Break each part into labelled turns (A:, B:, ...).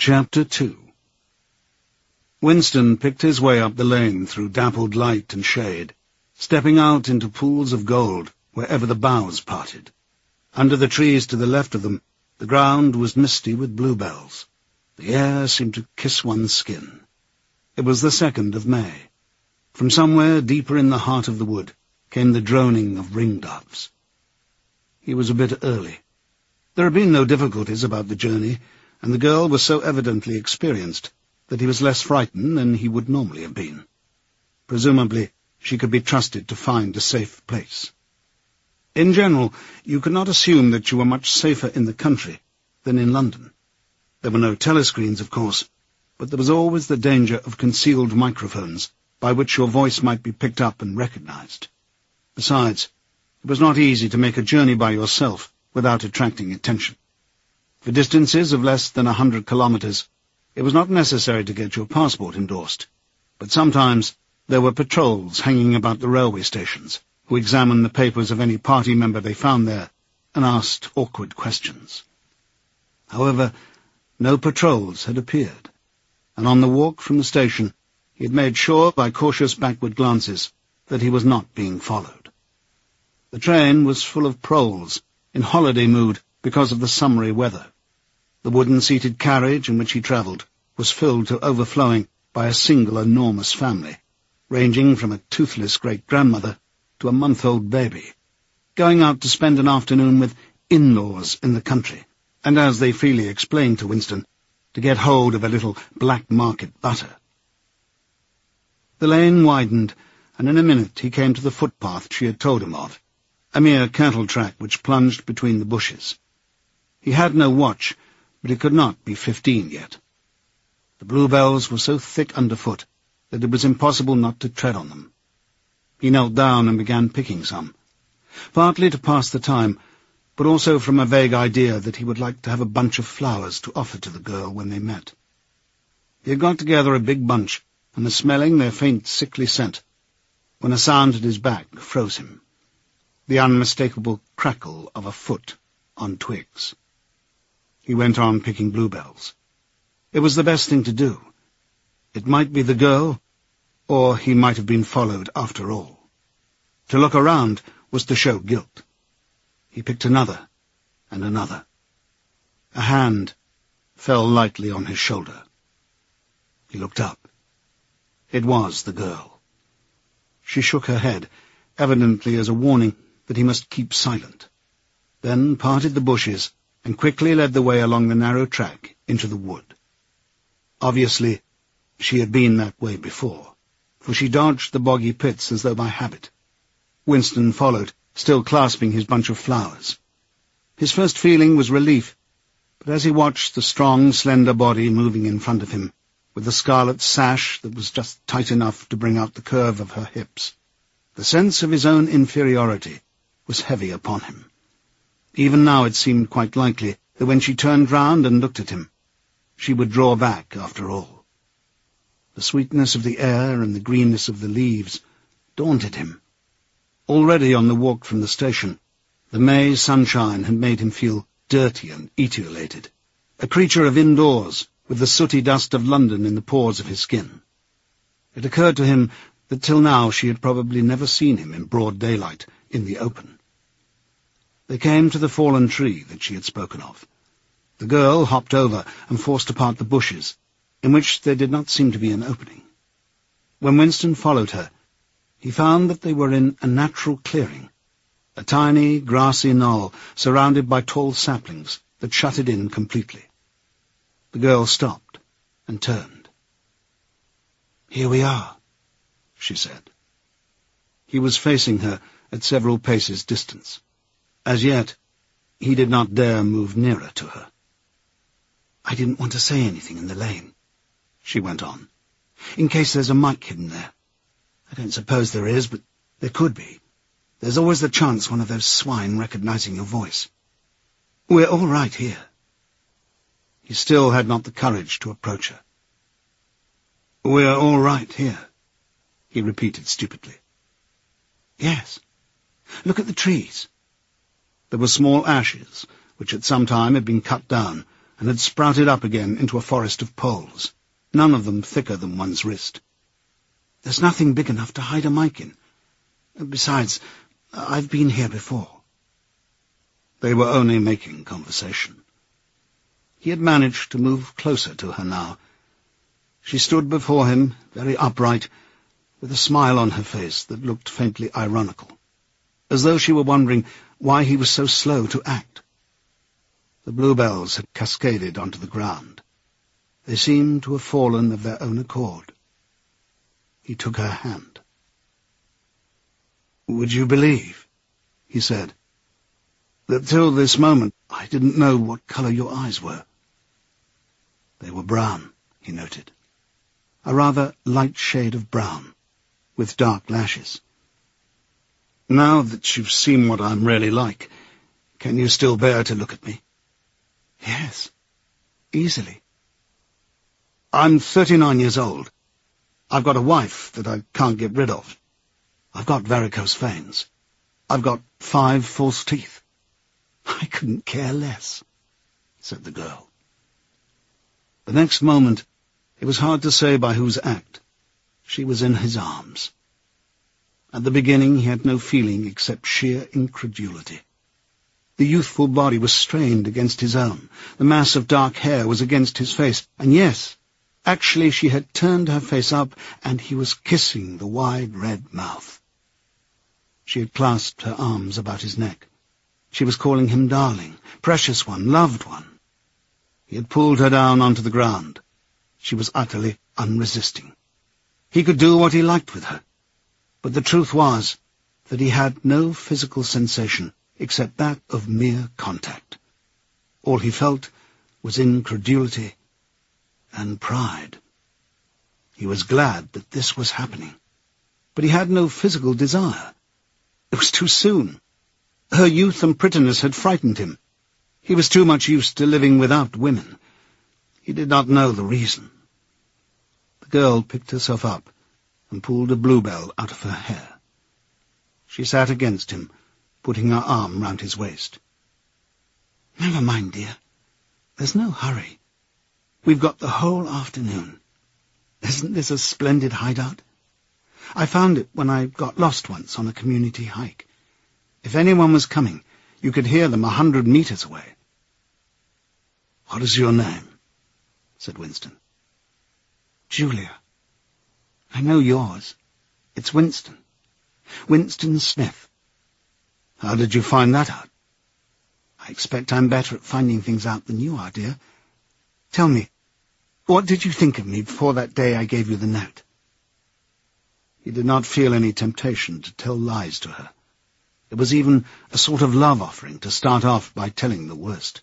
A: Chapter 2. Winston picked his way up the lane through dappled light and shade, stepping out into pools of gold wherever the boughs parted. Under the trees to the left of them, the ground was misty with bluebells. The air seemed to kiss one's skin. It was the 2nd of May. From somewhere deeper in the heart of the wood came the droning of ringdoves. He was a bit early. There had been no difficulties about the journey, and the girl was so evidently experienced that he was less frightened than he would normally have been. Presumably, she could be trusted to find a safe place. In general, you could not assume that you were much safer in the country than in London. There were no telescreens, of course, but there was always the danger of concealed microphones by which your voice might be picked up and recognized. Besides, it was not easy to make a journey by yourself without attracting attention. For distances of less than 100 kilometers, it was not necessary to get your passport endorsed, but sometimes there were patrols hanging about the railway stations who examined the papers of any party member they found there and asked awkward questions. However, no patrols had appeared, and on the walk from the station he had made sure by cautious backward glances that he was not being followed. The train was full of proles, in holiday mood because of the summery weather. The wooden-seated carriage in which he travelled was filled to overflowing by a single enormous family, ranging from a toothless great-grandmother to a month-old baby, going out to spend an afternoon with in-laws in the country, and, as they freely explained to Winston, to get hold of a little black-market butter. The lane widened, and in a minute he came to the footpath she had told him of, a mere cattle track which plunged between the bushes. He had no watch, but it could not be 15 yet. The bluebells were so thick underfoot that it was impossible not to tread on them. He knelt down and began picking some, partly to pass the time, but also from a vague idea that he would like to have a bunch of flowers to offer to the girl when they met. He had got together a big bunch and was smelling their faint, sickly scent when a sound at his back froze him, the unmistakable crackle of a foot on twigs. He went on picking bluebells. It was the best thing to do. It might be the girl, or he might have been followed after all. To look around was to show guilt. He picked another and another. A hand fell lightly on his shoulder. He looked up. It was the girl. She shook her head, evidently as a warning that he must keep silent, then parted the bushes and quickly led the way along the narrow track into the wood. Obviously, she had been that way before, for she dodged the boggy pits as though by habit. Winston followed, still clasping his bunch of flowers. His first feeling was relief, but as he watched the strong, slender body moving in front of him, with the scarlet sash that was just tight enough to bring out the curve of her hips, the sense of his own inferiority was heavy upon him. Even now it seemed quite likely that when she turned round and looked at him, she would draw back after all. The sweetness of the air and the greenness of the leaves daunted him. Already on the walk from the station, the May sunshine had made him feel dirty and etiolated, a creature of indoors with the sooty dust of London in the pores of his skin. It occurred to him that till now she had probably never seen him in broad daylight in the open. They came to the fallen tree that she had spoken of. The girl hopped over and forced apart the bushes, in which there did not seem to be an opening. When Winston followed her, he found that they were in a natural clearing, a tiny, grassy knoll surrounded by tall saplings that shut it in completely. The girl stopped and turned. "Here we are," she said. He was facing her at several paces' distance. As yet, he did not dare move nearer to her. "I didn't want to say anything in the lane," she went on, "in case there's a mic hidden there. I don't suppose there is, but there could be. There's always the chance one of those swine recognizing your voice. We're all right here." He still had not the courage to approach her. "We're all right here," he repeated stupidly. "Yes. Look at the trees." There were small ashes, which at some time had been cut down, and had sprouted up again into a forest of poles, none of them thicker than one's wrist. "There's nothing big enough to hide a mic in. Besides, I've been here before." They were only making conversation. He had managed to move closer to her now. She stood before him, very upright, with a smile on her face that looked faintly ironical, as though she were wondering why he was so slow to act. The bluebells had cascaded onto the ground. They seemed to have fallen of their own accord. He took her hand. "Would you believe," he said, "that till this moment I didn't know what colour your eyes were?" They were brown, he noted. A rather light shade of brown, with dark lashes. "Now that you've seen what I'm really like, can you still bear to look at me?" "Yes, easily." "I'm 39 years old. I've got a wife that I can't get rid of. I've got varicose veins. I've got 5 false teeth." "I couldn't care less," said the girl. The next moment, it was hard to say by whose act, she was in his arms. At the beginning he had no feeling except sheer incredulity. The youthful body was strained against his own, the mass of dark hair was against his face, and yes, actually she had turned her face up, and he was kissing the wide red mouth. She had clasped her arms about his neck. She was calling him darling, precious one, loved one. He had pulled her down onto the ground. She was utterly unresisting. He could do what he liked with her, but the truth was that he had no physical sensation except that of mere contact. All he felt was incredulity and pride. He was glad that this was happening, but he had no physical desire. It was too soon. Her youth and prettiness had frightened him. He was too much used to living without women. He did not know the reason. The girl picked herself up and pulled a bluebell out of her hair. She sat against him, putting her arm round his waist. "Never mind, dear. There's no hurry. We've got the whole afternoon. Isn't this a splendid hideout? I found it when I got lost once on a community hike. If anyone was coming, you could hear them 100 meters away." "What is your name?" said Winston. "Julia. I know yours. It's Winston. Winston Smith." "How did you find that out?" "I expect I'm better at finding things out than you are, dear. Tell me, what did you think of me before that day I gave you the note?" He did not feel any temptation to tell lies to her. It was even a sort of love-offering to start off by telling the worst.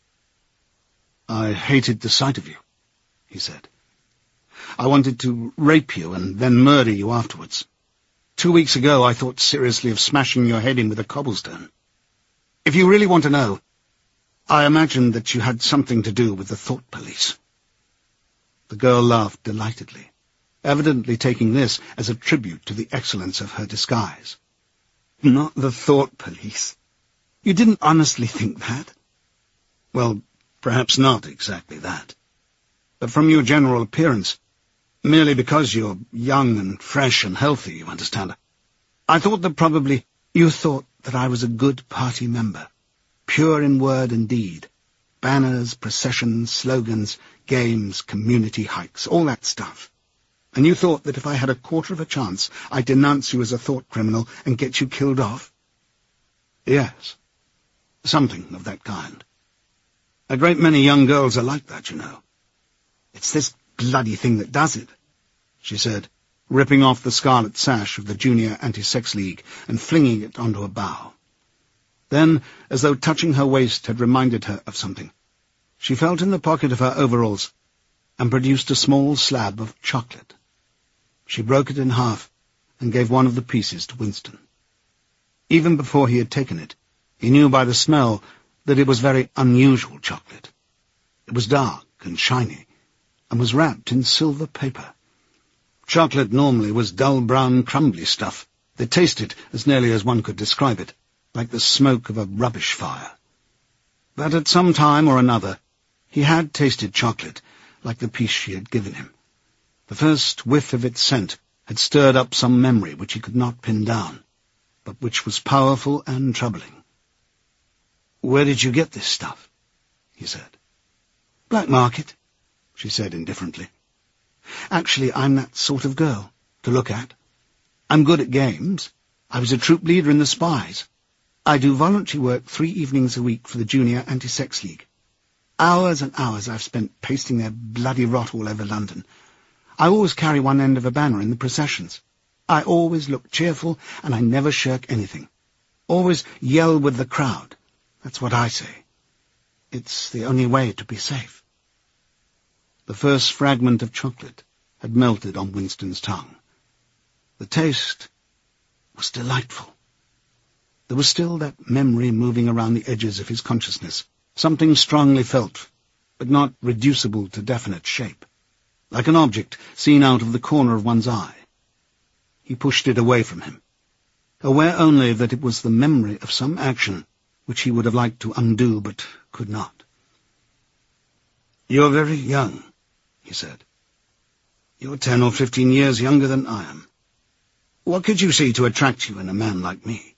A: "I hated the sight of you," he said. "I wanted to rape you and then murder you afterwards. 2 weeks ago I thought seriously of smashing your head in with a cobblestone. If you really want to know, I imagined that you had something to do with the thought police." The girl laughed delightedly, evidently taking this as a tribute to the excellence of her disguise. "Not the thought police. You didn't honestly think that?" "Well, perhaps not exactly that. But from your general appearance, merely because you're young and fresh and healthy, you understand, I thought that probably you thought that I was a good party member, pure in word and deed, banners, processions, slogans, games, community hikes, all that stuff. And you thought that if I had a quarter of a chance, I'd denounce you as a thought criminal and get you killed off?" "Yes, something of that kind. A great many young girls are like that, you know." "It's this bloody thing that does it," she said, ripping off the scarlet sash of the Junior Anti-Sex League and flinging it onto a bough. Then, as though touching her waist had reminded her of something, she felt in the pocket of her overalls and produced a small slab of chocolate. She broke it in half and gave one of the pieces to Winston. Even before he had taken it, he knew by the smell that it was very unusual chocolate. It was dark and shiny, and was wrapped in silver paper. Chocolate normally was dull brown crumbly stuff that tasted, as nearly as one could describe it, like the smoke of a rubbish fire. But at some time or another He had tasted chocolate, like the piece she had given him. The first whiff of its scent had stirred up some memory which he could not pin down, but which was powerful and troubling. "Where did you get this stuff?" he said. "Black market," she said indifferently. "Actually, I'm that sort of girl, to look at. I'm good at games. I was a troop leader in the Spies. I do voluntary work 3 evenings a week for the Junior Anti-Sex League. Hours and hours I've spent pasting their bloody rot all over London. I always carry one end of a banner in the processions. I always look cheerful, and I never shirk anything. Always yell with the crowd. That's what I say. It's the only way to be safe." The first fragment of chocolate had melted on Winston's tongue. The taste was delightful. There was still that memory moving around the edges of his consciousness, something strongly felt, but not reducible to definite shape, like an object seen out of the corner of one's eye. He pushed it away from him, aware only that it was the memory of some action which he would have liked to undo but could not. "You're very young," he said. "You're 10 or 15 years younger than I am. What could you see to attract you in a man like me?"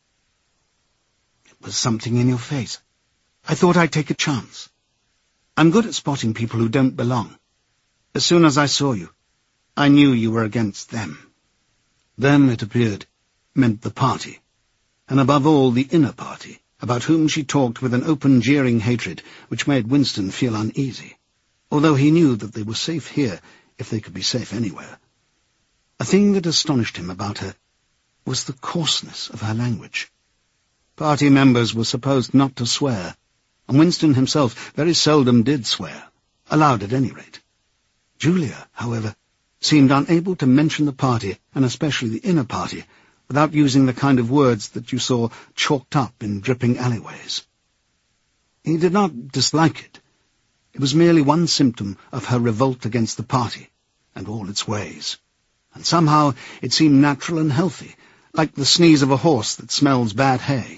A: "It was something in your face. I thought I'd take a chance. I'm good at spotting people who don't belong. As soon as I saw you, I knew you were against them." Them, it appeared, meant the party, and above all the inner party, about whom she talked with an open, jeering hatred which made Winston feel uneasy, although he knew that they were safe here if they could be safe anywhere. A thing that astonished him about her was the coarseness of her language. Party members were supposed not to swear, and Winston himself very seldom did swear, allowed at any rate. Julia, however, seemed unable to mention the party, and especially the inner party, without using the kind of words that you saw chalked up in dripping alleyways. He did not dislike it. It was merely one symptom of her revolt against the party and all its ways, and somehow it seemed natural and healthy, like the sneeze of a horse that smells bad hay.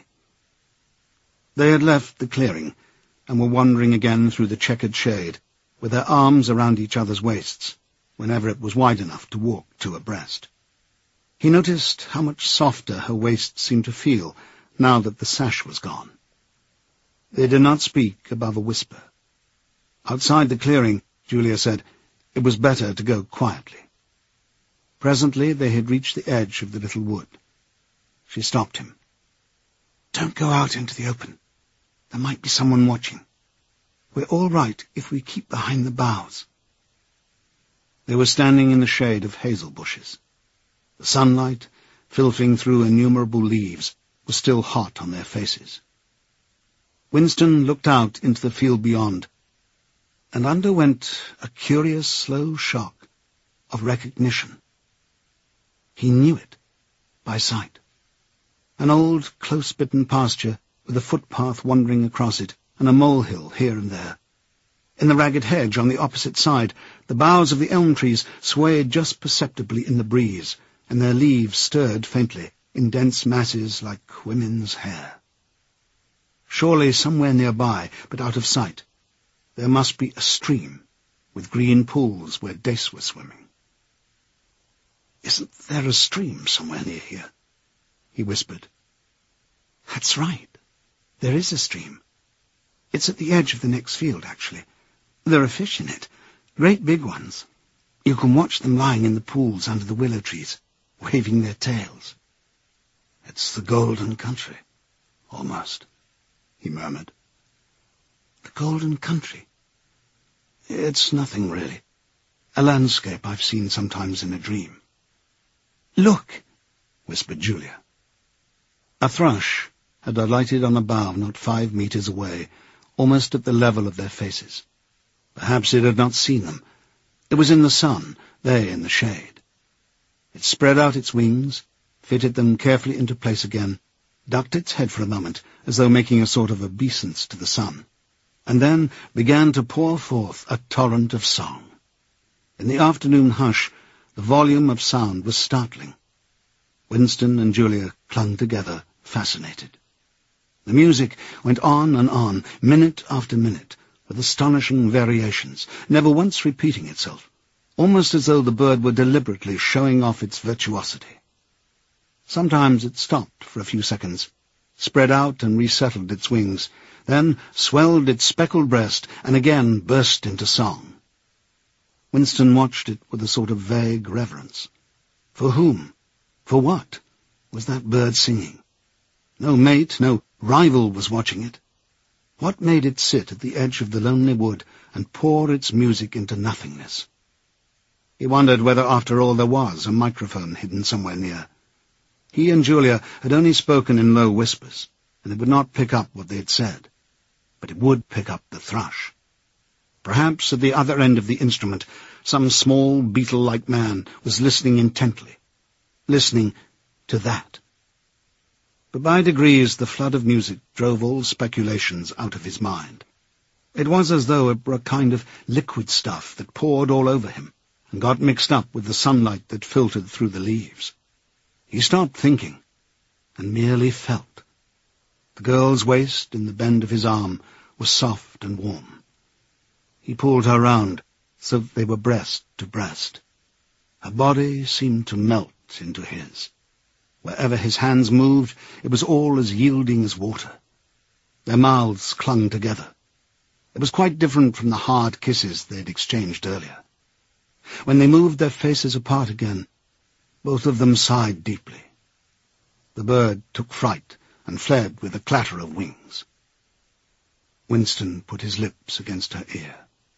A: They had left the clearing and were wandering again through the checkered shade, with their arms around each other's waists, whenever it was wide enough to walk 2 abreast. He noticed how much softer her waist seemed to feel now that the sash was gone. They did not speak above a whisper. Outside the clearing, Julia said, it was better to go quietly. Presently they had reached the edge of the little wood. She stopped him. "Don't go out into the open. There might be someone watching. We're all right if we keep behind the boughs." They were standing in the shade of hazel bushes. The sunlight, filtering through innumerable leaves, was still hot on their faces. Winston looked out into the field beyond, and underwent a curious slow shock of recognition. He knew it by sight. An old, close-bitten pasture with a footpath wandering across it, and a molehill here and there. In the ragged hedge on the opposite side, the boughs of the elm trees swayed just perceptibly in the breeze, and their leaves stirred faintly in dense masses like women's hair. Surely somewhere nearby, but out of sight, there must be a stream with green pools where dace were swimming. "Isn't there a stream somewhere near here?" he whispered. "That's right. There is a stream. It's at the edge of the next field, actually. There are fish in it, great big ones. You can watch them lying in the pools under the willow trees, waving their tails." "It's the Golden Country, almost," he murmured. "The Golden Country? It's nothing, really. A landscape I've seen sometimes in a dream." "Look," whispered Julia. A thrush had alighted on a bough not 5 meters away, almost at the level of their faces. Perhaps it had not seen them. It was in the sun, they in the shade. It spread out its wings, fitted them carefully into place again, ducked its head for a moment, as though making a sort of obeisance to the sun, and then began to pour forth a torrent of song. In the afternoon hush, the volume of sound was startling. Winston and Julia clung together, fascinated. The music went on and on, minute after minute, with astonishing variations, never once repeating itself, almost as though the bird were deliberately showing off its virtuosity. Sometimes it stopped for a few seconds, spread out and resettled its wings, then swelled its speckled breast and again burst into song. Winston watched it with a sort of vague reverence. For whom, for what, was that bird singing? No mate, no rival was watching it. What made it sit at the edge of the lonely wood and pour its music into nothingness? He wondered whether, after all, there was a microphone hidden somewhere near. He and Julia had only spoken in low whispers, and it would not pick up what they had said, but it would pick up the thrush. Perhaps at the other end of the instrument some small beetle-like man was listening intently, listening to that. But by degrees the flood of music drove all speculations out of his mind. It was as though it were a kind of liquid stuff that poured all over him and got mixed up with the sunlight that filtered through the leaves. He stopped thinking and merely felt. The girl's waist in the bend of his arm was soft and warm. He pulled her round so that they were breast to breast. Her body seemed to melt into his. Wherever his hands moved, it was all as yielding as water. Their mouths clung together. It was quite different from the hard kisses they had exchanged earlier. When they moved their faces apart again, both of them sighed deeply. The bird took fright and fled with a clatter of wings. Winston put his lips against her ear.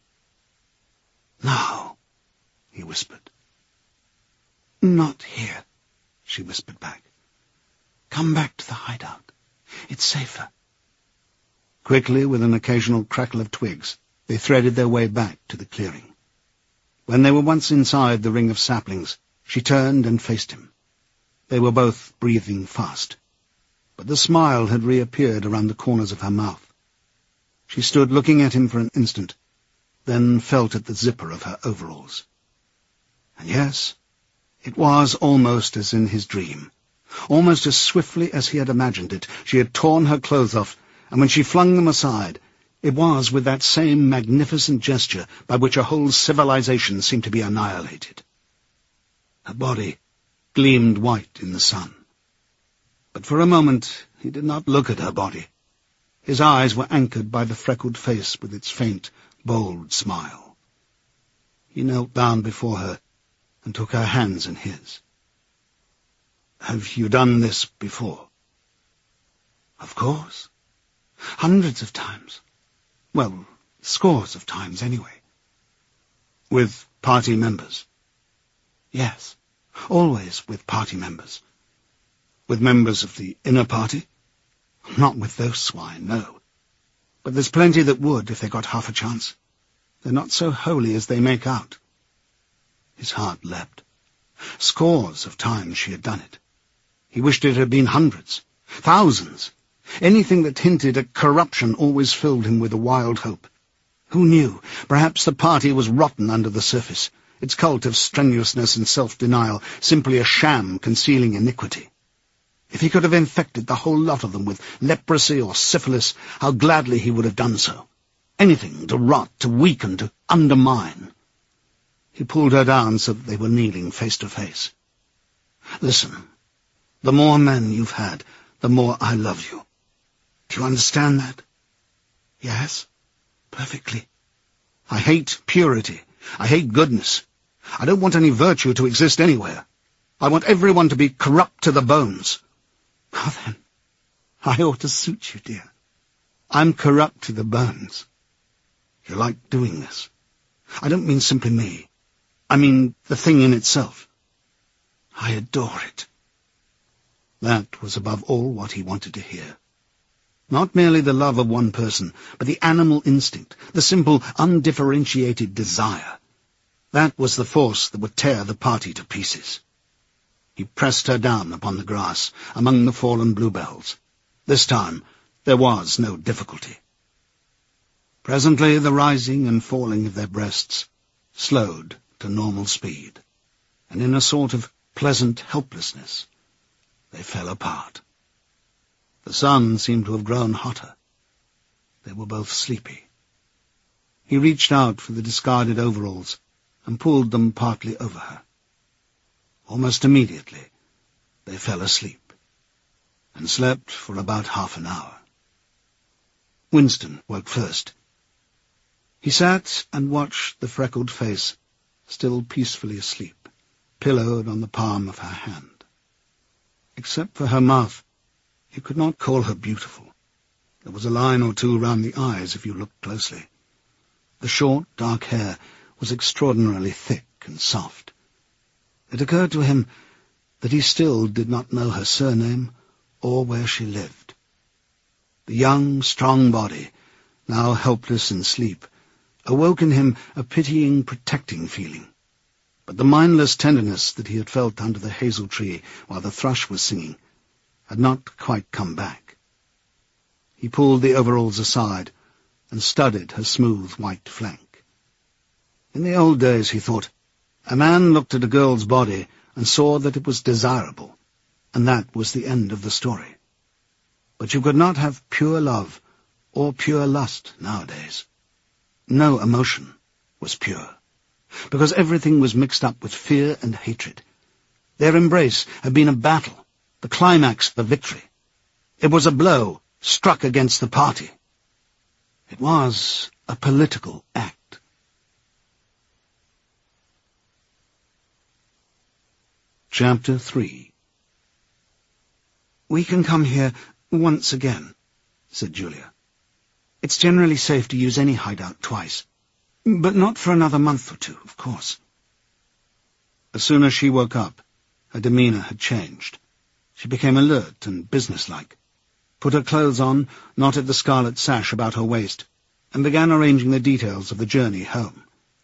A: "Now," he whispered. "Not here," she whispered back. "Come back to the hideout. It's safer." Quickly, with an occasional crackle of twigs, they threaded their way back to the clearing. When they were once inside the ring of saplings, she turned and faced him. They were both breathing fast, but the smile had reappeared around the corners of her mouth. She stood looking at him for an instant, then felt at the zipper of her overalls. And yes, it was almost as in his dream. Almost as swiftly as he had imagined it, she had torn her clothes off, and when she flung them aside, it was with that same magnificent gesture by which a whole civilization seemed to be annihilated. Her body gleamed white in the sun. But for a moment he did not look at her body. His eyes were anchored by the freckled face with its faint, bold smile. He knelt down before her and took her hands in his. "Have you done this before?" "Of course. Hundreds of times. Well, scores of times, anyway." "With party members?" "Yes, always with party members." "With members of the inner party?" "Not with those swine, no. But there's plenty that would if they got half a chance. They're not so holy as they make out." His heart leapt. Scores of times she had done it. He wished it had been hundreds, thousands. Anything that hinted at corruption always filled him with a wild hope. Who knew? Perhaps the party was rotten under the surface, its cult of strenuousness and self-denial simply a sham concealing iniquity. If he could have infected the whole lot of them with leprosy or syphilis, how gladly he would have done so. Anything to rot, to weaken, to undermine. He pulled her down so that they were kneeling face to face. "Listen, the more men you've had, the more I love you. Do you understand that?" "Yes, perfectly." "I hate purity. I hate goodness. I don't want any virtue to exist anywhere. I want everyone to be corrupt to the bones." "Well then, I ought to suit you, dear. I'm corrupt to the bones." "You like doing this? I don't mean simply me. I mean the thing in itself." "I adore it." That was above all what he wanted to hear. Not merely the love of one person, but the animal instinct, the simple, undifferentiated desire. That was the force that would tear the party to pieces. He pressed her down upon the grass, among the fallen bluebells. This time there was no difficulty. Presently the rising and falling of their breasts slowed to normal speed, and in a sort of pleasant helplessness they fell apart. The sun seemed to have grown hotter. They were both sleepy. He reached out for the discarded overalls and pulled them partly over her. Almost immediately, they fell asleep, and slept for about half an hour. Winston woke first. He sat and watched the freckled face, still peacefully asleep, pillowed on the palm of her hand. Except for her mouth, he could not call her beautiful. There was a line or two round the eyes if you looked closely. The short, dark hair was extraordinarily thick and soft. It occurred to him that he still did not know her surname or where she lived. The young, strong body, now helpless in sleep, awoke in him a pitying, protecting feeling. But the mindless tenderness that he had felt under the hazel tree while the thrush was singing had not quite come back. He pulled the overalls aside and studied her smooth white flank. In the old days, he thought, a man looked at a girl's body and saw that it was desirable, and that was the end of the story. But you could not have pure love or pure lust nowadays. No emotion was pure, because everything was mixed up with fear and hatred. Their embrace had been a battle, the climax of a victory. It was a blow struck against the party. It was a political act. Chapter 3. "We can come here once again," said Julia. "It's generally safe to use any hideout twice, but not for another month or two, of course." As soon as she woke up, her demeanour had changed. She became alert and businesslike, put her clothes on, knotted the scarlet sash about her waist, and began arranging the details of the journey home.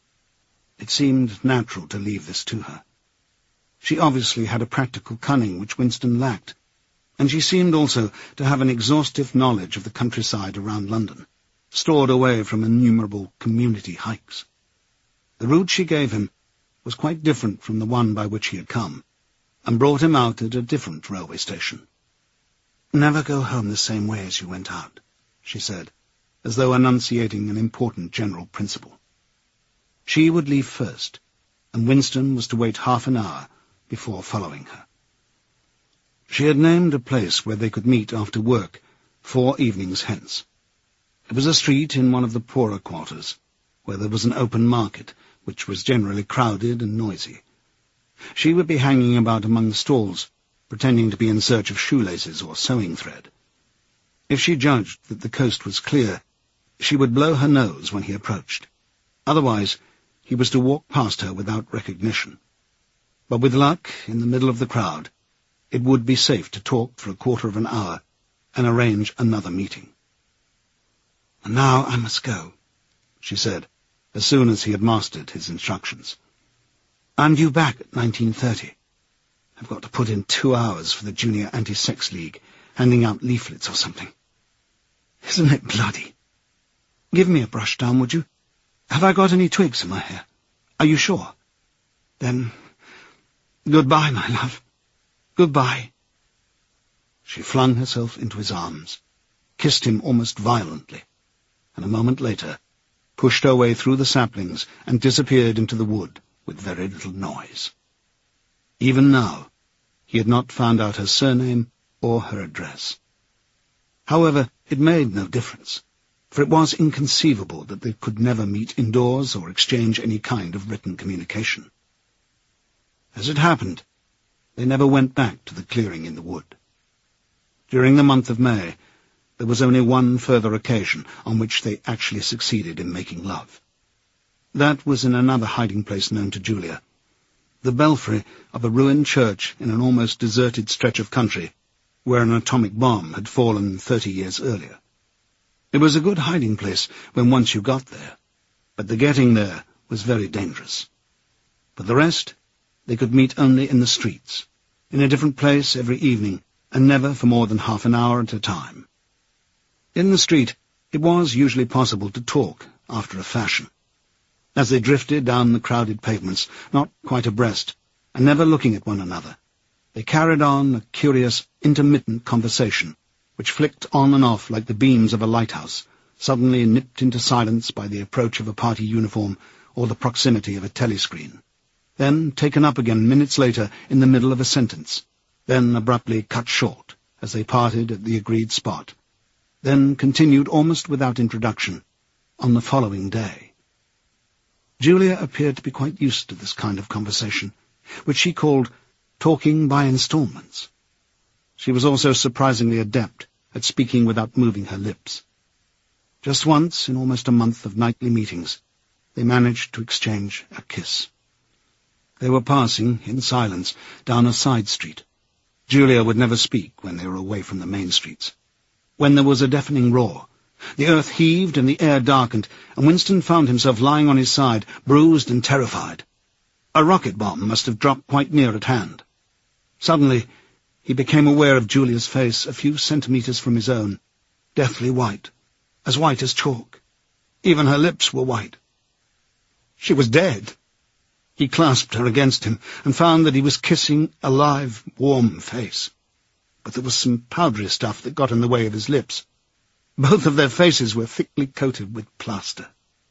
A: It seemed natural to leave this to her. She obviously had a practical cunning which Winston lacked, and she seemed also to have an exhaustive knowledge of the countryside around London, stored away from innumerable community hikes. The route she gave him was quite different from the one by which he had come, and brought him out at a different railway station. "Never go home the same way as you went out," she said, as though enunciating an important general principle. She would leave first, and Winston was to wait half an hour before following her. She had named a place where they could meet after work 4 evenings hence. It was a street in one of the poorer quarters, where there was an open market, which was generally crowded and noisy. She would be hanging about among the stalls, pretending to be in search of shoelaces or sewing thread. If she judged that the coast was clear, she would blow her nose when he approached. Otherwise, he was to walk past her without recognition. But with luck, in the middle of the crowd, it would be safe to talk for a quarter of an hour and arrange another meeting. "And now I must go," she said, as soon as he had mastered his instructions. "I'm due back at 19:30. I've got to put in 2 hours for the Junior Anti-Sex League, handing out leaflets or something. Isn't it bloody? Give me a brush down, would you? Have I got any twigs in my hair? Are you sure? Then, goodbye, my love. Goodbye." She flung herself into his arms, kissed him almost violently, and a moment later pushed her way through the saplings and disappeared into the wood with very little noise. Even now, he had not found out her surname or her address. However, it made no difference, for it was inconceivable that they could never meet indoors or exchange any kind of written communication. As it happened, they never went back to the clearing in the wood. During the month of May, there was only one further occasion on which they actually succeeded in making love. That was in another hiding place known to Julia, the belfry of a ruined church in an almost deserted stretch of country where an atomic bomb had fallen 30 years earlier. It was a good hiding place when once you got there, but the getting there was very dangerous. For the rest, they could meet only in the streets, in a different place every evening, and never for more than half an hour at a time. In the street, it was usually possible to talk after a fashion. As they drifted down the crowded pavements, not quite abreast, and never looking at one another, they carried on a curious, intermittent conversation, which flicked on and off like the beams of a lighthouse, suddenly nipped into silence by the approach of a party uniform or the proximity of a telescreen, then taken up again minutes later in the middle of a sentence, then abruptly cut short as they parted at the agreed spot, then continued almost without introduction on the following day. Julia appeared to be quite used to this kind of conversation, which she called talking by instalments. She was also surprisingly adept at speaking without moving her lips. Just once, in almost a month of nightly meetings, they managed to exchange a kiss. They were passing, in silence, down a side street. Julia would never speak when they were away from the main streets. When there was a deafening roar, the earth heaved and the air darkened, and Winston found himself lying on his side, bruised and terrified. A rocket bomb must have dropped quite near at hand. Suddenly, he became aware of Julia's face a few centimetres from his own, deathly white as chalk. Even her lips were white. She was dead. He clasped her against him and found that he was kissing a live, warm face. But there was some powdery stuff that got in the way of his lips. Both of their faces were thickly coated with plaster.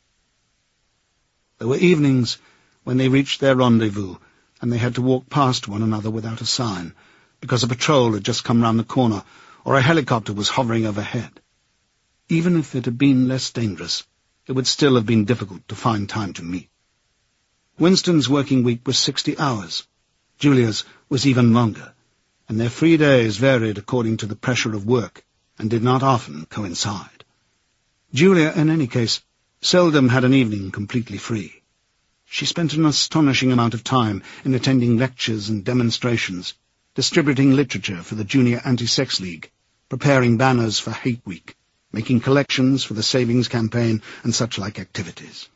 A: There were evenings when they reached their rendezvous, and they had to walk past one another without a sign, because a patrol had just come round the corner, or a helicopter was hovering overhead. Even if it had been less dangerous, it would still have been difficult to find time to meet. Winston's working week was 60 hours. Julia's was even longer, and their free days varied according to the pressure of work and did not often coincide. Julia, in any case, seldom had an evening completely free. She spent an astonishing amount of time in attending lectures and demonstrations, distributing literature for the Junior Anti-Sex League, preparing banners for Hate Week, making collections for the savings campaign and such-like activities.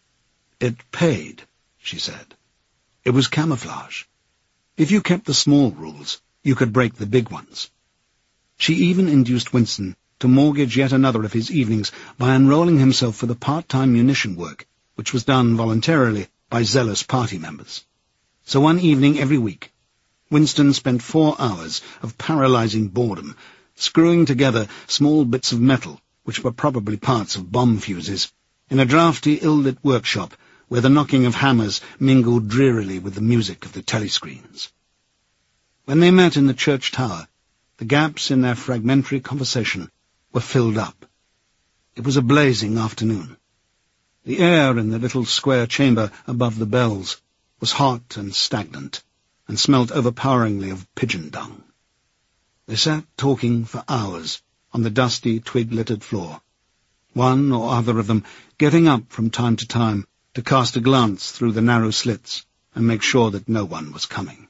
A: It paid, she said. It was camouflage. If you kept the small rules, you could break the big ones. She even induced Winston to mortgage yet another of his evenings by enrolling himself for the part-time munition work, which was done voluntarily by zealous party members. So one evening every week, Winston spent 4 hours of paralyzing boredom, screwing together small bits of metal, which were probably parts of bomb fuses, in a draughty, ill-lit workshop where the knocking of hammers mingled drearily with the music of the telescreens. When they met in the church tower, the gaps in their fragmentary conversation were filled up. It was a blazing afternoon. The air in the little square chamber above the bells was hot and stagnant, and smelt overpoweringly of pigeon dung. They sat talking for hours on the dusty, twig-littered floor, one or other of them getting up from time to time to cast a glance through the narrow slits and make sure that no one was coming.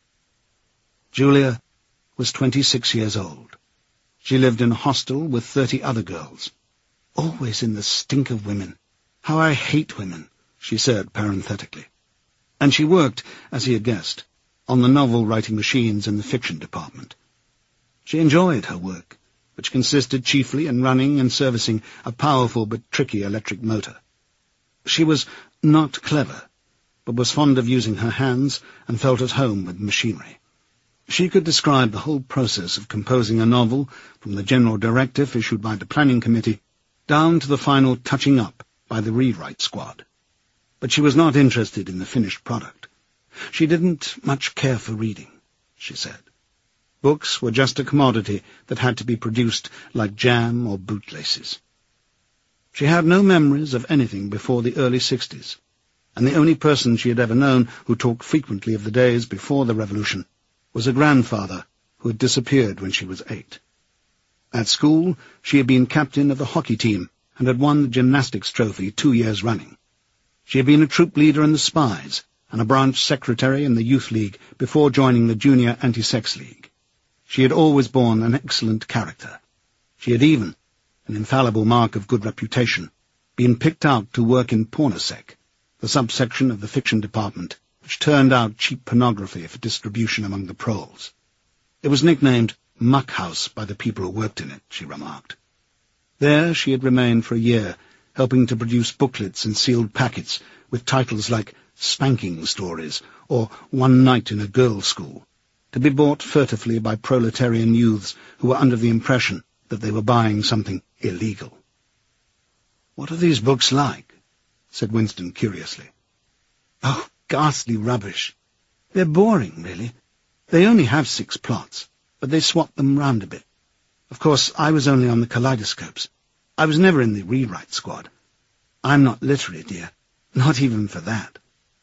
A: Julia was 26 years old. She lived in a hostel with 30 other girls. Always in the stink of women. How I hate women, she said parenthetically. And she worked, as he had guessed, on the novel-writing machines in the fiction department. She enjoyed her work, which consisted chiefly in running and servicing a powerful but tricky electric motor. She was not clever, but was fond of using her hands and felt at home with machinery. She could describe the whole process of composing a novel, from the general directive issued by the planning committee, down to the final touching up by the rewrite squad. But she was not interested in the finished product. She didn't much care for reading, she said. Books were just a commodity that had to be produced like jam or bootlaces. She had no memories of anything before the early 60s, and the only person she had ever known who talked frequently of the days before the revolution was a grandfather who had disappeared when she was 8. At school, she had been captain of the hockey team and had won the gymnastics trophy 2 years running. She had been a troop leader in the Spies and a branch secretary in the Youth League before joining the Junior Anti-Sex League. She had always borne an excellent character. She had even, an infallible mark of good reputation, been picked out to work in Pornosec, the subsection of the fiction department which turned out cheap pornography for distribution among the proles. It was nicknamed Muck House by the people who worked in it, she remarked. There she had remained for a year, helping to produce booklets in sealed packets with titles like Spanking Stories or One Night in a Girls' School, to be bought furtively by proletarian youths who were under the impression that they were buying something illegal. "What are these books like?" said Winston curiously. "Oh, ghastly rubbish. They're boring, really. They only have 6 plots, but they swap them round a bit. Of course, I was only on the kaleidoscopes. I was never in the rewrite squad. I'm not literary, dear. Not even for that."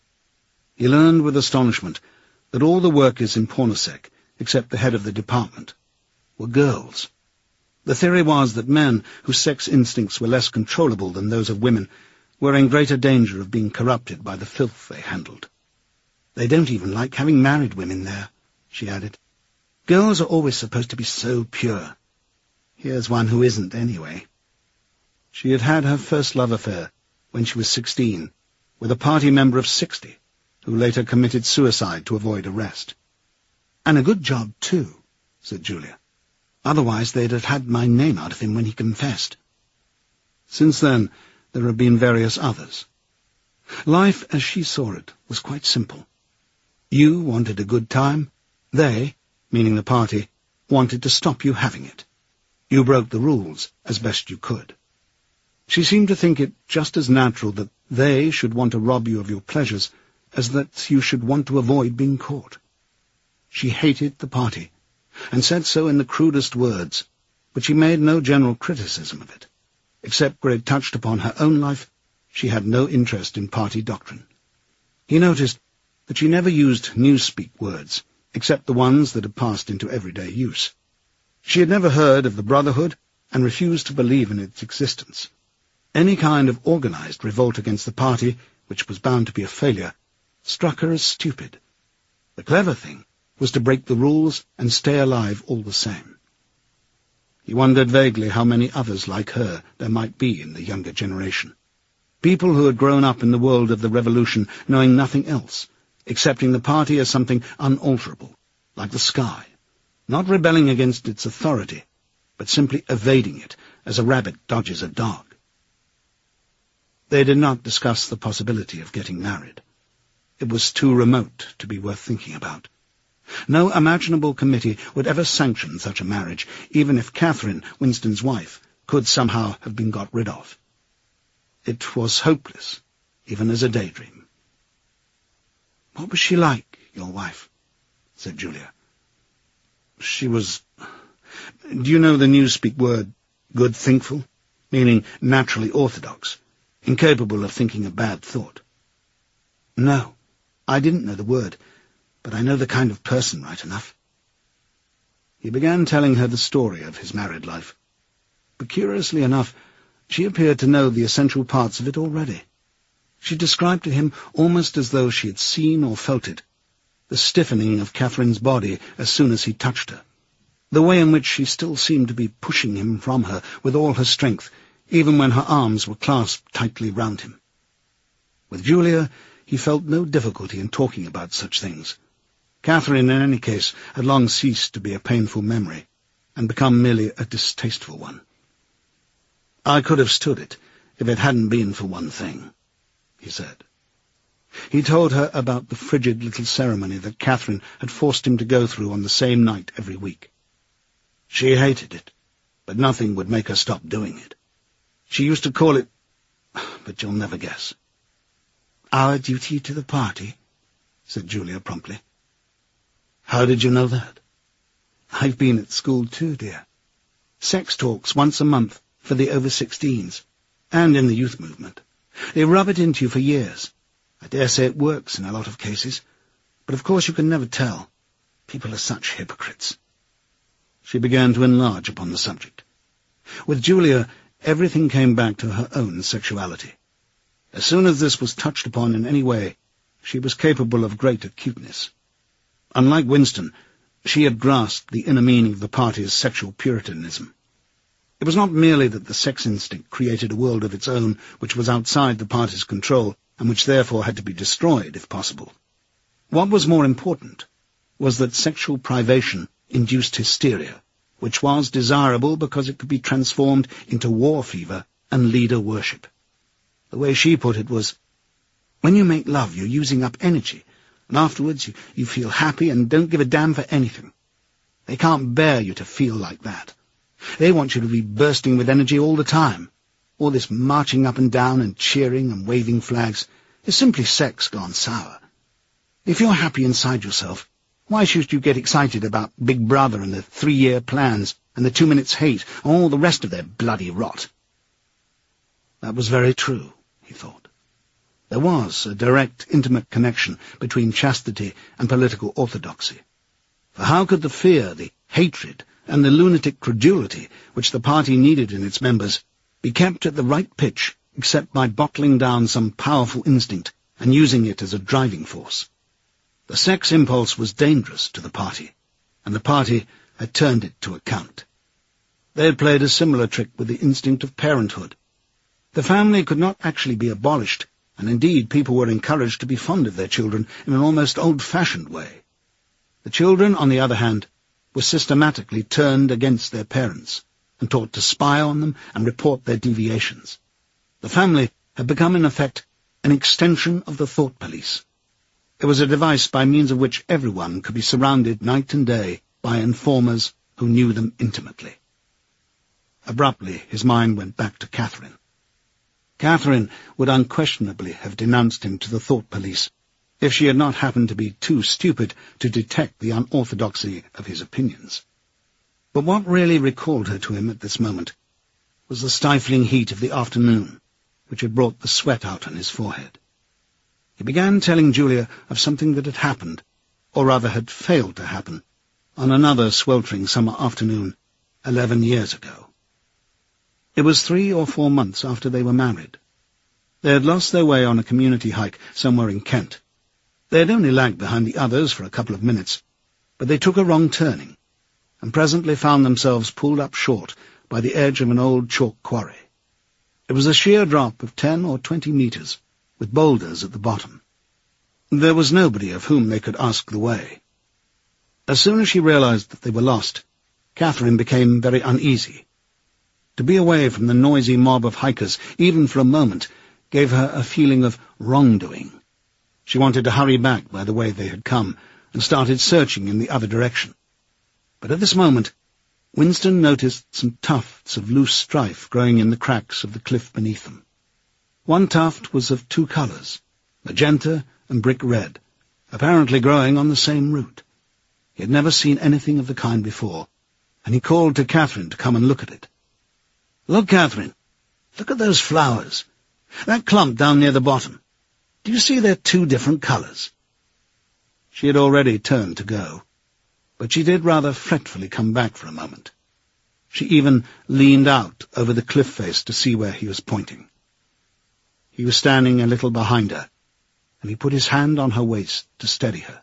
A: He learned with astonishment that all the workers in Pornosec, except the head of the department, were girls. The theory was that men whose sex instincts were less controllable than those of women were in greater danger of being corrupted by the filth they handled. "They don't even like having married women there," she added. "Girls are always supposed to be so pure. Here's one who isn't, anyway." She had had her first love affair when she was 16, with a party member of 60, who later committed suicide to avoid arrest. "And a good job, too," said Julia. "Otherwise they'd have had my name out of him when he confessed." Since then, there have been various others. Life, as she saw it, was quite simple. You wanted a good time. They, meaning the party, wanted to stop you having it. You broke the rules as best you could. She seemed to think it just as natural that they should want to rob you of your pleasures as that you should want to avoid being caught. She hated the party, and said so in the crudest words, but she made no general criticism of it. Except where it touched upon her own life, she had no interest in party doctrine. He noticed that she never used newspeak words, except the ones that had passed into everyday use. She had never heard of the Brotherhood, and refused to believe in its existence. Any kind of organized revolt against the party, which was bound to be a failure, struck her as stupid. The clever thing was to break the rules and stay alive all the same. He wondered vaguely how many others like her there might be in the younger generation. People who had grown up in the world of the revolution, knowing nothing else, accepting the party as something unalterable, like the sky, not rebelling against its authority, but simply evading it as a rabbit dodges a dog. They did not discuss the possibility of getting married. It was too remote to be worth thinking about. No imaginable committee would ever sanction such a marriage, even if Catherine, Winston's wife, could somehow have been got rid of. It was hopeless, even as a daydream. "What was she like, your wife?" said Julia. "She was... Do you know the newspeak word good thinkful, meaning naturally orthodox, incapable of thinking a bad thought?" "No, I didn't know the word, but I know the kind of person right enough." He began telling her the story of his married life. But curiously enough, she appeared to know the essential parts of it already. She described to him, almost as though she had seen or felt it, the stiffening of Catherine's body as soon as he touched her, the way in which she still seemed to be pushing him from her with all her strength, even when her arms were clasped tightly round him. With Julia, he felt no difficulty in talking about such things. Catherine, in any case, had long ceased to be a painful memory, and become merely a distasteful one. "I could have stood it, if it hadn't been for one thing," he said. He told her about the frigid little ceremony that Catherine had forced him to go through on the same night every week. She hated it, but nothing would make her stop doing it. She used to call it... but you'll never guess. "Our duty to the party," said Julia promptly. "How did you know that?" "I've been at school too, dear. Sex talks once a month for the over-16s, and in the youth movement. They rub it into you for years. I dare say it works in a lot of cases, but of course you can never tell. People are such hypocrites." She began to enlarge upon the subject. With Julia, everything came back to her own sexuality. As soon as this was touched upon in any way, she was capable of great acuteness. Unlike Winston, she had grasped the inner meaning of the party's sexual puritanism. It was not merely that the sex instinct created a world of its own which was outside the party's control, and which therefore had to be destroyed if possible. What was more important was that sexual privation induced hysteria, which was desirable because it could be transformed into war fever and leader worship. The way she put it was, when you make love, you're using up energy, and afterwards you feel happy and don't give a damn for anything. They can't bear you to feel like that. They want you to be bursting with energy all the time. All this marching up and down and cheering and waving flags is simply sex gone sour. If you're happy inside yourself, why should you get excited about Big Brother and the 3-year plans and the 2 minutes hate and all the rest of their bloody rot? That was very true, he thought. There was a direct, intimate connection between chastity and political orthodoxy. For how could the fear, the hatred, and the lunatic credulity which the party needed in its members be kept at the right pitch except by bottling down some powerful instinct and using it as a driving force? The sex impulse was dangerous to the party, and the party had turned it to account. They had played a similar trick with the instinct of parenthood. The family could not actually be abolished, and indeed people were encouraged to be fond of their children in an almost old-fashioned way. The children, on the other hand, were systematically turned against their parents, and taught to spy on them and report their deviations. The family had become, in effect, an extension of the thought police. It was a device by means of which everyone could be surrounded night and day by informers who knew them intimately. Abruptly, his mind went back to Catherine. Catherine would unquestionably have denounced him to the thought police if she had not happened to be too stupid to detect the unorthodoxy of his opinions. But what really recalled her to him at this moment was the stifling heat of the afternoon, which had brought the sweat out on his forehead. He began telling Julia of something that had happened, or rather had failed to happen, on another sweltering summer afternoon 11 years ago. It was 3 or 4 months after they were married. They had lost their way on a community hike somewhere in Kent. They had only lagged behind the others for a couple of minutes, but they took a wrong turning, and presently found themselves pulled up short by the edge of an old chalk quarry. It was a sheer drop of 10 or 20 metres, with boulders at the bottom. There was nobody of whom they could ask the way. As soon as she realized that they were lost, Catherine became very uneasy. To be away from the noisy mob of hikers, even for a moment, gave her a feeling of wrongdoing. She wanted to hurry back by the way they had come, and started searching in the other direction. But at this moment, Winston noticed some tufts of loose strife growing in the cracks of the cliff beneath them. One tuft was of 2 colours, magenta and brick red, apparently growing on the same root. He had never seen anything of the kind before, and he called to Catherine to come and look at it. "Look, Catherine, look at those flowers. That clump down near the bottom. Do you see they're 2 different colours?" She had already turned to go, but she did rather fretfully come back for a moment. She even leaned out over the cliff face to see where he was pointing. He was standing a little behind her, and he put his hand on her waist to steady her.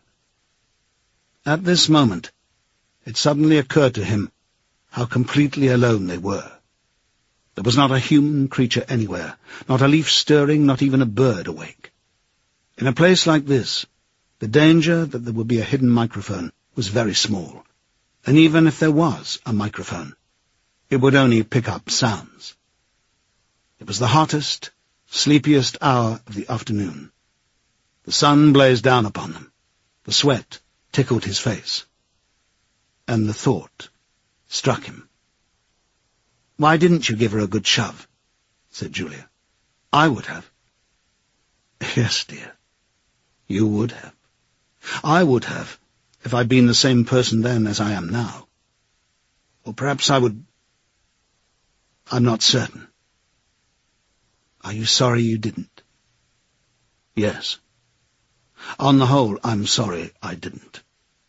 A: At this moment, it suddenly occurred to him how completely alone they were. There was not a human creature anywhere, not a leaf stirring, not even a bird awake. In a place like this, the danger that there would be a hidden microphone was very small, and even if there was a microphone, it would only pick up sounds. It was the hottest, sleepiest hour of the afternoon. The sun blazed down upon them. The sweat tickled his face. And the thought struck him. "Why didn't you give her a good shove?" said Julia. "I would have." "Yes, dear, you would have. I would have, if I'd been the same person then as I am now. Or perhaps I would... I'm not certain." "Are you sorry you didn't?" "Yes. On the whole, I'm sorry I didn't."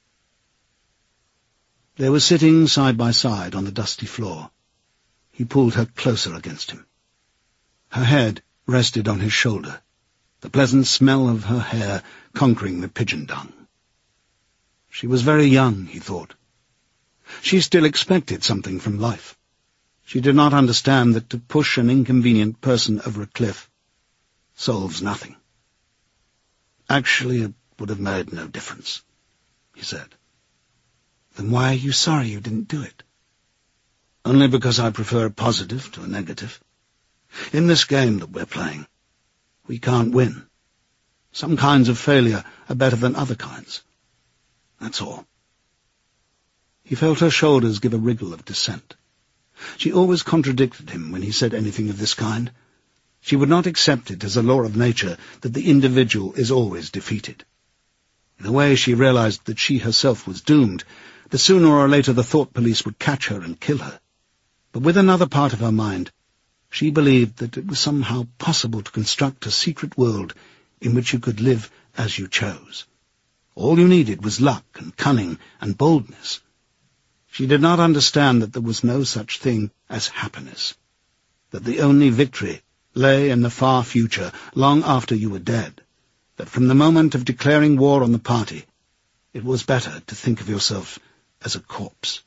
A: They were sitting side by side on the dusty floor. He pulled her closer against him. Her head rested on his shoulder, the pleasant smell of her hair conquering the pigeon dung. She was very young, he thought. She still expected something from life. She did not understand that to push an inconvenient person over a cliff solves nothing. "Actually, it would have made no difference," he said. "Then why are you sorry you didn't do it?" "Only because I prefer a positive to a negative. In this game that we're playing, we can't win. Some kinds of failure are better than other kinds. That's all." He felt her shoulders give a wriggle of dissent. She always contradicted him when he said anything of this kind. She would not accept it as a law of nature that the individual is always defeated. In a way, she realized that she herself was doomed, that sooner or later the thought police would catch her and kill her. But with another part of her mind, she believed that it was somehow possible to construct a secret world in which you could live as you chose. All you needed was luck and cunning and boldness. She did not understand that there was no such thing as happiness, that the only victory lay in the far future, long after you were dead, that from the moment of declaring war on the party, it was better to think of yourself as a corpse.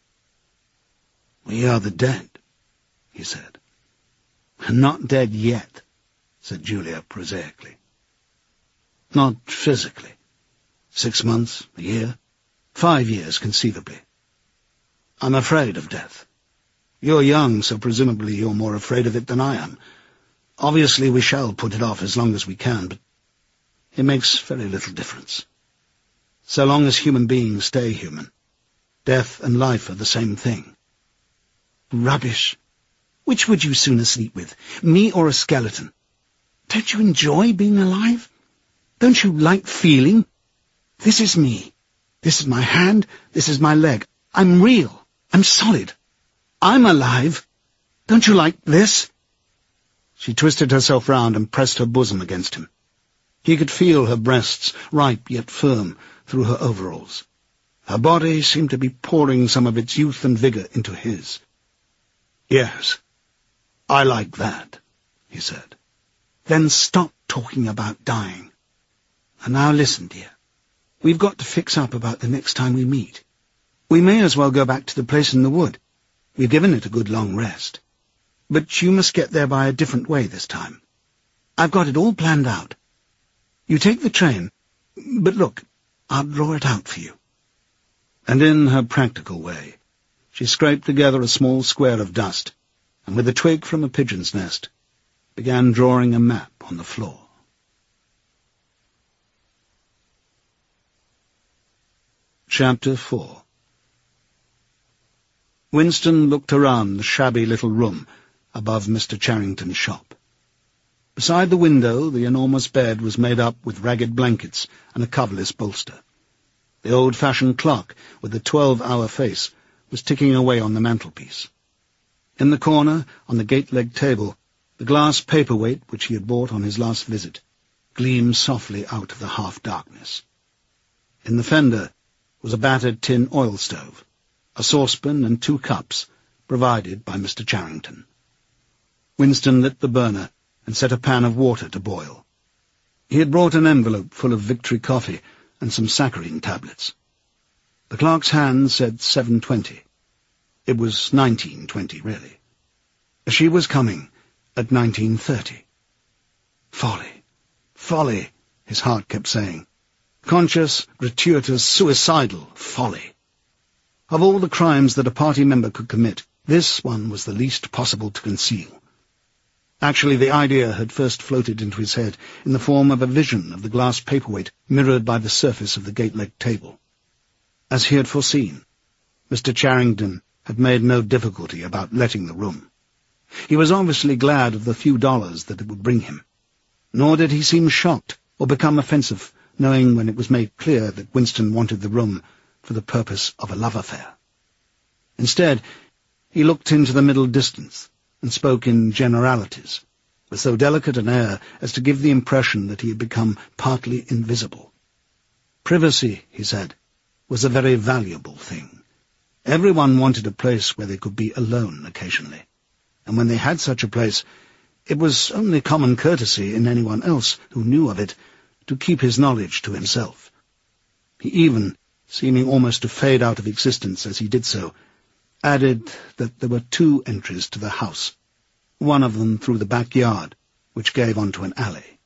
A: "We are the dead," he said. "Not dead yet," said Julia prosaically. "Not physically. 6 months, a year, 5 years conceivably. I'm afraid of death. You're young, so presumably you're more afraid of it than I am. Obviously we shall put it off as long as we can, but it makes very little difference. So long as human beings stay human, death and life are the same thing." "Rubbish. Which would you sooner sleep with, me or a skeleton? Don't you enjoy being alive? Don't you like feeling? This is me. This is my hand. This is my leg. I'm real. I'm solid. I'm alive. Don't you like this?" She twisted herself round and pressed her bosom against him. He could feel her breasts, ripe yet firm, through her overalls. Her body seemed to be pouring some of its youth and vigour into his. "Yes, I like that," he said. "Then stop talking about dying. And now listen, dear. We've got to fix up about the next time we meet. We may as well go back to the place in the wood. We've given it a good long rest. But you must get there by a different way this time. I've got it all planned out. You take the train, but look, I'll draw it out for you." And in her practical way, she scraped together a small square of dust, and with a twig from a pigeon's nest, began drawing a map on the floor. Chapter 4. Winston looked around the shabby little room above Mr. Charrington's shop. Beside the window, the enormous bed was made up with ragged blankets and a coverless bolster. The old-fashioned clock, with the 12-hour face, was ticking away on the mantelpiece. In the corner, on the gate-legged table, the glass paperweight which he had bought on his last visit gleamed softly out of the half-darkness. In the fender was a battered tin oil stove, a saucepan and 2 cups, provided by Mr. Charrington. Winston lit the burner and set a pan of water to boil. He had brought an envelope full of Victory coffee and some saccharine tablets. The clock's hand said 7:20. It was 19:20, really. She was coming at 19:30. Folly, folly, his heart kept saying. Conscious, gratuitous, suicidal folly. Of all the crimes that a party member could commit, this one was the least possible to conceal. Actually, the idea had first floated into his head in the form of a vision of the glass paperweight mirrored by the surface of the gate-legged table. As he had foreseen, Mr. Charrington had made no difficulty about letting the room. He was obviously glad of the few dollars that it would bring him, nor did he seem shocked or become offensive, knowing when it was made clear that Winston wanted the room for the purpose of a love affair. Instead, he looked into the middle distance and spoke in generalities, with so delicate an air as to give the impression that he had become partly invisible. Privacy, he said, was a very valuable thing. Everyone wanted a place where they could be alone occasionally, and when they had such a place, it was only common courtesy in anyone else who knew of it to keep his knowledge to himself. He even, seeming almost to fade out of existence as he did so, added that there were 2 entries to the house, one of them through the backyard, which gave onto an alley.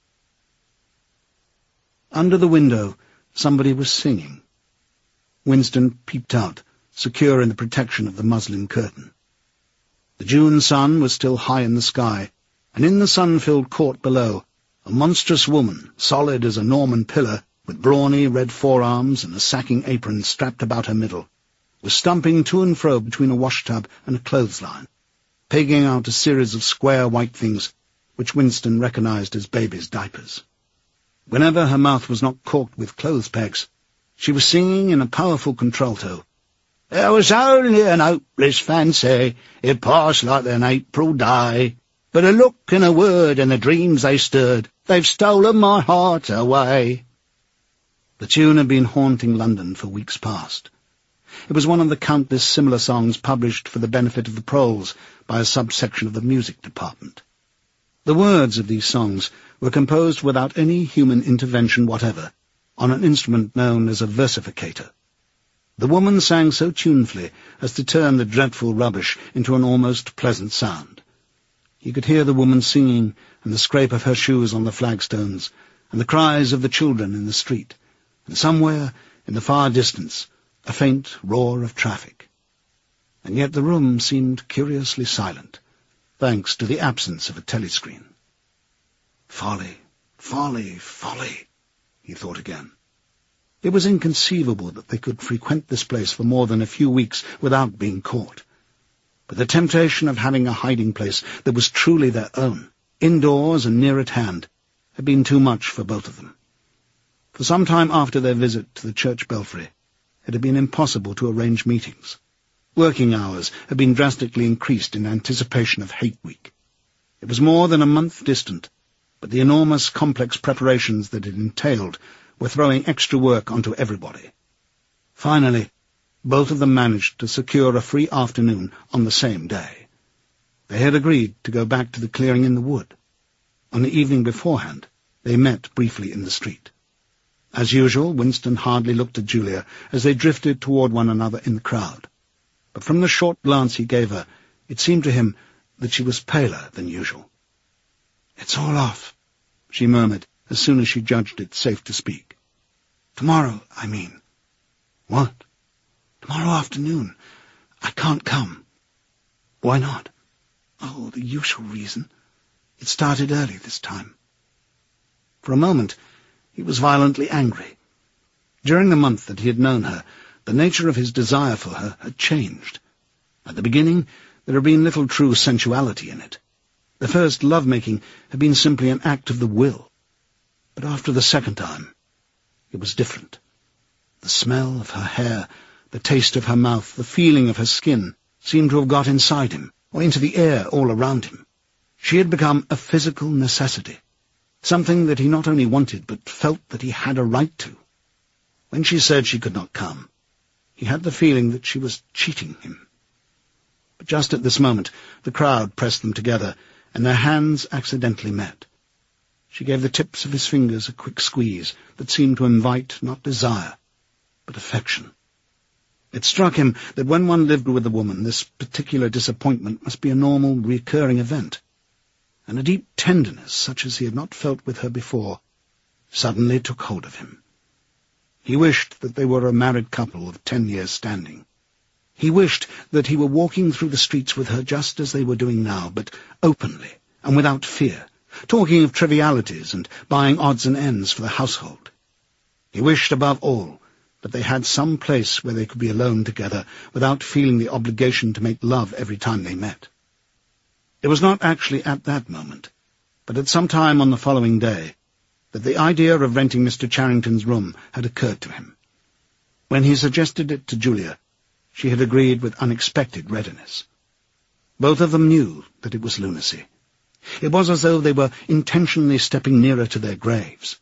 A: Under the window, somebody was singing. Winston peeped out, secure in the protection of the muslin curtain. The June sun was still high in the sky, and in the sun-filled court below, a monstrous woman, solid as a Norman pillar, with brawny red forearms and a sacking apron strapped about her middle, was stumping to and fro between a washtub and a clothesline, pegging out a series of square white things which Winston recognized as babies' diapers. Whenever her mouth was not corked with clothes pegs, she was singing in a powerful contralto, "There was only an hopeless fancy, it passed like an April day, but a look and a word and the dreams they stirred, they've stolen my heart away." The tune had been haunting London for weeks past. It was one of the countless similar songs published for the benefit of the proles by a subsection of the music department. The words of these songs were composed without any human intervention whatever, on an instrument known as a versificator. The woman sang so tunefully as to turn the dreadful rubbish into an almost pleasant sound. You could hear the woman singing, and the scrape of her shoes on the flagstones, and the cries of the children in the street, and somewhere, in the far distance, a faint roar of traffic. And yet the room seemed curiously silent, thanks to the absence of a telescreen. Folly, folly, folly, he thought again. It was inconceivable that they could frequent this place for more than a few weeks without being caught. But the temptation of having a hiding place that was truly their own, indoors and near at hand, had been too much for both of them. For some time after their visit to the church belfry, it had been impossible to arrange meetings. Working hours had been drastically increased in anticipation of Hate Week. It was more than a month distant, but the enormous complex preparations that it entailed were throwing extra work onto everybody. Finally, both of them managed to secure a free afternoon on the same day. They had agreed to go back to the clearing in the wood. On the evening beforehand, they met briefly in the street. As usual, Winston hardly looked at Julia as they drifted toward one another in the crowd. But from the short glance he gave her, it seemed to him that she was paler than usual. "It's all off," she murmured as soon as she judged it safe to speak. "Tomorrow, I mean." "What?" "Tomorrow afternoon. I can't come." "Why not?" "Oh, the usual reason. It started early this time." For a moment he was violently angry. During the month that he had known her, the nature of his desire for her had changed. At the beginning, there had been little true sensuality in it. The first love-making had been simply an act of the will. But after the second time, it was different. The smell of her hair, the taste of her mouth, the feeling of her skin seemed to have got inside him, or into the air all around him. She had become a physical necessity, something that he not only wanted, but felt that he had a right to. When she said she could not come, he had the feeling that she was cheating him. But just at this moment, the crowd pressed them together, and their hands accidentally met. She gave the tips of his fingers a quick squeeze that seemed to invite not desire, but affection. It struck him that when one lived with a woman, this particular disappointment must be a normal, recurring event, and a deep tenderness, such as he had not felt with her before, suddenly took hold of him. He wished that they were a married couple of 10 years' standing. He wished that he were walking through the streets with her just as they were doing now, but openly and without fear, talking of trivialities and buying odds and ends for the household. He wished above all that they had some place where they could be alone together without feeling the obligation to make love every time they met. It was not actually at that moment, but at some time on the following day, that the idea of renting Mr. Charrington's room had occurred to him. When he suggested it to Julia, she had agreed with unexpected readiness. Both of them knew that it was lunacy. It was as though they were intentionally stepping nearer to their graves.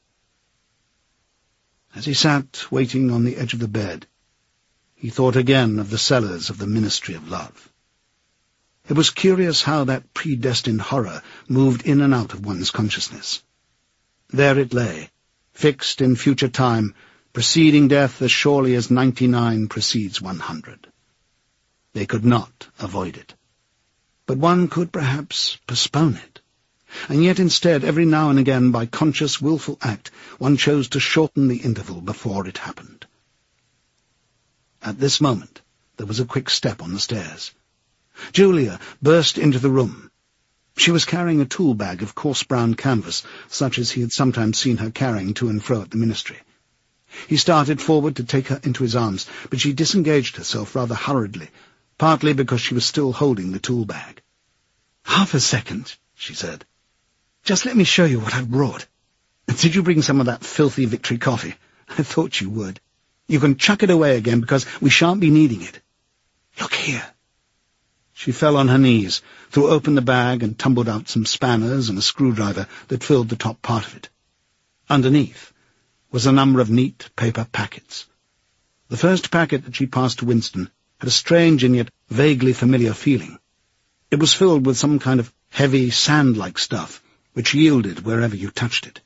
A: As he sat waiting on the edge of the bed, he thought again of the cellars of the Ministry of Love. It was curious how that predestined horror moved in and out of one's consciousness. There it lay, fixed in future time, preceding death as surely as 99 precedes 100. They could not avoid it. But one could perhaps postpone it. And yet instead, every now and again, by conscious, willful act, one chose to shorten the interval before it happened. At this moment, there was a quick step on the stairs. Julia burst into the room. She was carrying a tool bag of coarse brown canvas, such as he had sometimes seen her carrying to and fro at the ministry. He started forward to take her into his arms, but she disengaged herself rather hurriedly, partly because she was still holding the tool bag. "Half a second," she said. "Just let me show you what I've brought. Did you bring some of that filthy Victory coffee? I thought you would. You can chuck it away again, because we shan't be needing it. Look here." She fell on her knees, threw open the bag, and tumbled out some spanners and a screwdriver that filled the top part of it. Underneath was a number of neat paper packets. The first packet that she passed to Winston had a strange and yet vaguely familiar feeling. It was filled with some kind of heavy, sand-like stuff, which yielded wherever you touched it.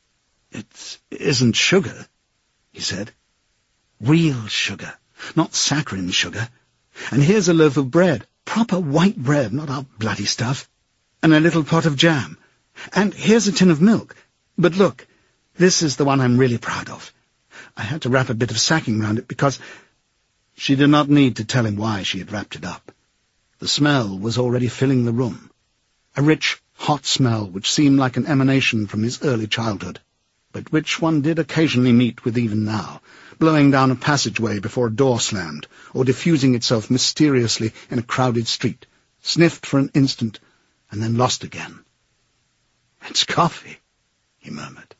A: "It isn't sugar," he said. "Real sugar, not saccharine sugar. And here's a loaf of bread, proper white bread, not our bloody stuff, and a little pot of jam. And here's a tin of milk. But look, this is the one I'm really proud of. I had to wrap a bit of sacking round it because—" She did not need to tell him why she had wrapped it up. The smell was already filling the room, a rich, hot smell which seemed like an emanation from his early childhood, but which one did occasionally meet with even now, blowing down a passageway before a door slammed, or diffusing itself mysteriously in a crowded street, sniffed for an instant, and then lost again. "It's coffee," he murmured.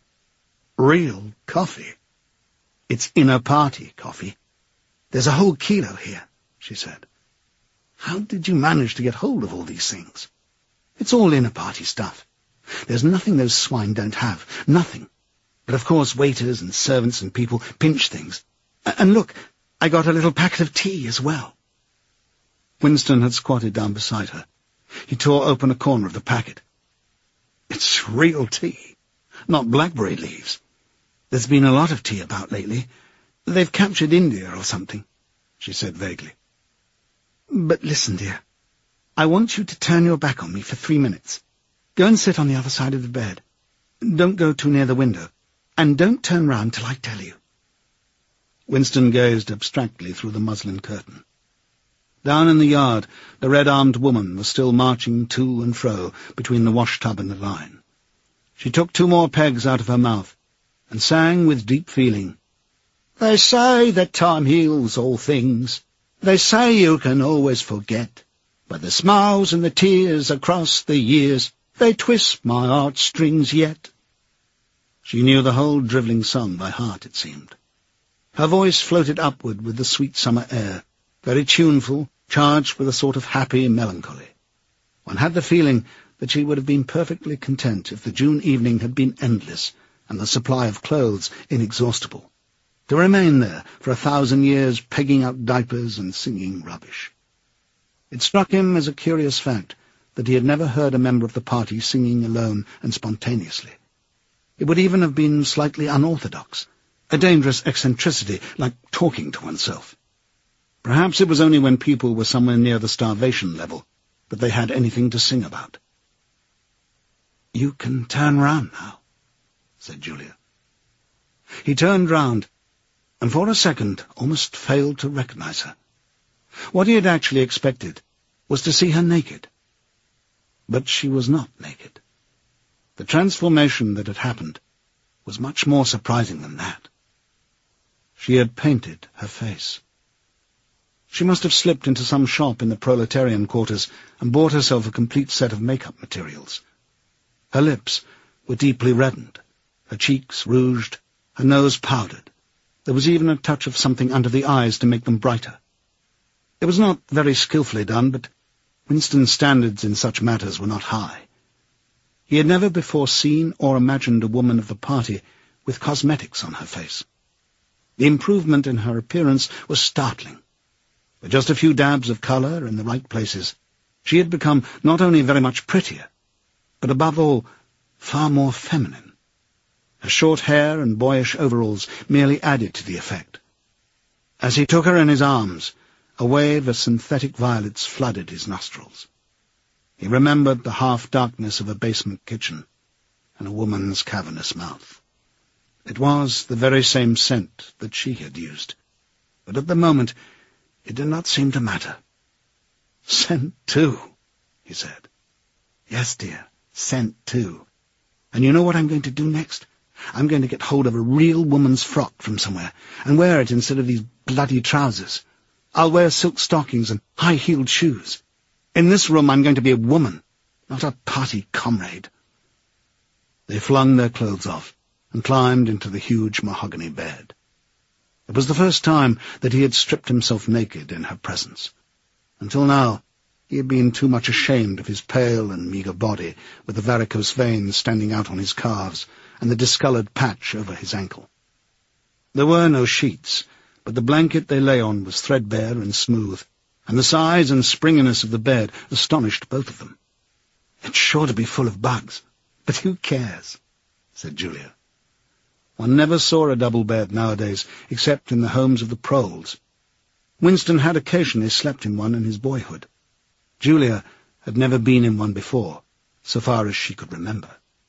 A: "Real coffee. It's inner-party coffee. There's a whole kilo here," she said. "How did you manage to get hold of all these things? It's all inner-party stuff. There's nothing those swine don't have, nothing. But of course waiters and servants and people pinch things. And look, I got a little packet of tea as well." Winston had squatted down beside her. He tore open a corner of the packet. "It's real tea, not blackberry leaves. There's been a lot of tea about lately. They've captured India or something," she said vaguely. "But listen, dear, I want you to turn your back on me for 3 minutes. Go and sit on the other side of the bed. Don't go too near the window, and don't turn round till I tell you." Winston gazed abstractly through the muslin curtain. Down in the yard, the red-armed woman was still marching to and fro between the wash-tub and the line. She took 2 more pegs out of her mouth, and sang with deep feeling, "They say that time heals all things. They say you can always forget. But the smiles and the tears across the years, they twist my heartstrings yet." She knew the whole drivelling song by heart, it seemed. Her voice floated upward with the sweet summer air, very tuneful, charged with a sort of happy melancholy. One had the feeling that she would have been perfectly content if the June evening had been endless and the supply of clothes inexhaustible, to remain there for 1,000 years pegging out diapers and singing rubbish. It struck him as a curious fact that he had never heard a member of the party singing alone and spontaneously. It would even have been slightly unorthodox, a dangerous eccentricity, like talking to oneself. Perhaps it was only when people were somewhere near the starvation level that they had anything to sing about. "You can turn round now," said Julia. He turned round, and for a second almost failed to recognize her. What he had actually expected was to see her naked. But she was not naked. The transformation that had happened was much more surprising than that. She had painted her face. She must have slipped into some shop in the proletarian quarters and bought herself a complete set of makeup materials. Her lips were deeply reddened, her cheeks rouged, her nose powdered. There was even a touch of something under the eyes to make them brighter. It was not very skillfully done, but Winston's standards in such matters were not high. He had never before seen or imagined a woman of the party with cosmetics on her face. The improvement in her appearance was startling. With just a few dabs of colour in the right places, she had become not only very much prettier, but above all, far more feminine. Her short hair and boyish overalls merely added to the effect. As he took her in his arms, a wave of synthetic violets flooded his nostrils. He remembered the half-darkness of a basement kitchen and a woman's cavernous mouth. It was the very same scent that she had used, but at the moment it did not seem to matter. "Scent too," he said. "Yes, dear, scent too. And you know what I'm going to do next? I'm going to get hold of a real woman's frock from somewhere and wear it instead of these bloody trousers. I'll wear silk stockings and high-heeled shoes. In this room I'm going to be a woman, not a party comrade." They flung their clothes off and climbed into the huge mahogany bed. It was the first time that he had stripped himself naked in her presence. Until now, he had been too much ashamed of his pale and meagre body, with the varicose veins standing out on his calves and the discoloured patch over his ankle. There were no sheets, but the blanket they lay on was threadbare and smooth, and the size and springiness of the bed astonished both of them. "It's sure to be full of bugs, but who cares?" said Julia. One never saw a double bed nowadays, except in the homes of the proles. Winston had occasionally slept in one in his boyhood. Julia had never been in one before, so far as she could remember.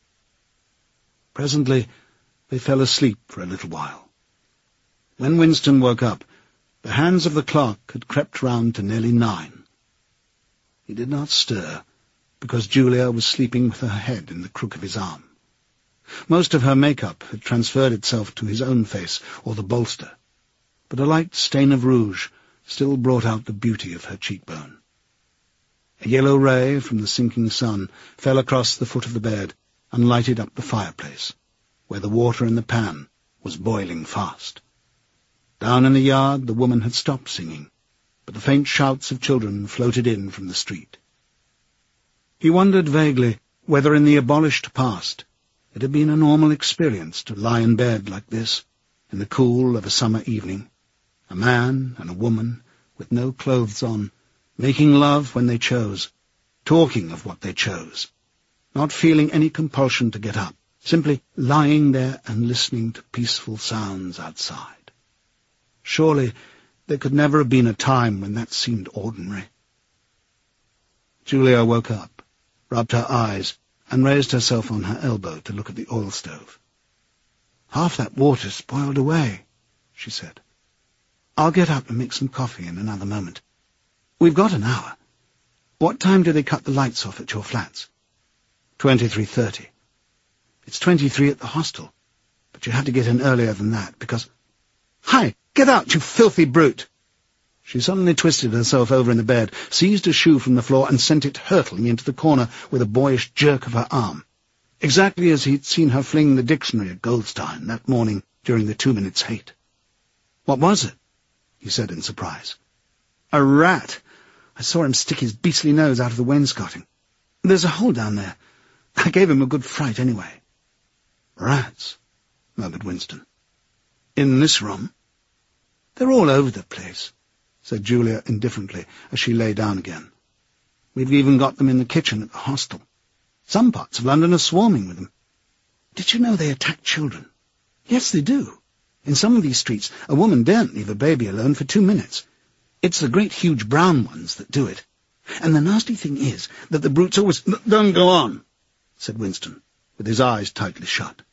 A: Presently they fell asleep for a little while. When Winston woke up, the hands of the clock had crept round to nearly 9. He did not stir, because Julia was sleeping with her head in the crook of his arm. Most of her makeup had transferred itself to his own face or the bolster, but a light stain of rouge still brought out the beauty of her cheekbone. A yellow ray from the sinking sun fell across the foot of the bed and lighted up the fireplace, where the water in the pan was boiling fast. Down in the yard the woman had stopped singing, but the faint shouts of children floated in from the street. He wondered vaguely whether in the abolished past it had been a normal experience to lie in bed like this, in the cool of a summer evening, a man and a woman with no clothes on, making love when they chose, talking of what they chose, not feeling any compulsion to get up, simply lying there and listening to peaceful sounds outside. Surely there could never have been a time when that seemed ordinary. Julia woke up, rubbed her eyes, and raised herself on her elbow to look at the oil stove. "Half that water's boiled away," she said. "I'll get up and make some coffee in another moment. We've got an hour. What time do they cut the lights off at your flats?" 23:30. "It's 23 at the hostel, but you had to get in earlier than that, because—" "Hi! Get out, you filthy brute!" She suddenly twisted herself over in the bed, seized a shoe from the floor, and sent it hurtling into the corner with a boyish jerk of her arm, exactly as he'd seen her fling the dictionary at Goldstein that morning during the 2 minutes' hate. "What was it?" he said in surprise. "A rat. I saw him stick his beastly nose out of the wainscoting. There's a hole down there. I gave him a good fright anyway." "Rats," murmured Winston. "In this room?" "They're all over the place," said Julia indifferently as she lay down again. "We've even got them in the kitchen at the hostel. Some parts of London are swarming with them. Did you know they attack children? Yes, they do. In some of these streets, a woman daren't leave a baby alone for 2 minutes. It's the great huge brown ones that do it. And the nasty thing is that the brutes always—" "Don't go on," said Winston, with his eyes tightly shut.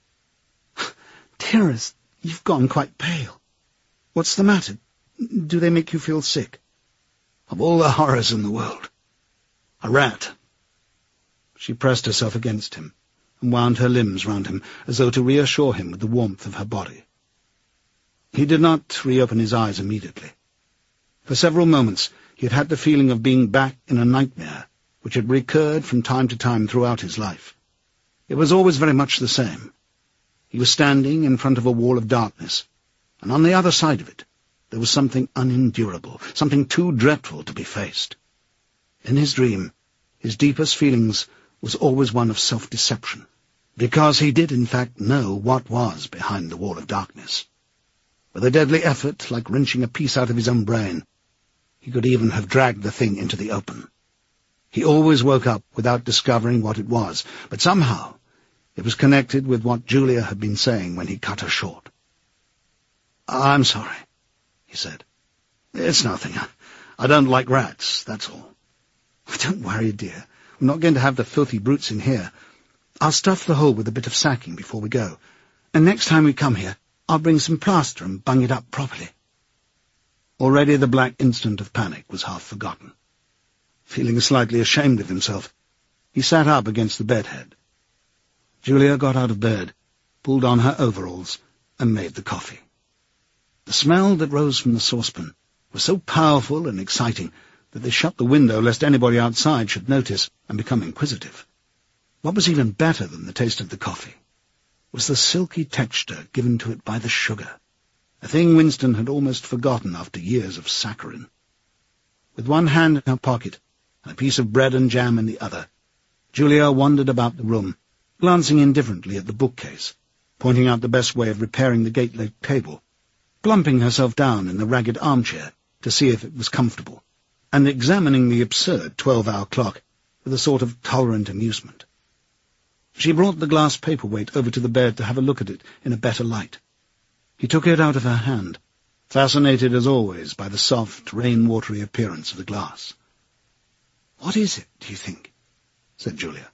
A: "Dearest, you've gone quite pale. What's the matter? Do they make you feel sick?" "Of all the horrors in the world. A rat." She pressed herself against him and wound her limbs round him as though to reassure him with the warmth of her body. He did not reopen his eyes immediately. For several moments he had had the feeling of being back in a nightmare which had recurred from time to time throughout his life. It was always very much the same. He was standing in front of a wall of darkness, and on the other side of it there was something unendurable, something too dreadful to be faced. In his dream, his deepest feelings was always one of self-deception, because he did in fact know what was behind the wall of darkness. With a deadly effort, like wrenching a piece out of his own brain, he could even have dragged the thing into the open. He always woke up without discovering what it was, but somehow it was connected with what Julia had been saying when he cut her short. "I'm sorry," he said. "It's nothing. I don't like rats, that's all." "Don't worry, dear. We're not going to have the filthy brutes in here. I'll stuff the hole with a bit of sacking before we go, and next time we come here, I'll bring some plaster and bung it up properly." Already the black instant of panic was half forgotten. Feeling slightly ashamed of himself, he sat up against the bedhead. Julia got out of bed pulled on her overalls, and made the coffee. The smell that rose from the saucepan was so powerful and exciting that they shut the window lest anybody outside should notice and become inquisitive. What was even better than the taste of the coffee was the silky texture given to it by the sugar, a thing Winston had almost forgotten after years of saccharin. With one hand in her pocket and a piece of bread and jam in the other, Julia wandered about the room, glancing indifferently at the bookcase, pointing out the best way of repairing the gate-leg table, plumping herself down in the ragged armchair to see if it was comfortable, and examining the absurd 12-hour clock with a sort of tolerant amusement. She brought the glass paperweight over to the bed to have a look at it in a better light. He took it out of her hand, fascinated as always by the soft, rain-watery appearance of the glass. "What is it, do you think?" said Julia.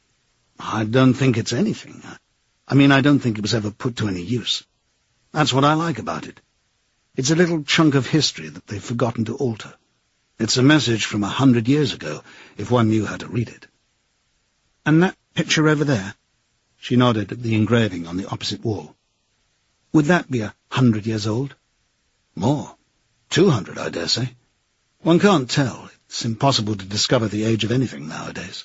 A: "I don't think it's anything. I don't think it was ever put to any use. That's what I like about it. It's a little chunk of history that they've forgotten to alter. It's a message from 100 years ago, if one knew how to read it." "And that picture over there?" She nodded at the engraving on the opposite wall. "Would that be 100 years old?" "More. 200, I dare say. One can't tell. It's impossible to discover the age of anything nowadays."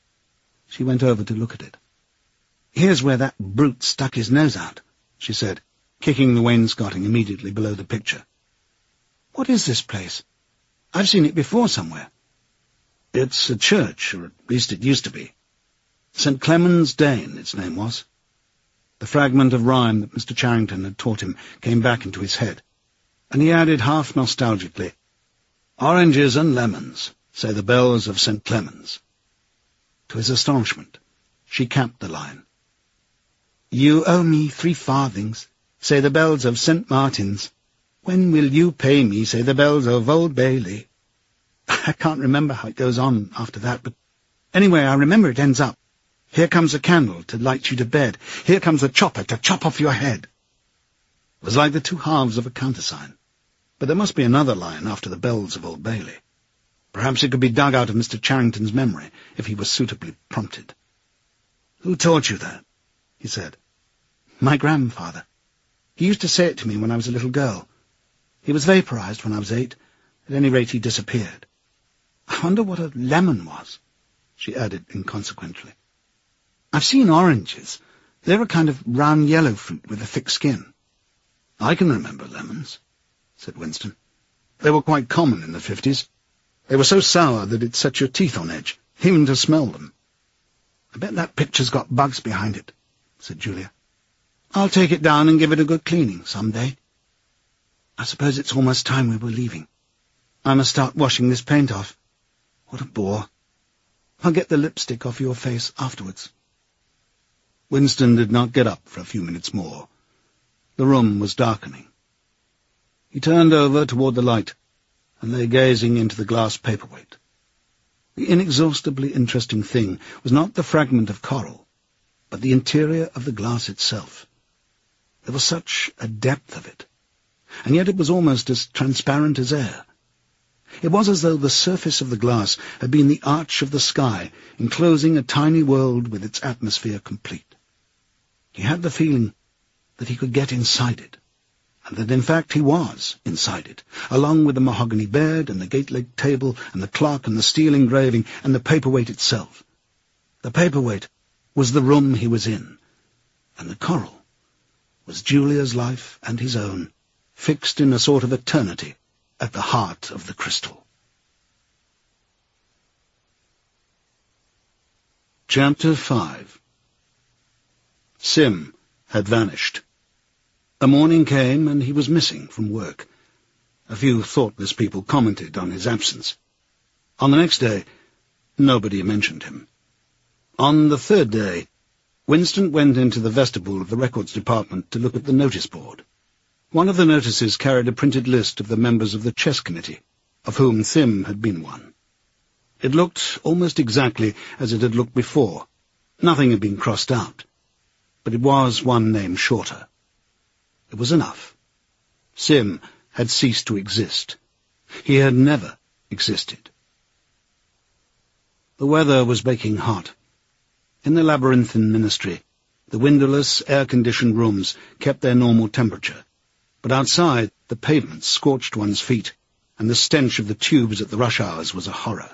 A: She went over to look at it. "Here's where that brute stuck his nose out," she said, kicking the wainscoting immediately below the picture. "What is this place? I've seen it before somewhere." "It's a church, or at least it used to be. St. Clement's Danes, its name was." The fragment of rhyme that Mr. Charrington had taught him came back into his head, and he added half nostalgically, "Oranges and lemons, say the bells of St. Clement's." To his astonishment, she capped the line. "You owe me 3 farthings, say the bells of St. Martin's. When will you pay me, say the bells of Old Bailey." I can't remember how it goes on after that, but anyway, I remember it ends up, "Here comes a candle to light you to bed. Here comes a chopper to chop off your head." It was like the 2 halves of a countersign, but there must be another line after the bells of Old Bailey. Perhaps it could be dug out of Mr. Charrington's memory, if he was suitably prompted. "Who taught you that?" he said. "My grandfather. He used to say it to me when I was a little girl. He was vaporized when I was 8. At any rate, he disappeared. I wonder what a lemon was," she added inconsequently. "I've seen oranges. They're a kind of round yellow fruit with a thick skin." "I can remember lemons," said Winston. "They were quite common in the 50s. They were so sour that it set your teeth on edge, even to smell them." "I bet that picture's got bugs behind it," said Julia. "I'll take it down and give it a good cleaning some day. I suppose it's almost time we were leaving. I must start washing this paint off. What a bore. I'll get the lipstick off your face afterwards." Winston did not get up for a few minutes more. The room was darkening. He turned over toward the light and lay gazing into the glass paperweight. The inexhaustibly interesting thing was not the fragment of coral, but the interior of the glass itself. There was such a depth of it, and yet it was almost as transparent as air. It was as though the surface of the glass had been the arch of the sky, enclosing a tiny world with its atmosphere complete. He had the feeling that he could get inside it, and that in fact he was inside it, along with the mahogany bed and the gate-leg table and the clock and the steel engraving and the paperweight itself. The paperweight was the room he was in, and the coral was Julia's life and his own, fixed in a sort of eternity at the heart of the crystal. Chapter 5. Sim had vanished. The morning came, and he was missing from work. A few thoughtless people commented on his absence. On the next day, nobody mentioned him. On the 3rd day, Winston went into the vestibule of the records department to look at the notice board. One of the notices carried a printed list of the members of the chess committee, of whom Sim had been one. It looked almost exactly as it had looked before. Nothing had been crossed out, but it was one name shorter. It was enough. Sim had ceased to exist. He had never existed. The weather was baking hot. In the labyrinthine ministry, The windowless, air-conditioned rooms kept their normal temperature, but outside the pavements scorched one's feet, and the stench of the tubes at the rush hours was a horror.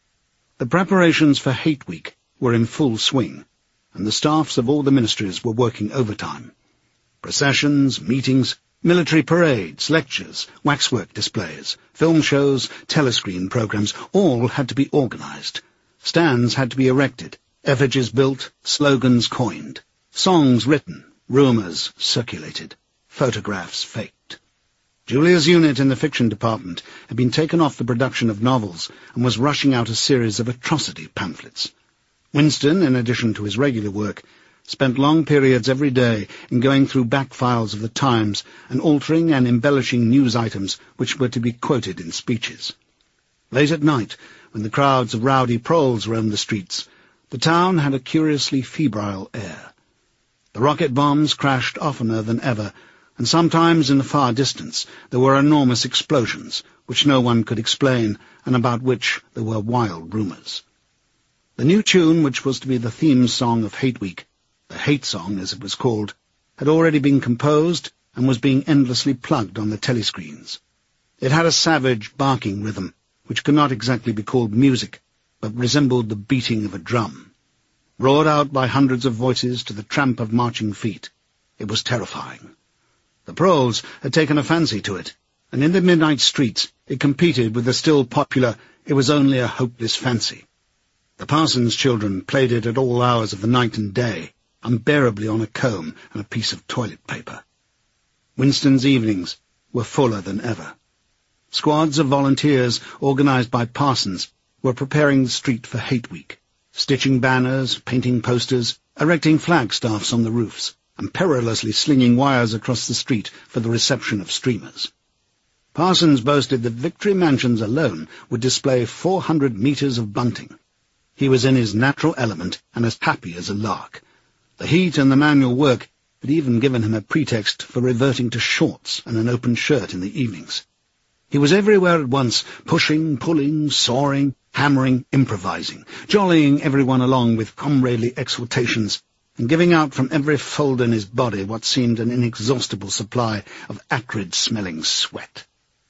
A: The preparations for Hate Week were in full swing, and the staffs of all the ministries were working overtime. Processions, meetings, military parades, lectures, waxwork displays, film shows, telescreen programs, all had to be organized. Stands had to be erected, effigies built, slogans coined, songs written, rumors circulated, photographs faked. Julia's unit in the fiction department had been taken off the production of novels and was rushing out a series of atrocity pamphlets. Winston, in addition to his regular work, spent long periods every day in going through back files of the Times and altering and embellishing news items which were to be quoted in speeches. Late at night, when the crowds of rowdy proles roamed the streets, the town had a curiously febrile air. The rocket bombs crashed oftener than ever, and sometimes in the far distance there were enormous explosions, which no one could explain, and about which there were wild rumours. The new tune, which was to be the theme song of Hate Week, the Hate Song as it was called, had already been composed and was being endlessly plugged on the telescreens. It had a savage, barking rhythm, which could not exactly be called music, but resembled the beating of a drum. Roared out by hundreds of voices to the tramp of marching feet, it was terrifying. The proles had taken a fancy to it, and in the midnight streets it competed with the still popular It Was Only a Hopeless Fancy. The parson's children played it at all hours of the night and day, unbearably on a comb and a piece of toilet paper. Winston's evenings were fuller than ever. Squads of volunteers, organized by parsons, were preparing the street for Hate Week, stitching banners, painting posters, erecting flagstaffs on the roofs, and perilously slinging wires across the street for the reception of streamers. Parsons boasted that Victory Mansions alone would display 400 metres of bunting. He was in his natural element and as happy as a lark. The heat and the manual work had even given him a pretext for reverting to shorts and an open shirt in the evenings. He was everywhere at once, pushing, pulling, sawing, hammering, improvising, jollying everyone along with comradely exhortations, and giving out from every fold in his body what seemed an inexhaustible supply of acrid-smelling sweat.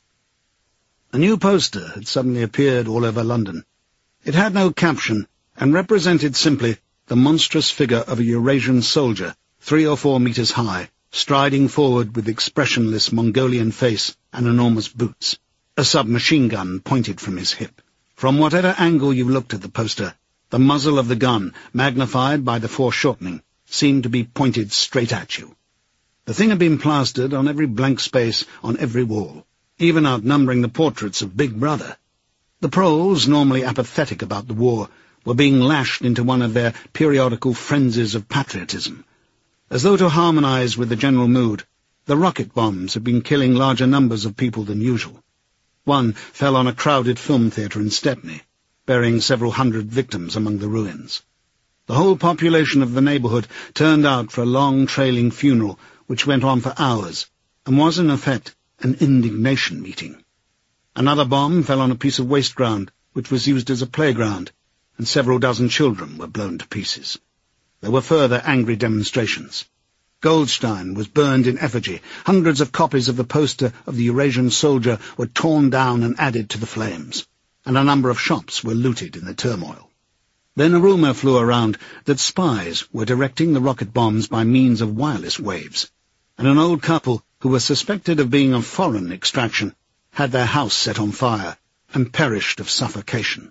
A: A new poster had suddenly appeared all over London. It had no caption, and represented simply the monstrous figure of a Eurasian soldier, 3 or 4 metres high, striding forward with expressionless Mongolian face and enormous boots, a submachine gun pointed from his hip. From whatever angle you looked at the poster, the muzzle of the gun, magnified by the foreshortening, seemed to be pointed straight at you. The thing had been plastered on every blank space on every wall, even outnumbering the portraits of Big Brother. The proles, normally apathetic about the war, were being lashed into one of their periodical frenzies of patriotism. As though to harmonize with the general mood, the rocket bombs had been killing larger numbers of people than usual. One fell on a crowded film theatre in Stepney, burying several hundred victims among the ruins. The whole population of the neighbourhood turned out for a long trailing funeral which went on for hours, and was in effect an indignation meeting. Another bomb fell on a piece of waste ground which was used as a playground, and several dozen children were blown to pieces. There were further angry demonstrations. Goldstein was burned in effigy. Hundreds of copies of the poster of the Eurasian soldier were torn down and added to the flames, and a number of shops were looted in the turmoil. Then a rumour flew around that spies were directing the rocket bombs by means of wireless waves, and an old couple who were suspected of being of foreign extraction had their house set on fire and perished of suffocation.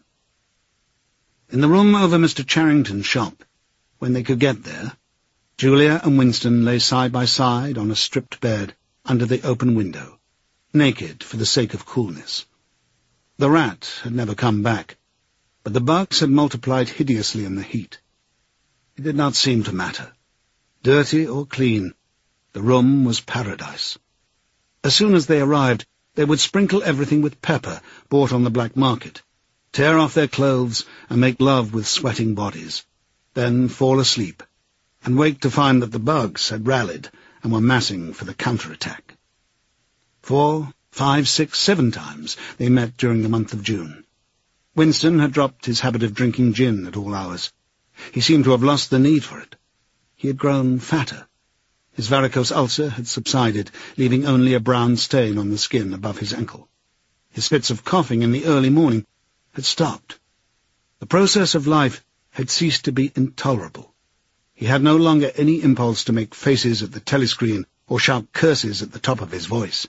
A: In the room over Mr. Charrington's shop, when they could get there, Julia and Winston lay side by side on a stripped bed under the open window, naked for the sake of coolness. The rat had never come back, but the bugs had multiplied hideously in the heat. It did not seem to matter. Dirty or clean, the room was paradise. As soon as they arrived, they would sprinkle everything with pepper bought on the black market, tear off their clothes and make love with sweating bodies, then fall asleep, and wake to find that the bugs had rallied and were massing for the counter-attack. 4, 5, 6, 7 times they met during the month of June. Winston had dropped his habit of drinking gin at all hours. He seemed to have lost the need for it. he had grown fatter. His varicose ulcer had subsided, leaving only a brown stain on the skin above his ankle. His fits of coughing in the early morning had stopped. The process of life had ceased to be intolerable. He had no longer any impulse to make faces at the telescreen or shout curses at the top of his voice.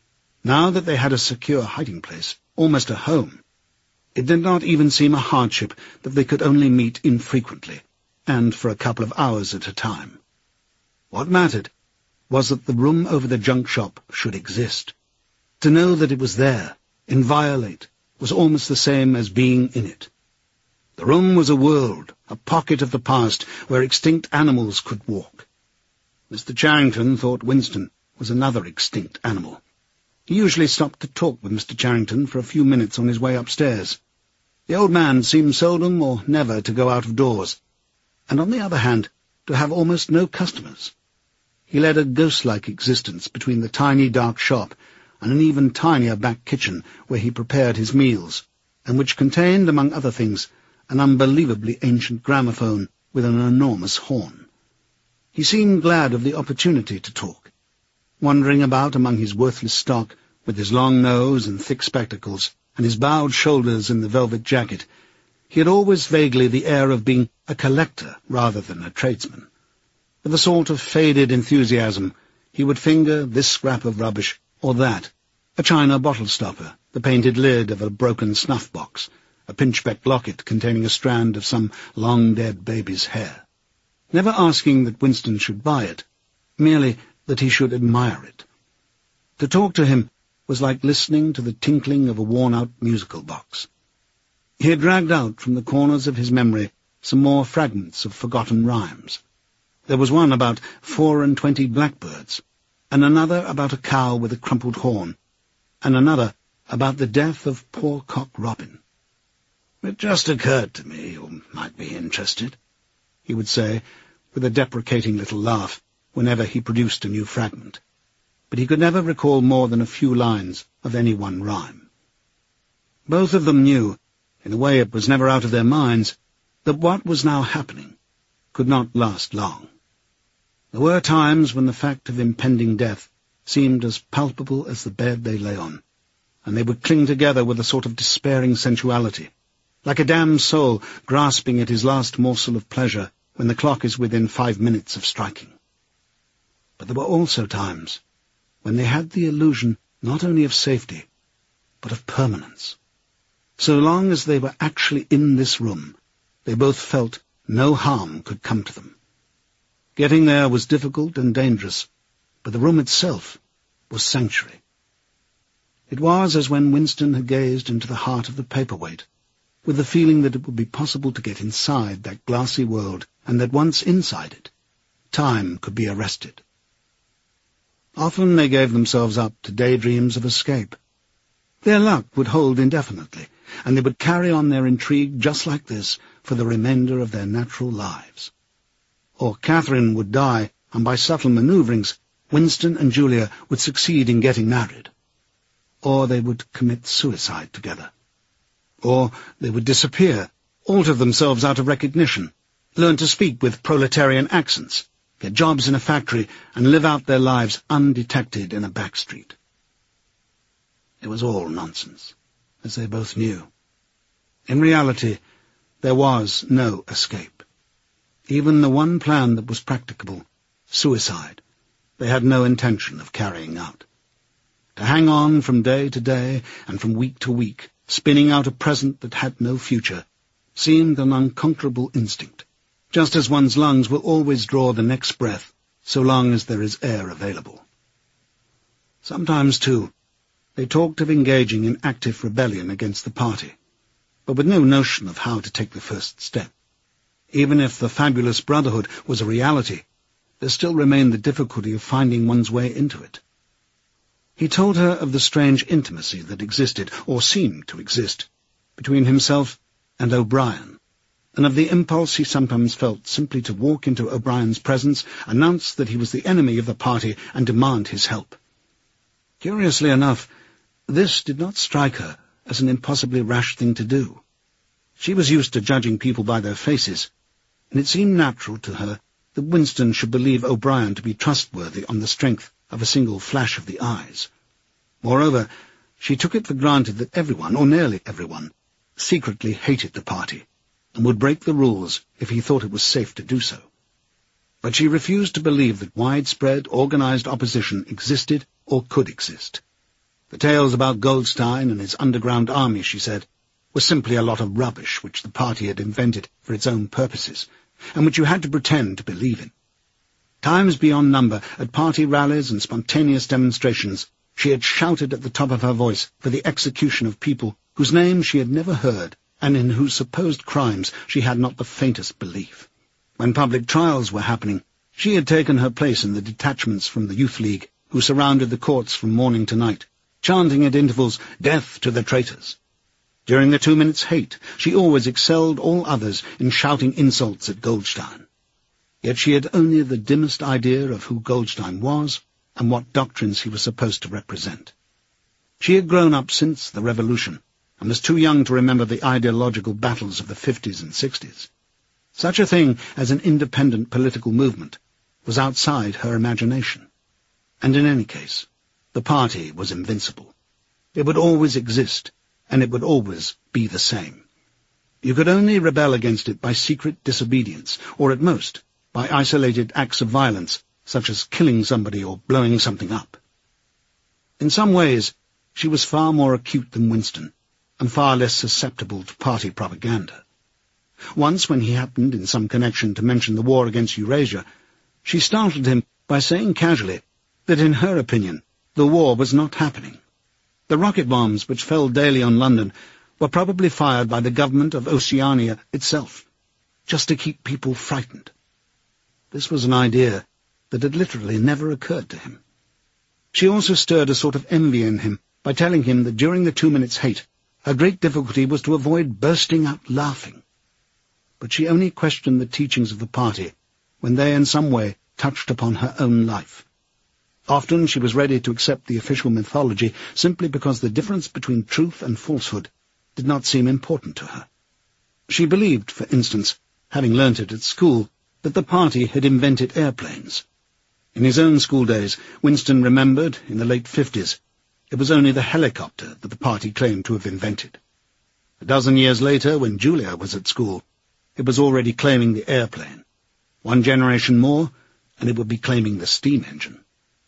A: Now that they had a secure hiding place, almost a home, it did not even seem a hardship that they could only meet infrequently, and for a couple of hours at a time. What mattered was that the room over the junk shop should exist. To know that it was there, inviolate, was almost the same as being in it. The room was a world, a pocket of the past, where extinct animals could walk. Mr. Charrington thought Winston was another extinct animal. He usually stopped to talk with Mr. Charrington for a few minutes on his way upstairs. The old man seemed seldom or never to go out of doors, and on the other hand, to have almost no customers. He led a ghost-like existence between the tiny dark shop and an even tinier back kitchen where he prepared his meals, and which contained, among other things, an unbelievably ancient gramophone with an enormous horn. He seemed glad of the opportunity to talk. Wandering about among his worthless stock, with his long nose and thick spectacles, and his bowed shoulders in the velvet jacket, he had always vaguely the air of being a collector rather than a tradesman. With a sort of faded enthusiasm, he would finger this scrap of rubbish or that, a china bottle stopper, the painted lid of a broken snuff-box, a pinchbeck locket containing a strand of some long-dead baby's hair, never asking that Winston should buy it, merely that he should admire it. To talk to him was like listening to the tinkling of a worn-out musical box. He had dragged out from the corners of his memory some more fragments of forgotten rhymes. There was one about 24 blackbirds, and another about a cow with a crumpled horn, and another about the death of poor Cock Robin. "It just occurred to me you might be interested," he would say, with a deprecating little laugh, whenever he produced a new fragment. But he could never recall more than a few lines of any one rhyme. Both of them knew, in a way it was never out of their minds, that what was now happening could not last long. There were times when the fact of impending death seemed as palpable as the bed they lay on, and they would cling together with a sort of despairing sensuality, like a damned soul grasping at his last morsel of pleasure when the clock is within 5 minutes of striking. But there were also times when they had the illusion not only of safety, but of permanence. So long as they were actually in this room, they both felt no harm could come to them. Getting there was difficult and dangerous, but the room itself was sanctuary. It was as when Winston had gazed into the heart of the paperweight, with the feeling that it would be possible to get inside that glassy world, and that once inside it, time could be arrested. Often they gave themselves up to daydreams of escape. Their luck would hold indefinitely, and they would carry on their intrigue just like this for the remainder of their natural lives. Or Catherine would die, and by subtle manoeuvrings, Winston and Julia would succeed in getting married. Or they would commit suicide together. Or they would disappear, alter themselves out of recognition, learn to speak with proletarian accents, get jobs in a factory, and live out their lives undetected in a back street. It was all nonsense, as they both knew. In reality, there was no escape. Even the one plan that was practicable, suicide, they had no intention of carrying out. To hang on from day to day and from week to week, spinning out a present that had no future, seemed an unconquerable instinct, just as one's lungs will always draw the next breath so long as there is air available. Sometimes, too, they talked of engaging in active rebellion against the party, but with no notion of how to take the first step. Even if the fabulous brotherhood was a reality, there still remained the difficulty of finding one's way into it. He told her of the strange intimacy that existed, or seemed to exist, between himself and O'Brien, and of the impulse he sometimes felt simply to walk into O'Brien's presence, announce that he was the enemy of the party, and demand his help. Curiously enough, this did not strike her as an impossibly rash thing to do. She was used to judging people by their faces, and it seemed natural to her that Winston should believe O'Brien to be trustworthy on the strength of a single flash of the eyes. Moreover, she took it for granted that everyone, or nearly everyone, secretly hated the party, and would break the rules if he thought it was safe to do so. But she refused to believe that widespread, organized opposition existed or could exist. The tales about Goldstein and his underground army, she said, were simply a lot of rubbish which the party had invented for its own purposes, and which you had to pretend to believe in. Times beyond number, at party rallies and spontaneous demonstrations, she had shouted at the top of her voice for the execution of people whose names she had never heard and in whose supposed crimes she had not the faintest belief. When public trials were happening, she had taken her place in the detachments from the Youth League who surrounded the courts from morning to night, chanting at intervals, "Death to the traitors." During the 2 minutes' hate, she always excelled all others in shouting insults at Goldstein. Yet she had only the dimmest idea of who Goldstein was and what doctrines he was supposed to represent. She had grown up since the Revolution, and was too young to remember the ideological battles of the 50s and 60s. Such a thing as an independent political movement was outside her imagination. And in any case, the party was invincible. It would always exist, and it would always be the same. You could only rebel against it by secret disobedience, or at most, by isolated acts of violence, such as killing somebody or blowing something up. In some ways, she was far more acute than Winston, and far less susceptible to party propaganda. Once, when he happened in some connection to mention the war against Eurasia, she startled him by saying casually that in her opinion the war was not happening. The rocket bombs which fell daily on London were probably fired by the government of Oceania itself, just to keep people frightened. This was an idea that had literally never occurred to him. She also stirred a sort of envy in him by telling him that during the 2 minutes' hate her great difficulty was to avoid bursting out laughing. But she only questioned the teachings of the party when they in some way touched upon her own life. Often she was ready to accept the official mythology simply because the difference between truth and falsehood did not seem important to her. She believed, for instance, having learnt it at school, that the party had invented airplanes. In his own school days, Winston remembered, in the late 50s, it was only the helicopter that the party claimed to have invented. A dozen years later, when Julia was at school, it was already claiming the airplane. 1 generation more, and it would be claiming the steam engine.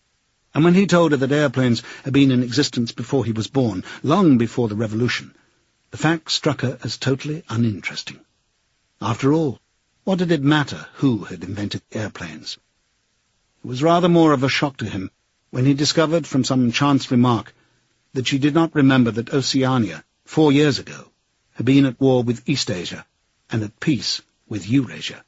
A: And when he told her that airplanes had been in existence before he was born, long before the Revolution, the fact struck her as totally uninteresting. After all, what did it matter who had invented airplanes? It was rather more of a shock to him when he discovered from some chance remark that she did not remember that Oceania, 4 years ago, had been at war with Eastasia and at peace with Eurasia.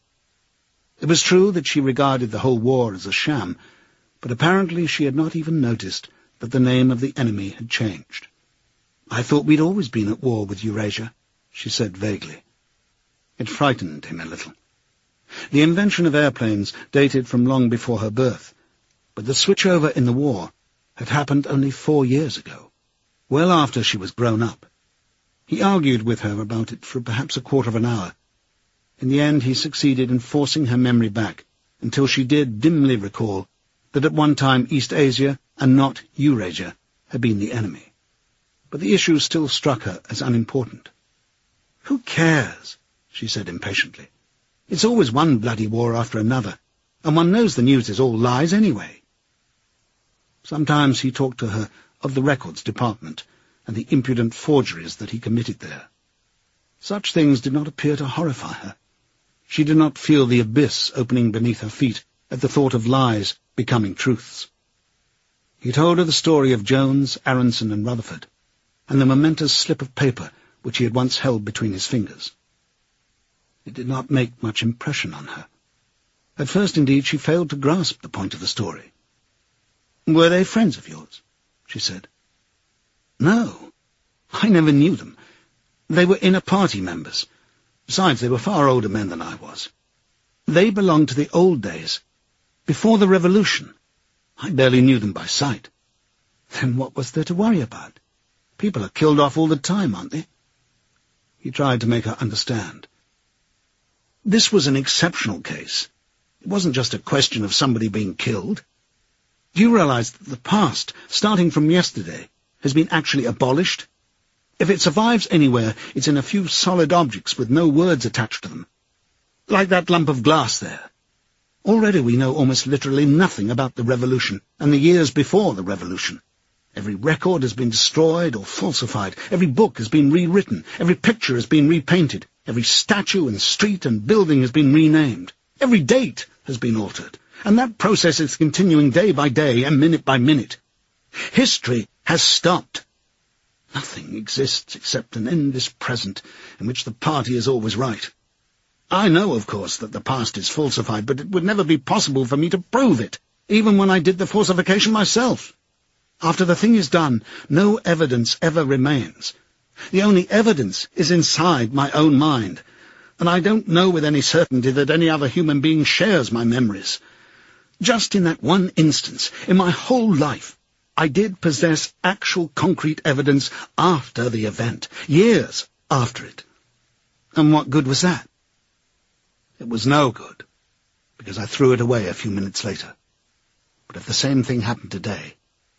A: It was true that she regarded the whole war as a sham, but apparently she had not even noticed that the name of the enemy had changed. "I thought we'd always been at war with Eurasia," she said vaguely. It frightened him a little. The invention of airplanes dated from long before her birth, but the switchover in the war had happened only 4 years ago, well after she was grown up. He argued with her about it for perhaps a quarter of an hour. In the end he succeeded in forcing her memory back until she did dimly recall that at one time Eastasia and not Eurasia had been the enemy. But the issue still struck her as unimportant. "Who cares?" she said impatiently. "It's always one bloody war after another, and one knows the news is all lies anyway." Sometimes he talked to her of the records department and the impudent forgeries that he committed there. Such things did not appear to horrify her. She did not feel the abyss opening beneath her feet at the thought of lies becoming truths. He told her the story of Jones, Aronson, and Rutherford, and the momentous slip of paper which he had once held between his fingers. It did not make much impression on her. At first, indeed, she failed to grasp the point of the story. "Were they friends of yours?" she said. "No, I never knew them. They were inner-party members. Besides, they were far older men than I was. They belonged to the old days, before the Revolution. I barely knew them by sight." "Then what was there to worry about? People are killed off all the time, aren't they?" He tried to make her understand. This was an exceptional case. It wasn't just a question of somebody being killed. Do you realize that the past, starting from yesterday, has been actually abolished? If it survives anywhere, it's in a few solid objects with no words attached to them. Like that lump of glass there. Already we know almost literally nothing about the revolution and the years before the revolution. Every record has been destroyed or falsified. Every book has been rewritten. Every picture has been repainted. Every statue and street and building has been renamed. Every date has been altered. And that process is continuing day by day and minute by minute. History has stopped. Nothing exists except an endless present in which the party is always right. I know, of course, that the past is falsified, but it would never be possible for me to prove it, even when I did the falsification myself. After the thing is done, no evidence ever remains. The only evidence is inside my own mind, and I don't know with any certainty that any other human being shares my memories. Just in that one instance, in my whole life, I did possess actual concrete evidence after the event, years after it. And what good was that? It was no good, because I threw it away a few minutes later. But if the same thing happened today,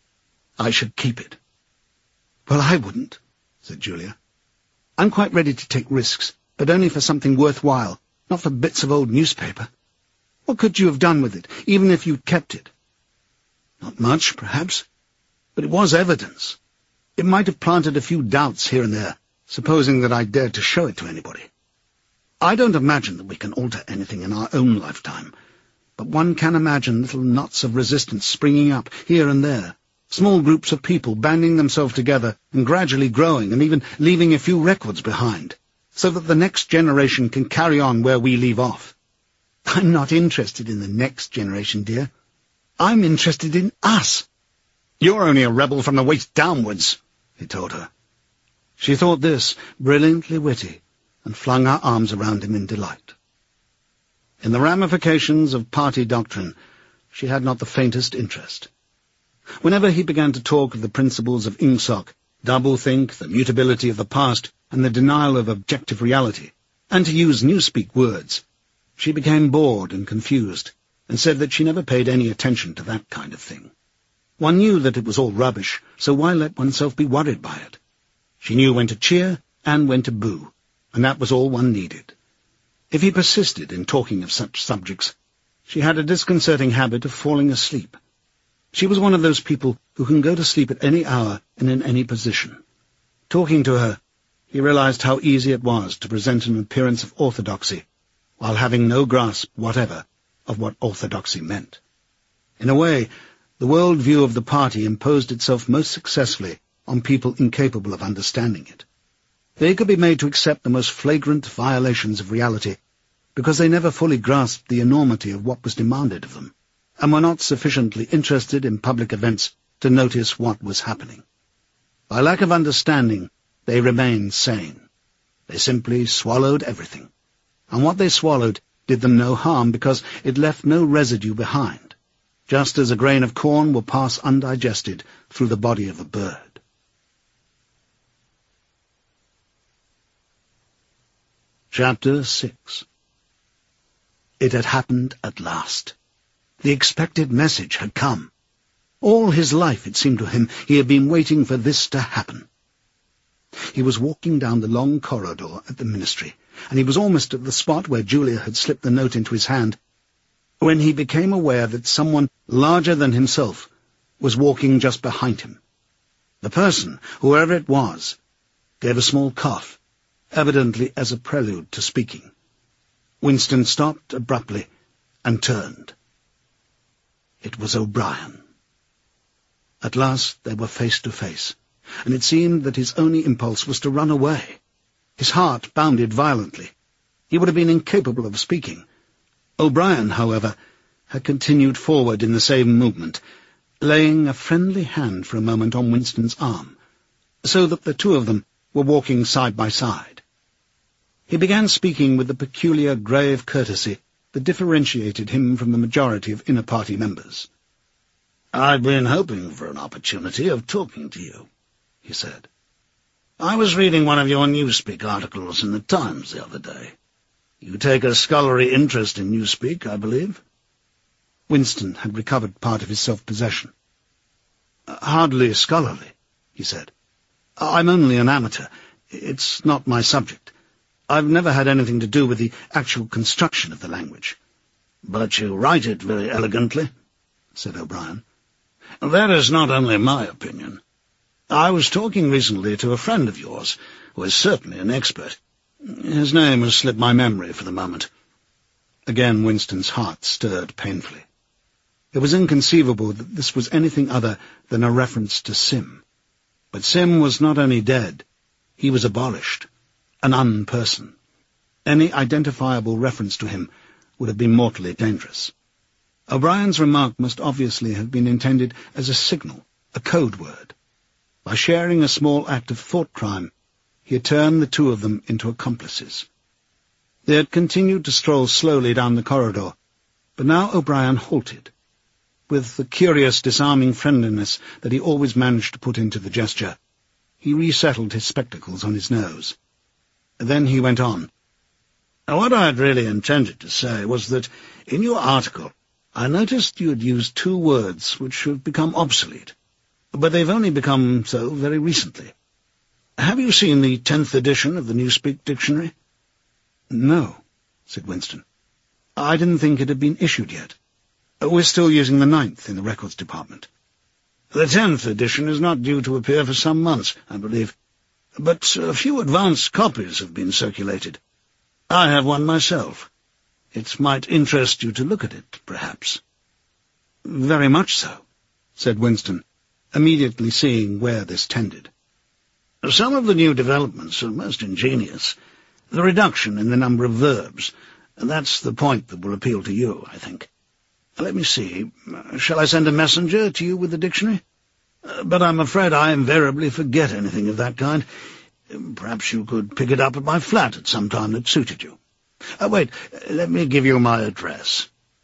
A: I should keep it. Well, I wouldn't, said Julia. I'm quite ready to take risks, but only for something worthwhile, not for bits of old newspaper. What could you have done with it, even if you'd kept it? Not much, perhaps, but it was evidence. It might have planted a few doubts here and there, supposing that I dared to show it to anybody. I don't imagine that we can alter anything in our own lifetime, but one can imagine little knots of resistance springing up here and there, small groups of people banding themselves together and gradually growing and even leaving a few records behind, so that the next generation can carry on where we leave off. I'm not interested in the next generation, dear. I'm interested in us. You're only a rebel from the waist downwards, he told her. She thought this brilliantly witty, and flung her arms around him in delight. In the ramifications of party doctrine, she had not the faintest interest. Whenever he began to talk of the principles of Ingsoc, doublethink, the mutability of the past, and the denial of objective reality, and to use newspeak words, she became bored and confused, and said that she never paid any attention to that kind of thing. One knew that it was all rubbish, so why let oneself be worried by it? She knew when to cheer and when to boo, and that was all one needed. If he persisted in talking of such subjects, she had a disconcerting habit of falling asleep. She was one of those people who can go to sleep at any hour and in any position. Talking to her, he realized how easy it was to present an appearance of orthodoxy, while having no grasp whatever of what orthodoxy meant. In a way, the world view of the party imposed itself most successfully on people incapable of understanding it. They could be made to accept the most flagrant violations of reality because they never fully grasped the enormity of what was demanded of them, and were not sufficiently interested in public events to notice what was happening. By lack of understanding, they remained sane. They simply swallowed everything, and what they swallowed did them no harm because it left no residue behind, just as a grain of corn will pass undigested through the body of a bird. Chapter 6. It had happened at last. The expected message had come. All his life, it seemed to him, he had been waiting for this to happen. He was walking down the long corridor at the ministry, and he was almost at the spot where Julia had slipped the note into his hand, when he became aware that someone larger than himself was walking just behind him. The person, whoever it was, gave a small cough, evidently as a prelude to speaking. Winston stopped abruptly and turned. It was O'Brien. At last they were face to face, and it seemed that his only impulse was to run away. His heart bounded violently. He would have been incapable of speaking. O'Brien, however, had continued forward in the same movement, laying a friendly hand for a moment on Winston's arm, so that the two of them were walking side by side. He began speaking with the peculiar grave courtesy that differentiated him from the majority of inner party members. "I've been hoping for an opportunity of talking to you," he said. "I was reading one of your Newspeak articles in the Times the other day. You take a scholarly interest in Newspeak, I believe?" Winston had recovered part of his self-possession. "Hardly scholarly," he said. "I'm only an amateur. It's not my subject. I've never had anything to do with the actual construction of the language." "But you write it very elegantly," said O'Brien. "That is not only my opinion. I was talking recently to a friend of yours, who is certainly an expert. His name has slipped my memory for the moment." Again Winston's heart stirred painfully. It was inconceivable that this was anything other than a reference to Sim. But Sim was not only dead, he was abolished, an unperson. Any identifiable reference to him would have been mortally dangerous. O'Brien's remark must obviously have been intended as a signal, a code word. By sharing a small act of thought crime, he had turned the two of them into accomplices. They had continued to stroll slowly down the corridor, but now O'Brien halted. With the curious, disarming friendliness that he always managed to put into the gesture, he resettled his spectacles on his nose. Then he went on. "What I had really intended to say was that, in your article, I noticed you had used two words which have become obsolete, but they've only become so very recently. Have you seen the 10th edition of the Newspeak Dictionary?" "No," said Winston. "I didn't think it had been issued yet. We're still using the 9th in the records department." "The 10th edition is not due to appear for some months, I believe, but a few advanced copies have been circulated. I have one myself. It might interest you to look at it, perhaps." "Very much so," said Winston, immediately seeing where this tended. "Some of the new developments are most ingenious. The reduction in the number of verbs, that's the point that will appeal to you, I think. Let me see. Shall I send a messenger to you with the dictionary? But I'm afraid I invariably forget anything of that kind. Perhaps you could pick it up at my flat at some time that suited you. Wait, let me give you my address."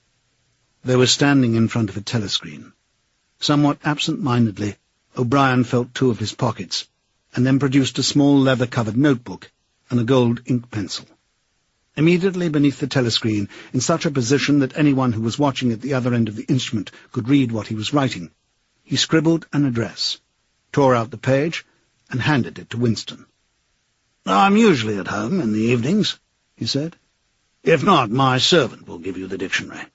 A: They were standing in front of a telescreen. Somewhat absent-mindedly, O'Brien felt two of his pockets, and then produced a small leather-covered notebook and a gold ink pencil. Immediately beneath the telescreen, in such a position that anyone who was watching at the other end of the instrument could read what he was writing, he scribbled an address, tore out the page, and handed it to Winston. "I'm usually at home in the evenings," he said. "If not, my servant will give you the dictionary."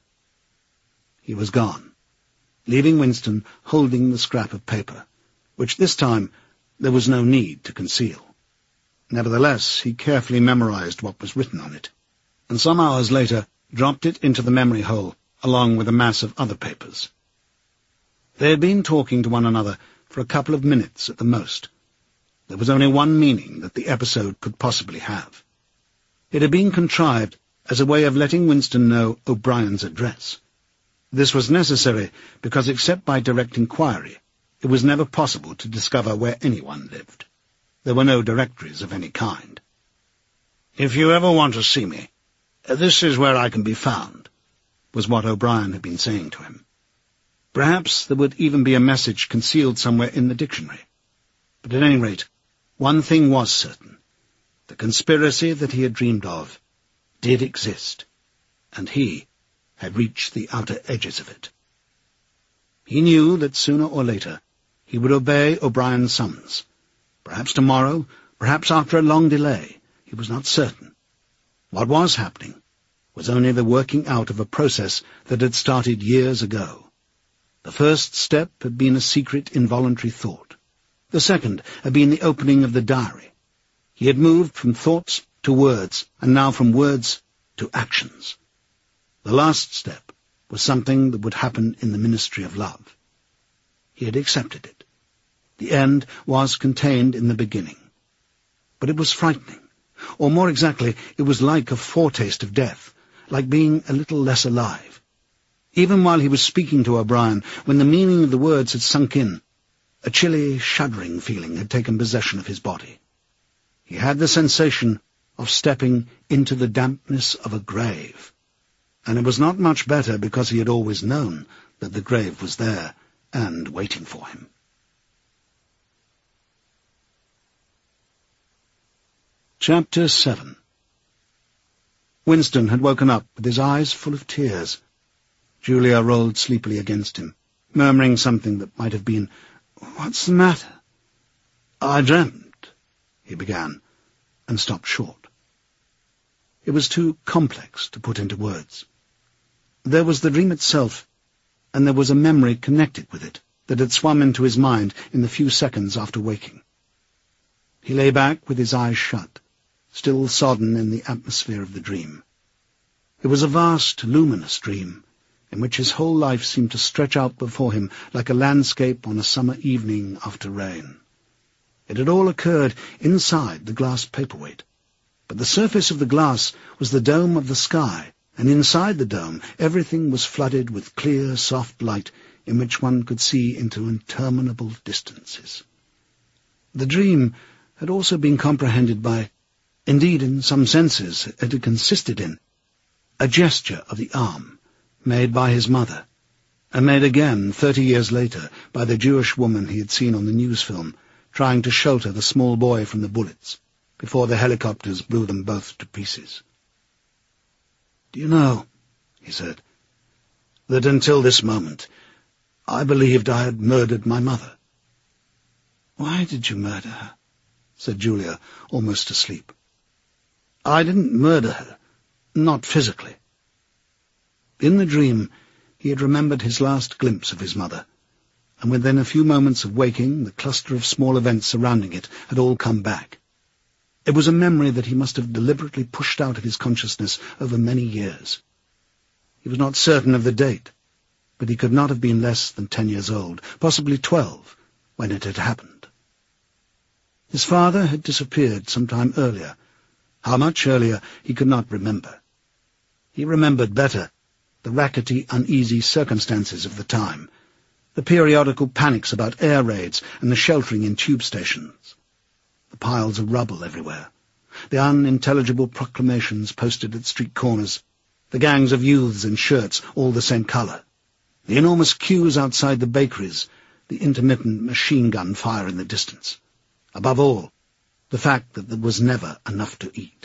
A: He was gone, leaving Winston holding the scrap of paper, which this time there was no need to conceal. Nevertheless, he carefully memorized what was written on it, and some hours later dropped it into the memory hole along with a mass of other papers. They had been talking to one another for a couple of minutes at the most. There was only one meaning that the episode could possibly have. It had been contrived as a way of letting Winston know O'Brien's address. This was necessary because, except by direct inquiry, it was never possible to discover where anyone lived. There were no directories of any kind. "If you ever want to see me, this is where I can be found," was what O'Brien had been saying to him. Perhaps there would even be a message concealed somewhere in the dictionary. But at any rate, one thing was certain. The conspiracy that he had dreamed of did exist, and he had reached the outer edges of it. He knew that sooner or later he would obey O'Brien's summons. Perhaps tomorrow, perhaps after a long delay, he was not certain. What was happening was only the working out of a process that had started years ago. The first step had been a secret, involuntary thought. The second had been the opening of the diary. He had moved from thoughts to words, and now from words to actions. The last step was something that would happen in the Ministry of Love. He had accepted it. The end was contained in the beginning. But it was frightening. Or more exactly, it was like a foretaste of death, like being a little less alive. Even while he was speaking to O'Brien, when the meaning of the words had sunk in, a chilly, shuddering feeling had taken possession of his body. He had the sensation of stepping into the dampness of a grave. And it was not much better because he had always known that the grave was there and waiting for him. Chapter 7. Winston had woken up with his eyes full of tears. Julia rolled sleepily against him, murmuring something that might have been, "What's the matter?" "I dreamt," he began, and stopped short. It was too complex to put into words. There was the dream itself, and there was a memory connected with it that had swum into his mind in the few seconds after waking. He lay back with his eyes shut, still sodden in the atmosphere of the dream. It was a vast, luminous dream, in which his whole life seemed to stretch out before him like a landscape on a summer evening after rain. It had all occurred inside the glass paperweight, but the surface of the glass was the dome of the sky, and inside the dome everything was flooded with clear, soft light in which one could see into interminable distances. The dream had also been comprehended by, indeed in some senses it had consisted in, a gesture of the arm, made by his mother, and made again 30 years later by the Jewish woman he had seen on the news film, trying to shelter the small boy from the bullets, before the helicopters blew them both to pieces. "Do you know," he said, "that until this moment I believed I had murdered my mother." "Why did you murder her?" said Julia, almost asleep. "I didn't murder her, not physically." In the dream he had remembered his last glimpse of his mother, and within a few moments of waking the cluster of small events surrounding it had all come back. It was a memory that he must have deliberately pushed out of his consciousness over many years. He was not certain of the date, but he could not have been less than 10 years old, possibly 12, when it had happened. His father had disappeared some time earlier. How much earlier he could not remember. He remembered better the rackety, uneasy circumstances of the time, the periodical panics about air raids and the sheltering in tube stations, the piles of rubble everywhere, the unintelligible proclamations posted at street corners, the gangs of youths in shirts all the same colour, the enormous queues outside the bakeries, the intermittent machine-gun fire in the distance. Above all, the fact that there was never enough to eat.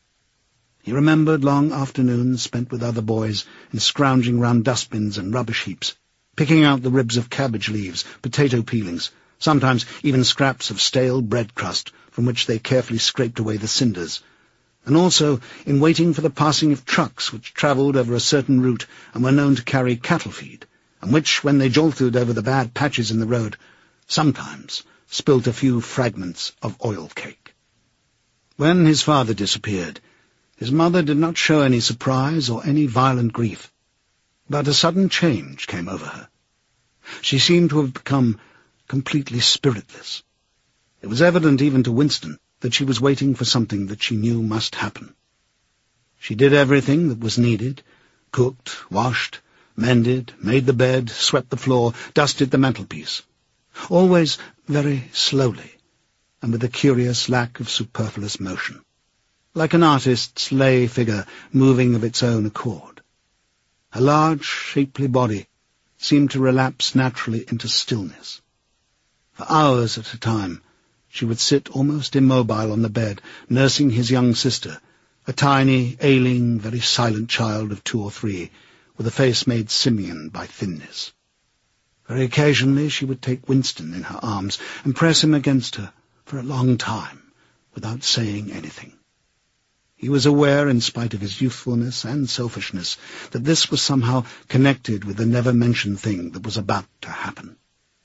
A: He remembered long afternoons spent with other boys in scrounging round dustbins and rubbish heaps, picking out the ribs of cabbage leaves, potato peelings, sometimes even scraps of stale bread crust from which they carefully scraped away the cinders, and also in waiting for the passing of trucks which travelled over a certain route and were known to carry cattle feed, and which, when they jolted over the bad patches in the road, sometimes spilt a few fragments of oil cake. When his father disappeared, his mother did not show any surprise or any violent grief, but a sudden change came over her. She seemed to have become completely spiritless. It was evident even to Winston that she was waiting for something that she knew must happen. She did everything that was needed, cooked, washed, mended, made the bed, swept the floor, dusted the mantelpiece, always very slowly, and with a curious lack of superfluous motion, like an artist's lay figure moving of its own accord. Her large, shapely body seemed to relapse naturally into stillness. For hours at a time she would sit almost immobile on the bed, nursing his young sister, a tiny, ailing, very silent child of 2 or 3, with a face made simian by thinness. Very occasionally she would take Winston in her arms and press him against her for a long time, without saying anything. He was aware, in spite of his youthfulness and selfishness, that this was somehow connected with the never-mentioned thing that was about to happen.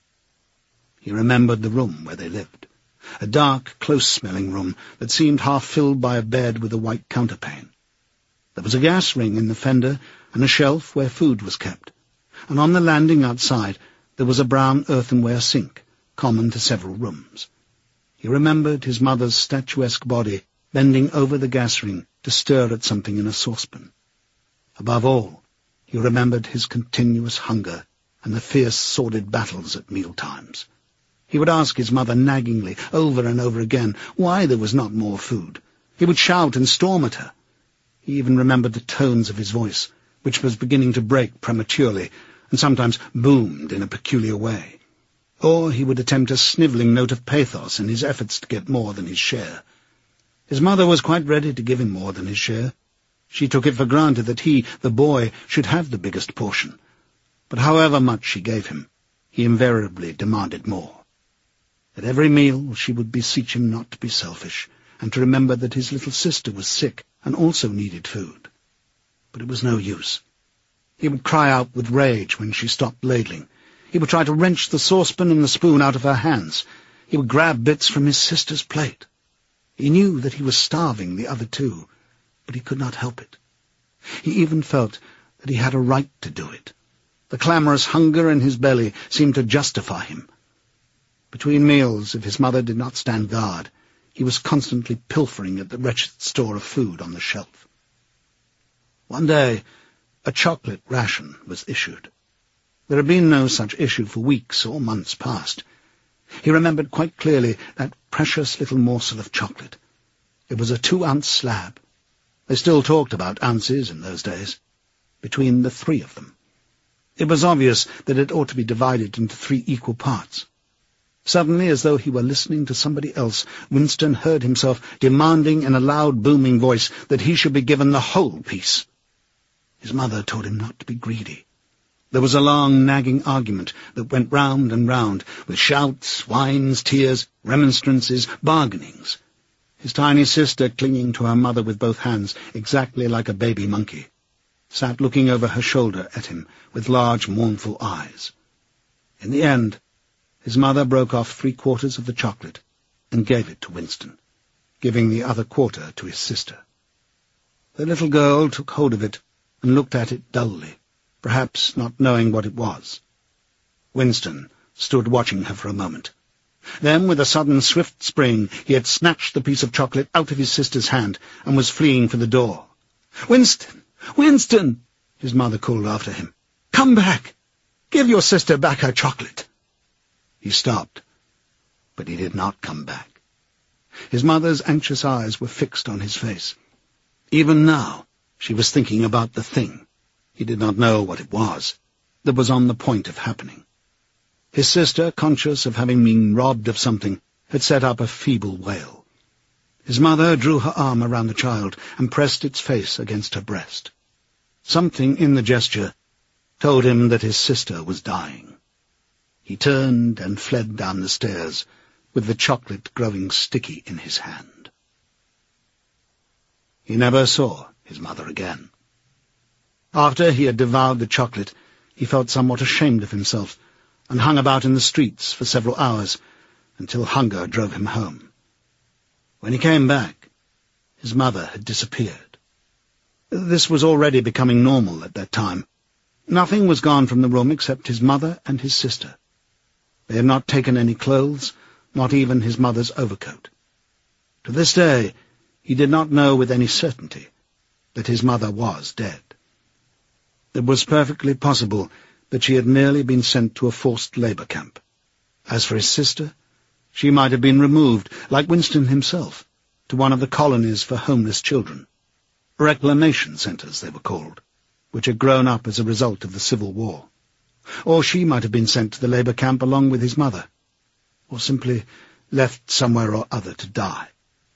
A: He remembered the room where they lived, a dark, close-smelling room that seemed half-filled by a bed with a white counterpane. There was a gas ring in the fender and a shelf where food was kept, and on the landing outside there was a brown earthenware sink, common to several rooms. He remembered his mother's statuesque body bending over the gas ring to stir at something in a saucepan. Above all, he remembered his continuous hunger and the fierce, sordid battles at meal-times. He would ask his mother naggingly, over and over again, why there was not more food. He would shout and storm at her. He even remembered the tones of his voice, which was beginning to break prematurely, and sometimes boomed in a peculiar way. Or he would attempt a snivelling note of pathos in his efforts to get more than his share. His mother was quite ready to give him more than his share. She took it for granted that he, the boy, should have the biggest portion. But however much she gave him, he invariably demanded more. At every meal she would beseech him not to be selfish, and to remember that his little sister was sick and also needed food. But it was no use. He would cry out with rage when she stopped ladling. He would try to wrench the saucepan and the spoon out of her hands. He would grab bits from his sister's plate. He knew that he was starving the other two, but he could not help it. He even felt that he had a right to do it. The clamorous hunger in his belly seemed to justify him. Between meals, if his mother did not stand guard, he was constantly pilfering at the wretched store of food on the shelf. One day, a chocolate ration was issued. There had been no such issue for weeks or months past. He remembered quite clearly that precious little morsel of chocolate. It was a 2-ounce slab. They still talked about ounces in those days. Between the 3 of them. It was obvious that it ought to be divided into 3 equal parts. Suddenly, as though he were listening to somebody else, Winston heard himself demanding in a loud, booming voice that he should be given the whole piece. His mother told him not to be greedy. There was a long, nagging argument that went round and round, with shouts, whines, tears, remonstrances, bargainings. His tiny sister, clinging to her mother with both hands, exactly like a baby monkey, sat looking over her shoulder at him with large, mournful eyes. In the end, his mother broke off 3/4 of the chocolate and gave it to Winston, giving the other quarter to his sister. The little girl took hold of it and looked at it dully, perhaps not knowing what it was. Winston stood watching her for a moment. Then, with a sudden, swift spring, he had snatched the piece of chocolate out of his sister's hand and was fleeing for the door. "Winston! Winston!" his mother called after him. "Come back! Give your sister back her chocolate!" He stopped, but he did not come back. His mother's anxious eyes were fixed on his face. Even now, she was thinking about the thing, he did not know what it was, that was on the point of happening. His sister, conscious of having been robbed of something, had set up a feeble wail. His mother drew her arm around the child and pressed its face against her breast. Something in the gesture told him that his sister was dying. He turned and fled down the stairs, with the chocolate growing sticky in his hand. He never saw his mother again. After he had devoured the chocolate, he felt somewhat ashamed of himself, and hung about in the streets for several hours, until hunger drove him home. When he came back, his mother had disappeared. This was already becoming normal at that time. Nothing was gone from the room except his mother and his sister. They had not taken any clothes, not even his mother's overcoat. To this day, he did not know with any certainty that his mother was dead. It was perfectly possible that she had merely been sent to a forced labour camp. As for his sister, she might have been removed, like Winston himself, to one of the colonies for homeless children. Reclamation centres, they were called, which had grown up as a result of the Civil War. Or she might have been sent to the labour camp along with his mother, or simply left somewhere or other to die.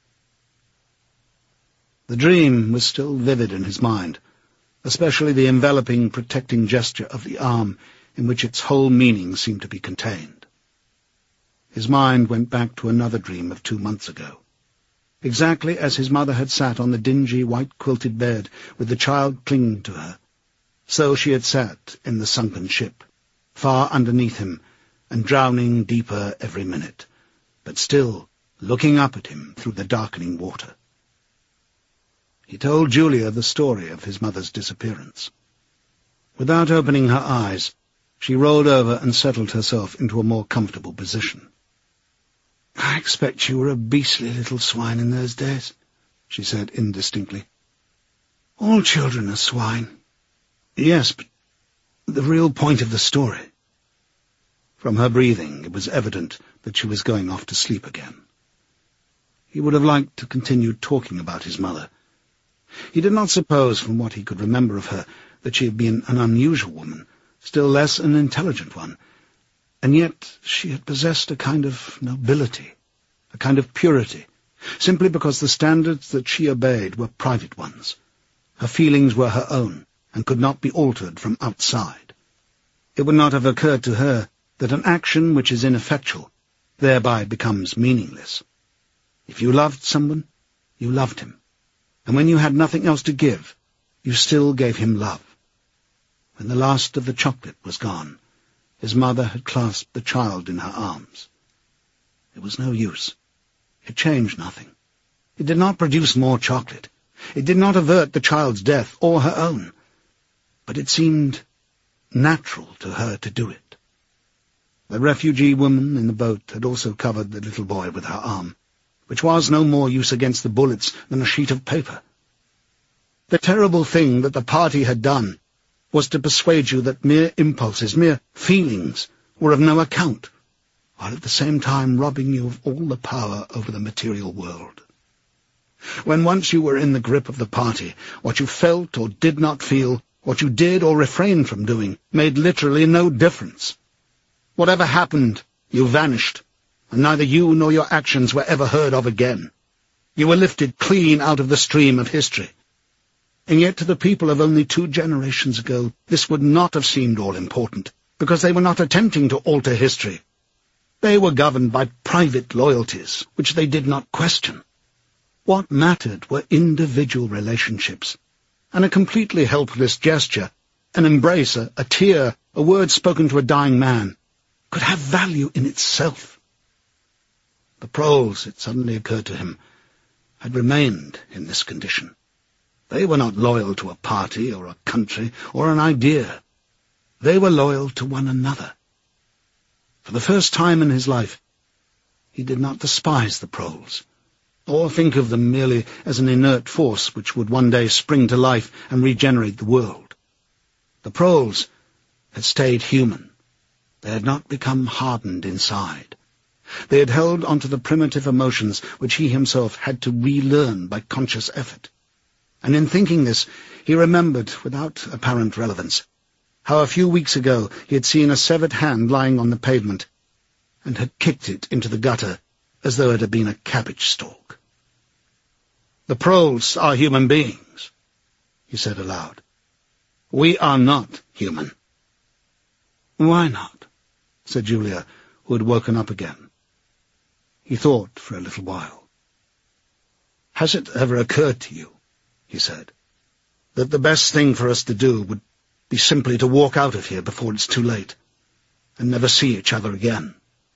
A: The dream was still vivid in his mind, especially the enveloping, protecting gesture of the arm in which its whole meaning seemed to be contained. His mind went back to another dream of 2 months ago. Exactly as his mother had sat on the dingy, white-quilted bed with the child clinging to her, so she had sat in the sunken ship, far underneath him, and drowning deeper every minute, but still looking up at him through the darkening water. He told Julia the story of his mother's disappearance. Without opening her eyes, she rolled over and settled herself into a more comfortable position. "I expect you were a beastly little swine in those days," she said indistinctly. "All children are swine." "Yes, but the real point of the story." From her breathing, it was evident that she was going off to sleep again. He would have liked to continue talking about his mother. He did not suppose, from what he could remember of her, that she had been an unusual woman, still less an intelligent one, and yet she had possessed a kind of nobility, a kind of purity, simply because the standards that she obeyed were private ones. Her feelings were her own, and could not be altered from outside. It would not have occurred to her that an action which is ineffectual thereby becomes meaningless. If you loved someone, you loved him, and when you had nothing else to give, you still gave him love. When the last of the chocolate was gone, his mother had clasped the child in her arms. It was no use. It changed nothing. It did not produce more chocolate. It did not avert the child's death or her own. But it seemed natural to her to do it. The refugee woman in the boat had also covered the little boy with her arm, which was no more use against the bullets than a sheet of paper. The terrible thing that the party had done was to persuade you that mere impulses, mere feelings, were of no account, while at the same time robbing you of all the power over the material world. When once you were in the grip of the party, what you felt or did not feel, what you did or refrained from doing, made literally no difference. Whatever happened, you vanished, and neither you nor your actions were ever heard of again. You were lifted clean out of the stream of history. And yet to the people of only 2 generations ago, this would not have seemed all-important, because they were not attempting to alter history. They were governed by private loyalties, which they did not question. What mattered were individual relationships, and a completely helpless gesture, an embrace, a tear, a word spoken to a dying man, could have value in itself. The proles, it suddenly occurred to him, had remained in this condition. They were not loyal to a party or a country or an idea. They were loyal to one another. For the first time in his life, he did not despise the proles, or think of them merely as an inert force which would one day spring to life and regenerate the world. The proles had stayed human. They had not become hardened inside. They had held onto the primitive emotions which he himself had to relearn by conscious effort. And in thinking this, he remembered, without apparent relevance, how a few weeks ago he had seen a severed hand lying on the pavement, and had kicked it into the gutter as though it had been a cabbage stalk. "The proles are human beings," he said aloud. "We are not human." "Why not?" said Julia, who had woken up again. He thought for a little while. "Has it ever occurred to you," he said, "that the best thing for us to do would be simply to walk out of here before it's too late, and never see each other again?"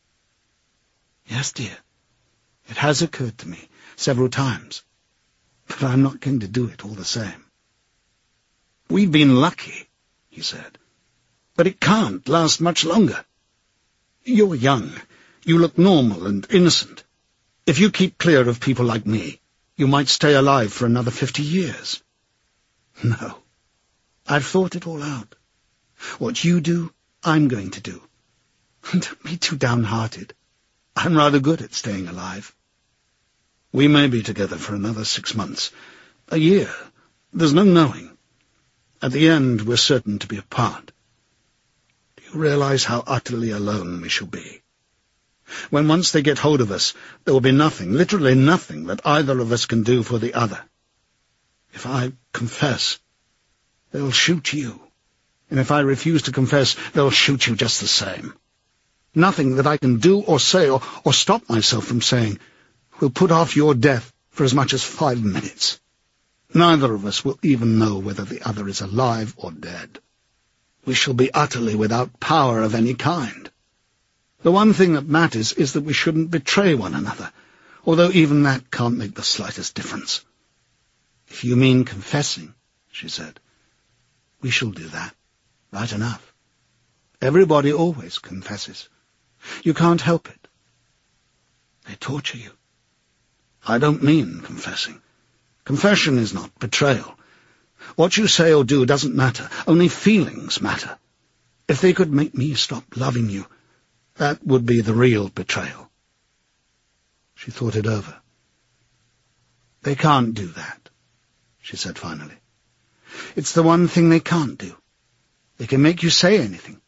A: "Yes, dear. It has occurred to me several times, but I'm not going to do it all the same." "We've been lucky," he said, "but it can't last much longer. You're young. You look normal and innocent. If you keep clear of people like me, you might stay alive for another 50 years. No, I've thought it all out. What you do, I'm going to do. Don't be too downhearted. I'm rather good at staying alive. We may be together for another 6 months, a year. There's no knowing. At the end, we're certain to be apart. Do you realize how utterly alone we shall be? When once they get hold of us, there will be nothing, literally nothing, that either of us can do for the other. If I confess, they'll shoot you. And if I refuse to confess, they'll shoot you just the same. Nothing that I can do or say or stop myself from saying will put off your death for as much as 5 minutes. Neither of us will even know whether the other is alive or dead. We shall be utterly without power of any kind. The one thing that matters is that we shouldn't betray one another, although even that can't make the slightest difference." "If you mean confessing," she said, "we shall do that, right enough. Everybody always confesses. You can't help it. They torture you." "I don't mean confessing. Confession is not betrayal. What you say or do doesn't matter. Only feelings matter. If they could make me stop loving you, that would be the real betrayal." She thought it over. "They can't do that," she said finally. "It's the one thing they can't do. They can make you say anything,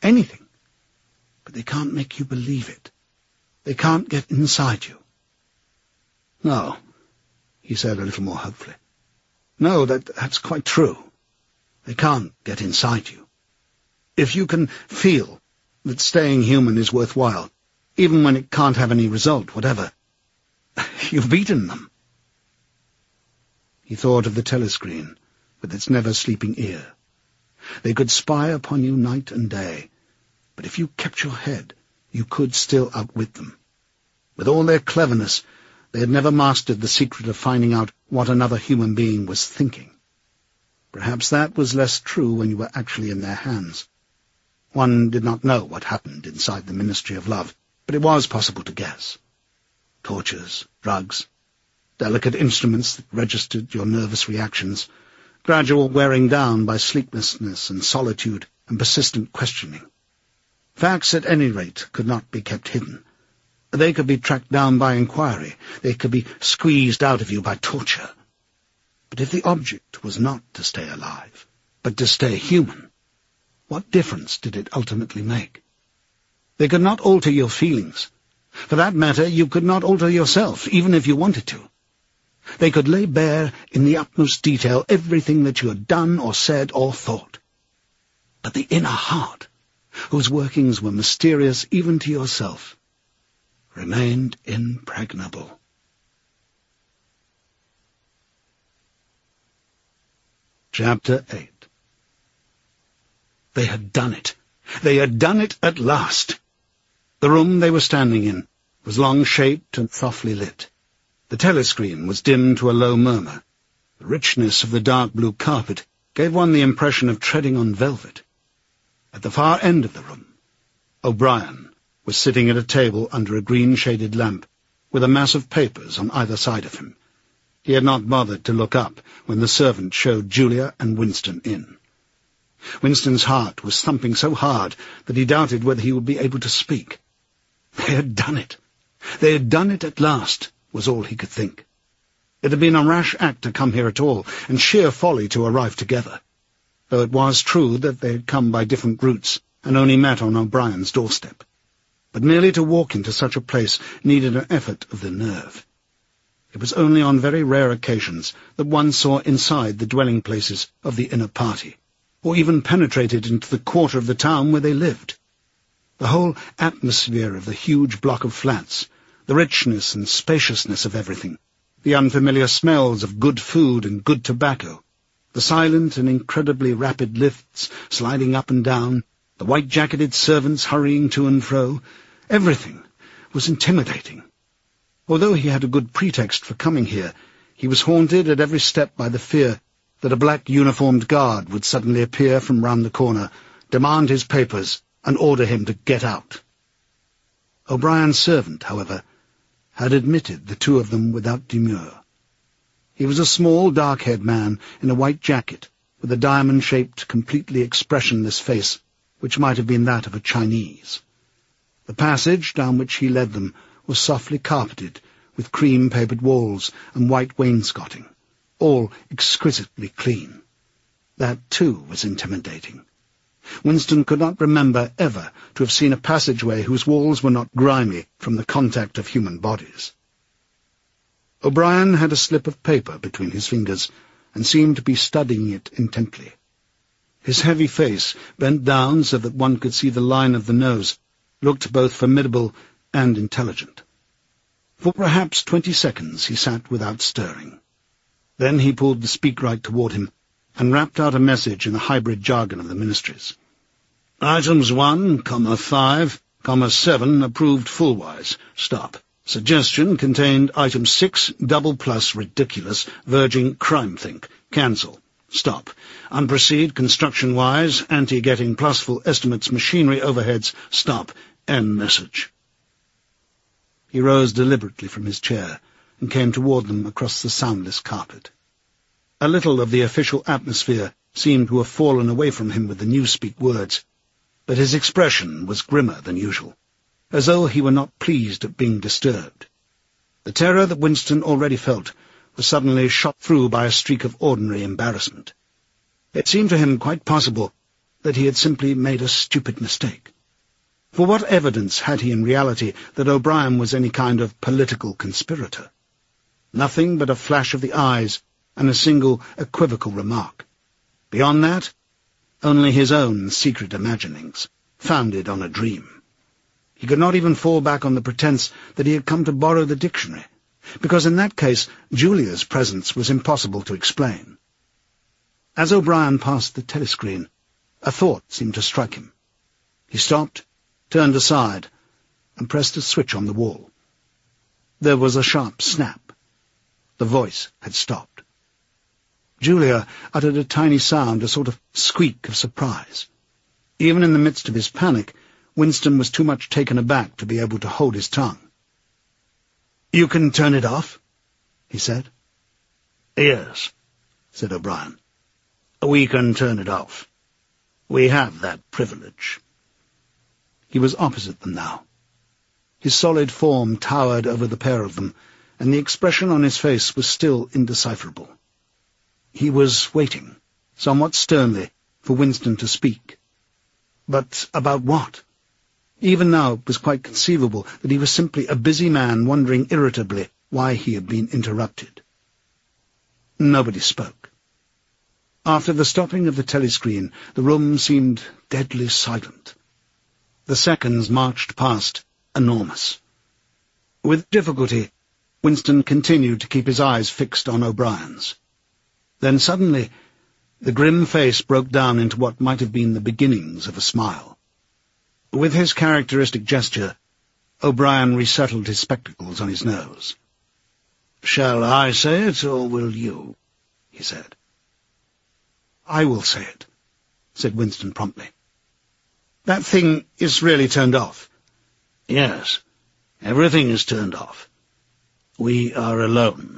A: but they can't make you believe it. They can't get inside you." "No," he said a little more hopefully. No, that's quite true. They can't get inside you. If you can feel that staying human is worthwhile, even when it can't have any result, whatever, you've beaten them. He thought of the telescreen, with its never-sleeping ear. They could spy upon you night and day, but if you kept your head, you could still outwit them. With all their cleverness, they had never mastered the secret of finding out what another human being was thinking. Perhaps that was less true when you were actually in their hands. One did not know what happened inside the Ministry of Love, but it was possible to guess. Tortures, drugs, delicate instruments that registered your nervous reactions, gradual wearing down by sleeplessness and solitude and persistent questioning. Facts, at any rate, could not be kept hidden. They could be tracked down by inquiry. They could be squeezed out of you by torture. But if the object was not to stay alive, but to stay human, what difference did it ultimately make? They could not alter your feelings. For that matter, you could not alter yourself, even if you wanted to. They could lay bare in the utmost detail everything that you had done or said or thought. But the inner heart, whose workings were mysterious even to yourself, remained impregnable. Chapter 8. They had done it. They had done it at last. The room they were standing in was long-shaped and softly lit. The telescreen was dimmed to a low murmur. The richness of the dark blue carpet gave one the impression of treading on velvet. At the far end of the room, O'Brien was sitting at a table under a green-shaded lamp, with a mass of papers on either side of him. He had not bothered to look up when the servant showed Julia and Winston in. Winston's heart was thumping so hard that he doubted whether he would be able to speak. They had done it. They had done it at last, was all he could think. It had been a rash act to come here at all, and sheer folly to arrive together, though it was true that they had come by different routes and only met on O'Brien's doorstep. But merely to walk into such a place needed an effort of the nerve. It was only on very rare occasions that one saw inside the dwelling-places of the inner party, or even penetrated into the quarter of the town where they lived. The whole atmosphere of the huge block of flats, the richness and spaciousness of everything, the unfamiliar smells of good food and good tobacco, the silent and incredibly rapid lifts sliding up and down, the white-jacketed servants hurrying to and fro, everything was intimidating. Although he had a good pretext for coming here, he was haunted at every step by the fear that a black uniformed guard would suddenly appear from round the corner, demand his papers, and order him to get out. O'Brien's servant, however, had admitted the two of them without demur. He was a small, dark-haired man in a white jacket, with a diamond-shaped, completely expressionless face, which might have been that of a Chinese. The passage down which he led them was softly carpeted, with cream-papered walls and white wainscoting, all exquisitely clean. That, too, was intimidating. Winston could not remember ever to have seen a passageway whose walls were not grimy from the contact of human bodies. O'Brien had a slip of paper between his fingers and seemed to be studying it intently. His heavy face, bent down so that one could see the line of the nose, looked both formidable and intelligent. For perhaps 20 seconds he sat without stirring. Then he pulled the speakwrite toward him and rapped out a message in the hybrid jargon of the ministries. Items 1, 5, 7 approved full-wise. Stop. Suggestion contained item 6, double plus ridiculous, verging crime think. Cancel. Stop. Unproceed construction-wise, anti-getting plus full estimates machinery overheads. Stop. End message. He rose deliberately from his chair and came toward them across the soundless carpet. A little of the official atmosphere seemed to have fallen away from him with the newspeak words, but his expression was grimmer than usual, as though he were not pleased at being disturbed. The terror that Winston already felt was suddenly shot through by a streak of ordinary embarrassment. It seemed to him quite possible that he had simply made a stupid mistake. For what evidence had he in reality that O'Brien was any kind of political conspirator? Nothing but a flash of the eyes and a single equivocal remark. Beyond that, only his own secret imaginings, founded on a dream. He could not even fall back on the pretense that he had come to borrow the dictionary, because in that case Julia's presence was impossible to explain. As O'Brien passed the telescreen, a thought seemed to strike him. He stopped, turned aside, and pressed a switch on the wall. There was a sharp snap. The voice had stopped. Julia uttered a tiny sound, a sort of squeak of surprise. Even in the midst of his panic, Winston was too much taken aback to be able to hold his tongue. "You can turn it off?" he said. "Yes," said O'Brien. "We can turn it off. We have that privilege." He was opposite them now. His solid form towered over the pair of them, and the expression on his face was still indecipherable. He was waiting, somewhat sternly, for Winston to speak. But about what? Even now it was quite conceivable that he was simply a busy man wondering irritably why he had been interrupted. Nobody spoke. After the stopping of the telescreen, the room seemed deadly silent. The seconds marched past, enormous. With difficulty, Winston continued to keep his eyes fixed on O'Brien's. Then suddenly, the grim face broke down into what might have been the beginnings of a smile. With his characteristic gesture, O'Brien resettled his spectacles on his nose. "Shall I say it, or will you?" he said. "I will say it," said Winston promptly. "That thing is really turned off." "Yes, everything is turned off. We are alone."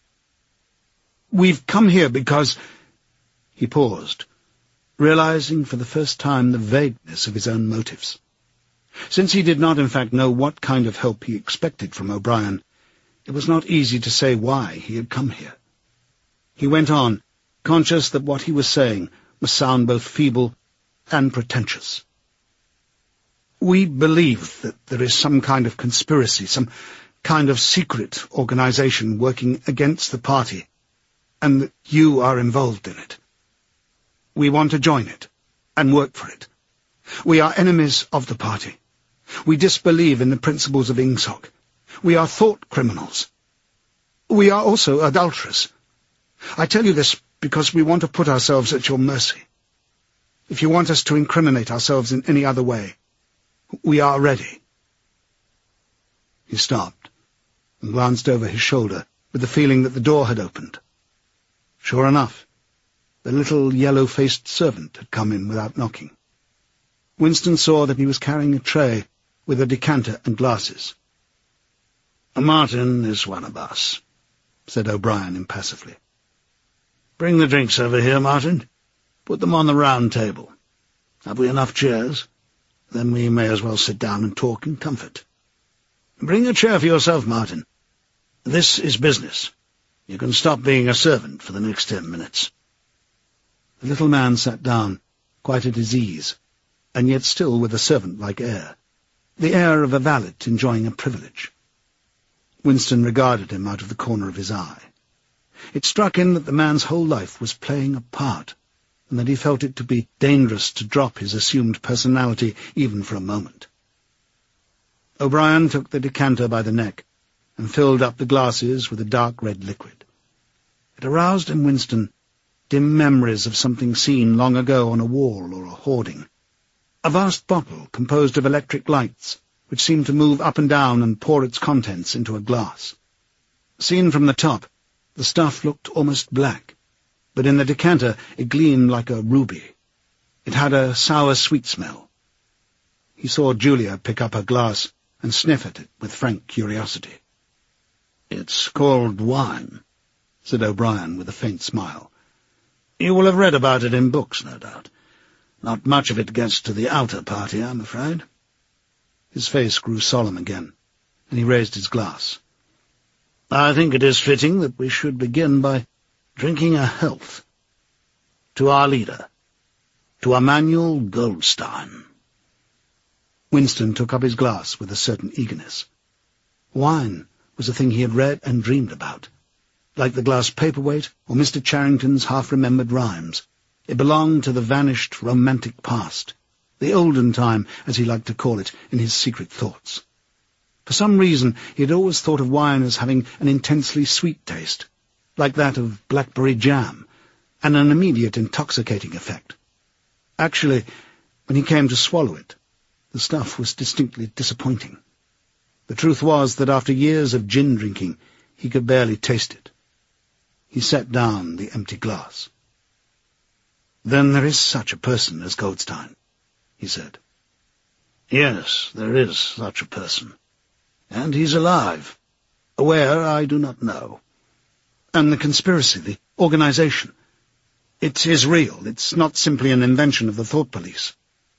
A: "We've come here because—" He paused, realizing for the first time the vagueness of his own motives. Since he did not in fact know what kind of help he expected from O'Brien, it was not easy to say why he had come here. He went on, conscious that what he was saying must sound both feeble and pretentious. "We believe that there is some kind of conspiracy, some kind of secret organization working against the party, and that you are involved in it. We want to join it and work for it. We are enemies of the party. We disbelieve in the principles of Ingsoc. We are thought criminals. We are also adulterers. I tell you this because we want to put ourselves at your mercy. If you want us to incriminate ourselves in any other way, we are ready." He stopped and glanced over his shoulder with the feeling that the door had opened. Sure enough, the little yellow-faced servant had come in without knocking. Winston saw that he was carrying a tray with a decanter and glasses. "Martin is one of us," said O'Brien impassively. "Bring the drinks over here, Martin. Put them on the round table. Have we enough chairs? Then we may as well sit down and talk in comfort. Bring a chair for yourself, Martin. This is business. You can stop being a servant for the next 10 minutes. The little man sat down, quite at his ease, and yet still with a servant-like air, the air of a valet enjoying a privilege. Winston regarded him out of the corner of his eye. It struck him that the man's whole life was playing a part, and that he felt it to be dangerous to drop his assumed personality even for a moment. O'Brien took the decanter by the neck and filled up the glasses with a dark red liquid. It aroused in Winston dim memories of something seen long ago on a wall or a hoarding. A vast bottle composed of electric lights, which seemed to move up and down and pour its contents into a glass. Seen from the top, the stuff looked almost black, but in the decanter it gleamed like a ruby. It had a sour-sweet smell. He saw Julia pick up her glass and sniff at it with frank curiosity. "It's called wine," said O'Brien with a faint smile. "You will have read about it in books, no doubt. Not much of it gets to the outer party, I'm afraid." His face grew solemn again, and he raised his glass. "I think it is fitting that we should begin by drinking a health. To our leader, to Emmanuel Goldstein." Winston took up his glass with a certain eagerness. Wine was a thing he had read and dreamed about. like the glass paperweight or Mr. Charrington's half-remembered rhymes. It belonged to the vanished romantic past, the olden time, as he liked to call it in his secret thoughts. For some reason he had always thought of wine as having an intensely sweet taste, like that of blackberry jam, and an immediate intoxicating effect. Actually, when he came to swallow it, the stuff was distinctly disappointing. The truth was that after years of gin drinking, he could barely taste it. He set down the empty glass. "Then there is such a person as Goldstein," he said. "Yes, there is such a person. And he's alive. Where, I do not know. And the conspiracy, the organization, it is real. It's not simply an invention of the thought police."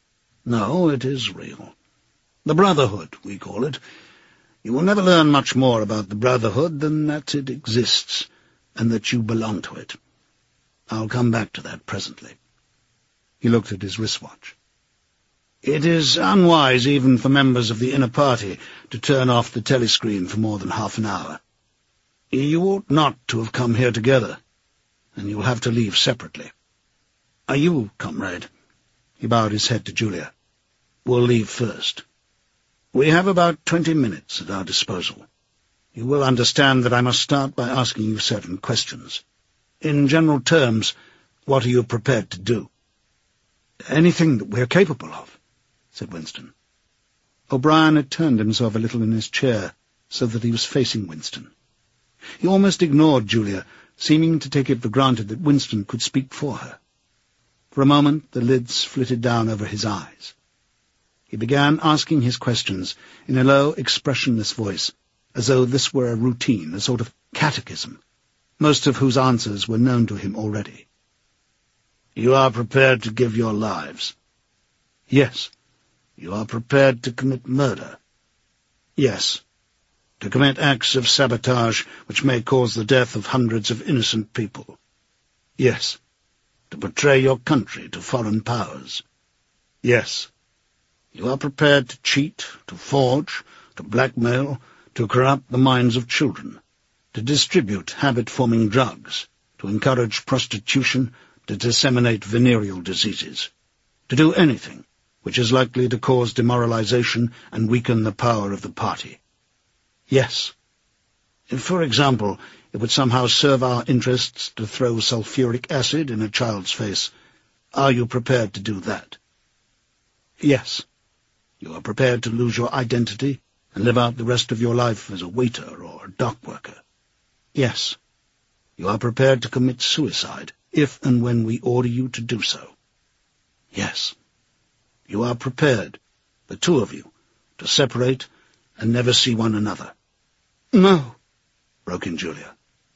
A: "No, it is real. The Brotherhood, we call it. You will never learn much more about the Brotherhood than that it exists, and that you belong to it. I'll come back to that presently." He looked at his wristwatch. "It is unwise even for members of the inner party to turn off the telescreen for more than half an hour. You ought not to have come here together, and you'll have to leave separately. Are you, comrade?" He bowed his head to Julia. "We'll leave first. We have about 20 minutes at our disposal. You will understand that I must start by asking you certain questions. In general terms, what are you prepared to do?" "Anything that we're capable of," said Winston. O'Brien had turned himself a little in his chair so that he was facing Winston. He almost ignored Julia, seeming to take it for granted that Winston could speak for her. For a moment the lids flitted down over his eyes. He began asking his questions in a low, expressionless voice, as though this were a routine, a sort of catechism, most of whose answers were known to him already. "You are prepared to give your lives?" "Yes." "You are prepared to commit murder?" "Yes." "To commit acts of sabotage which may cause the death of hundreds of innocent people?" "Yes." "To betray your country to foreign powers?" "Yes." "You are prepared to cheat, to forge, to blackmail, to corrupt the minds of children, to distribute habit-forming drugs, to encourage prostitution, to disseminate venereal diseases, to do anything which is likely to cause demoralization and weaken the power of the party?" "Yes." "If, for example, it would somehow serve our interests to throw sulfuric acid in a child's face, are you prepared to do that?" "Yes." "You are prepared to lose your identity and live out the rest of your life as a waiter or a dock worker?" "Yes." "You are prepared to commit suicide if and when we order you to do so?" "Yes." "You are prepared, the two of you, to separate and never see one another?" "No," broke in Julia.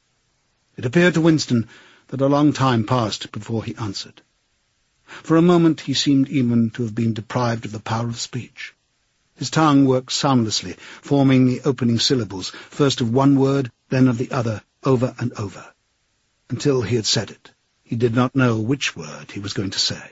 A: It appeared to Winston that a long time passed before he answered. For a moment he seemed even to have been deprived of the power of speech. His tongue worked soundlessly, forming the opening syllables, first of one word, then of the other, over and over. Until he had said it, he did not know which word he was going to say.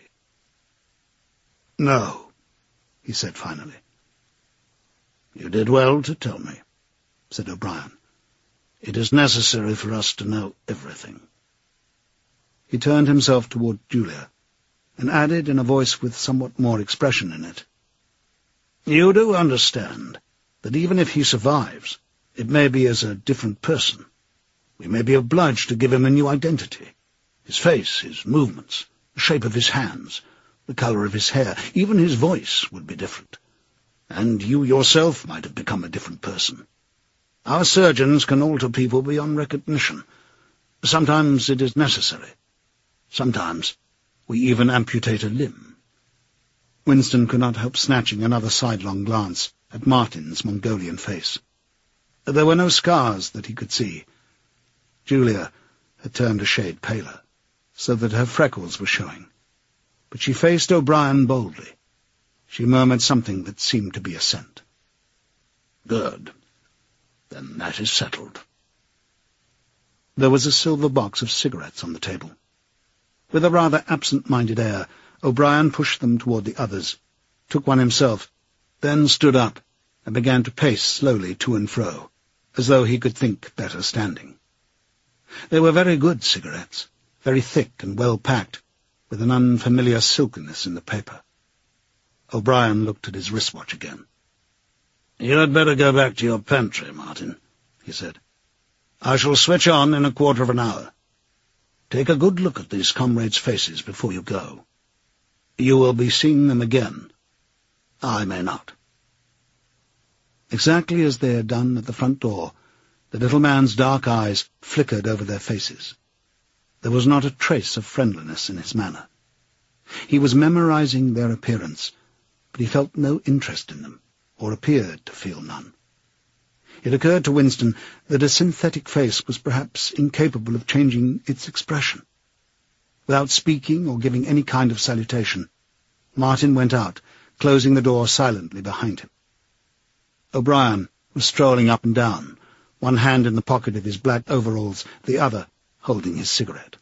A: "No," he said finally. "You did well to tell me," said O'Brien. "It is necessary for us to know everything." He turned himself toward Julia, and added in a voice with somewhat more expression in it, "You do understand that even if he survives, it may be as a different person. We may be obliged to give him a new identity. His face, his movements, the shape of his hands, the colour of his hair, even his voice would be different. And you yourself might have become a different person. Our surgeons can alter people beyond recognition. Sometimes it is necessary. Sometimes we even amputate a limb." Winston could not help snatching another sidelong glance at Martin's Mongolian face. There were no scars that he could see. Julia had turned a shade paler, so that her freckles were showing. But she faced O'Brien boldly. She murmured something that seemed to be assent. "Good. Then that is settled." There was a silver box of cigarettes on the table. With a rather absent-minded air, O'Brien pushed them toward the others, took one himself, then stood up and began to pace slowly to and fro, as though he could think better standing. They were very good cigarettes, very thick and well-packed, with an unfamiliar silkiness in the paper. O'Brien looked at his wristwatch again. "You had better go back to your pantry, Martin," he said. "I shall switch on in a quarter of an hour. Take a good look at these comrades' faces before you go. You will be seeing them again. I may not." Exactly as they had done at the front door, the little man's dark eyes flickered over their faces. There was not a trace of friendliness in his manner. He was memorizing their appearance, but he felt no interest in them, or appeared to feel none. It occurred to Winston that a synthetic face was perhaps incapable of changing its expression. Without speaking or giving any kind of salutation, Martin went out, closing the door silently behind him. O'Brien was strolling up and down, one hand in the pocket of his black overalls, the other holding his cigarette.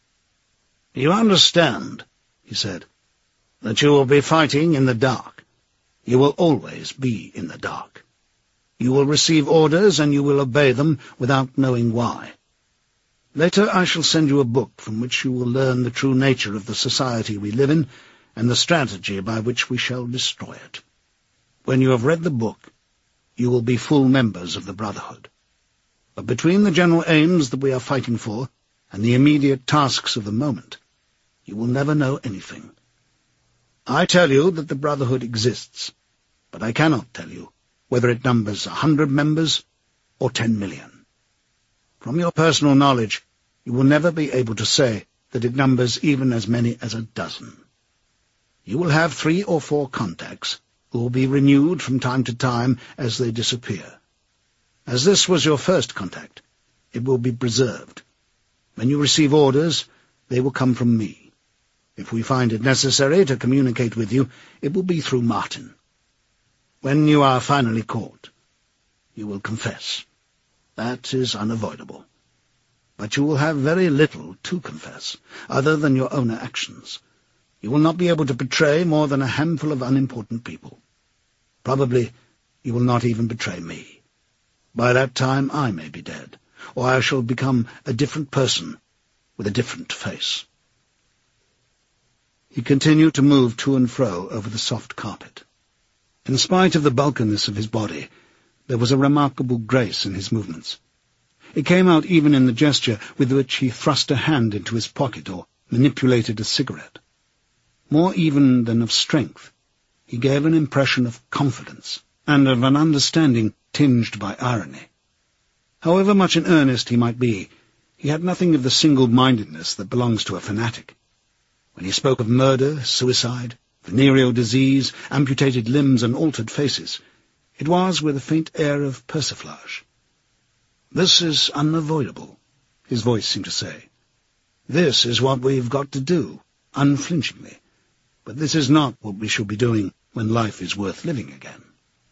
A: "You understand," he said, "that you will be fighting in the dark. You will always be in the dark. You will receive orders and you will obey them without knowing why. Later I shall send you a book from which you will learn the true nature of the society we live in and the strategy by which we shall destroy it. When you have read the book, you will be full members of the Brotherhood. But between the general aims that we are fighting for and the immediate tasks of the moment, you will never know anything. I tell you that the Brotherhood exists, but I cannot tell you whether it numbers 100 members or 10 million. From your personal knowledge, you will never be able to say that it numbers even as many as a dozen. You will have 3 or 4 contacts, who will be renewed from time to time as they disappear. As this was your first contact, it will be preserved. When you receive orders, they will come from me. If we find it necessary to communicate with you, it will be through Martin. When you are finally caught, you will confess. That is unavoidable. But you will have very little to confess, other than your own actions. You will not be able to betray more than a handful of unimportant people. Probably you will not even betray me. By that time I may be dead, or I shall become a different person with a different face." He continued to move to and fro over the soft carpet. In spite of the bulkiness of his body, there was a remarkable grace in his movements. It came out even in the gesture with which he thrust a hand into his pocket or manipulated a cigarette. More even than of strength, he gave an impression of confidence and of an understanding tinged by irony. However much in earnest he might be, he had nothing of the single-mindedness that belongs to a fanatic. When he spoke of murder, suicide, venereal disease, amputated limbs and altered faces, it was with a faint air of persiflage. "This is unavoidable," his voice seemed to say. "This is what we've got to do, unflinchingly. But this is not what we should be doing when life is worth living again."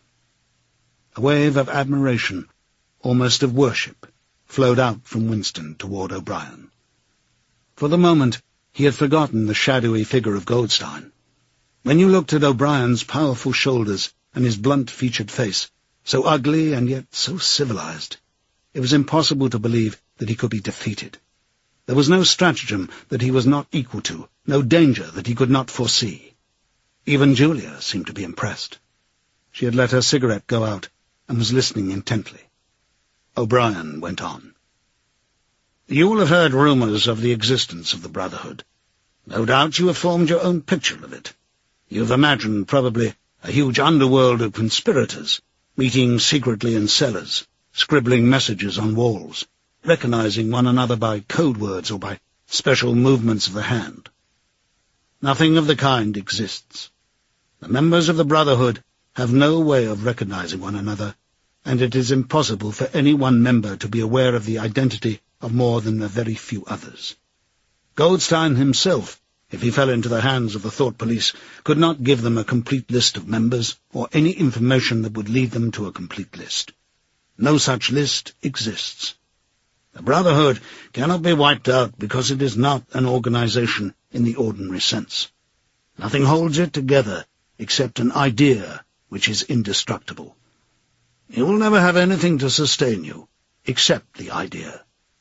A: A wave of admiration, almost of worship, flowed out from Winston toward O'Brien. For the moment he had forgotten the shadowy figure of Goldstein. When you looked at O'Brien's powerful shoulders and his blunt-featured face, so ugly and yet so civilized, it was impossible to believe that he could be defeated. There was no stratagem that he was not equal to, no danger that he could not foresee. Even Julia seemed to be impressed. She had let her cigarette go out and was listening intently. O'Brien went on. "You will have heard rumors of the existence of the Brotherhood. No doubt you have formed your own picture of it. You have imagined, probably, a huge underworld of conspirators, meeting secretly in cellars, scribbling messages on walls, recognizing one another by code words or by special movements of the hand. Nothing of the kind exists. The members of the Brotherhood have no way of recognizing one another, and it is impossible for any one member to be aware of the identity of more than a very few others. Goldstein himself, if he fell into the hands of the Thought Police, could not give them a complete list of members or any information that would lead them to a complete list. No such list exists. The Brotherhood cannot be wiped out because it is not an organization in the ordinary sense. Nothing holds it together except an idea which is indestructible. You will never have anything to sustain you except the idea.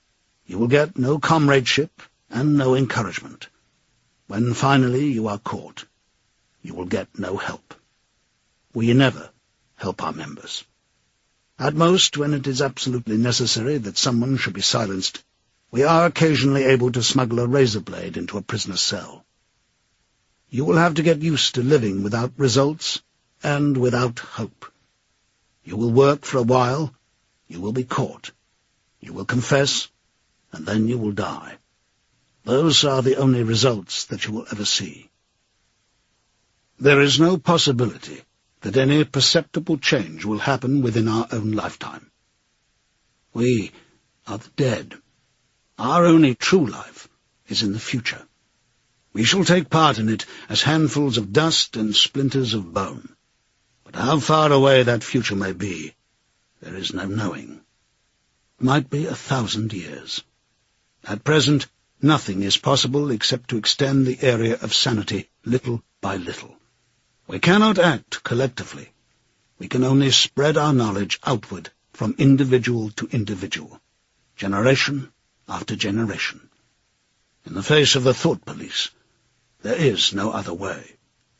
A: You will get no comradeship and no encouragement. When finally you are caught, you will get no help. We never help our members. At most, when it is absolutely necessary that someone should be silenced, we are occasionally able to smuggle a razor blade into a prisoner's cell. You will have to get used to living without results and without hope. You will work for a while, you will be caught, you will confess, and then you will die. Those are the only results that you will ever see. There is no possibility that any perceptible change will happen within our own lifetime. We are the dead. Our only true life is in the future. We shall take part in it as handfuls of dust and splinters of bone. But how far away that future may be, there is no knowing. It might be 1,000 years. At present, nothing is possible except to extend the area of sanity little by little. We cannot act collectively. We can only spread our knowledge outward from individual to individual, generation after generation. In the face of the thought police, there is no other way.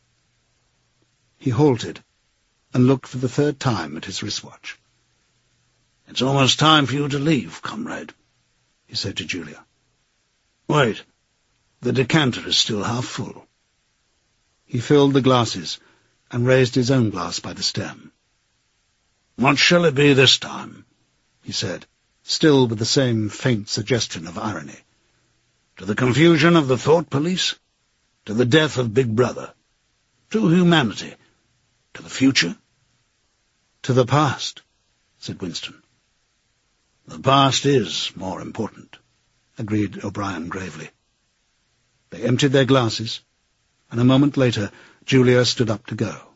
A: He halted and looked for the third time at his wristwatch. "It's almost time for you to leave, comrade," he said to Julia. "Wait, the decanter is still half full." He filled the glasses and raised his own glass by the stem. "What shall it be this time?" he said, still with the same faint suggestion of irony. "To the confusion of the thought police? To the death of Big Brother? To humanity? To the future?" "To the past," said Winston. "The past is more important," agreed O'Brien gravely. They emptied their glasses, and a moment later Julia stood up to go.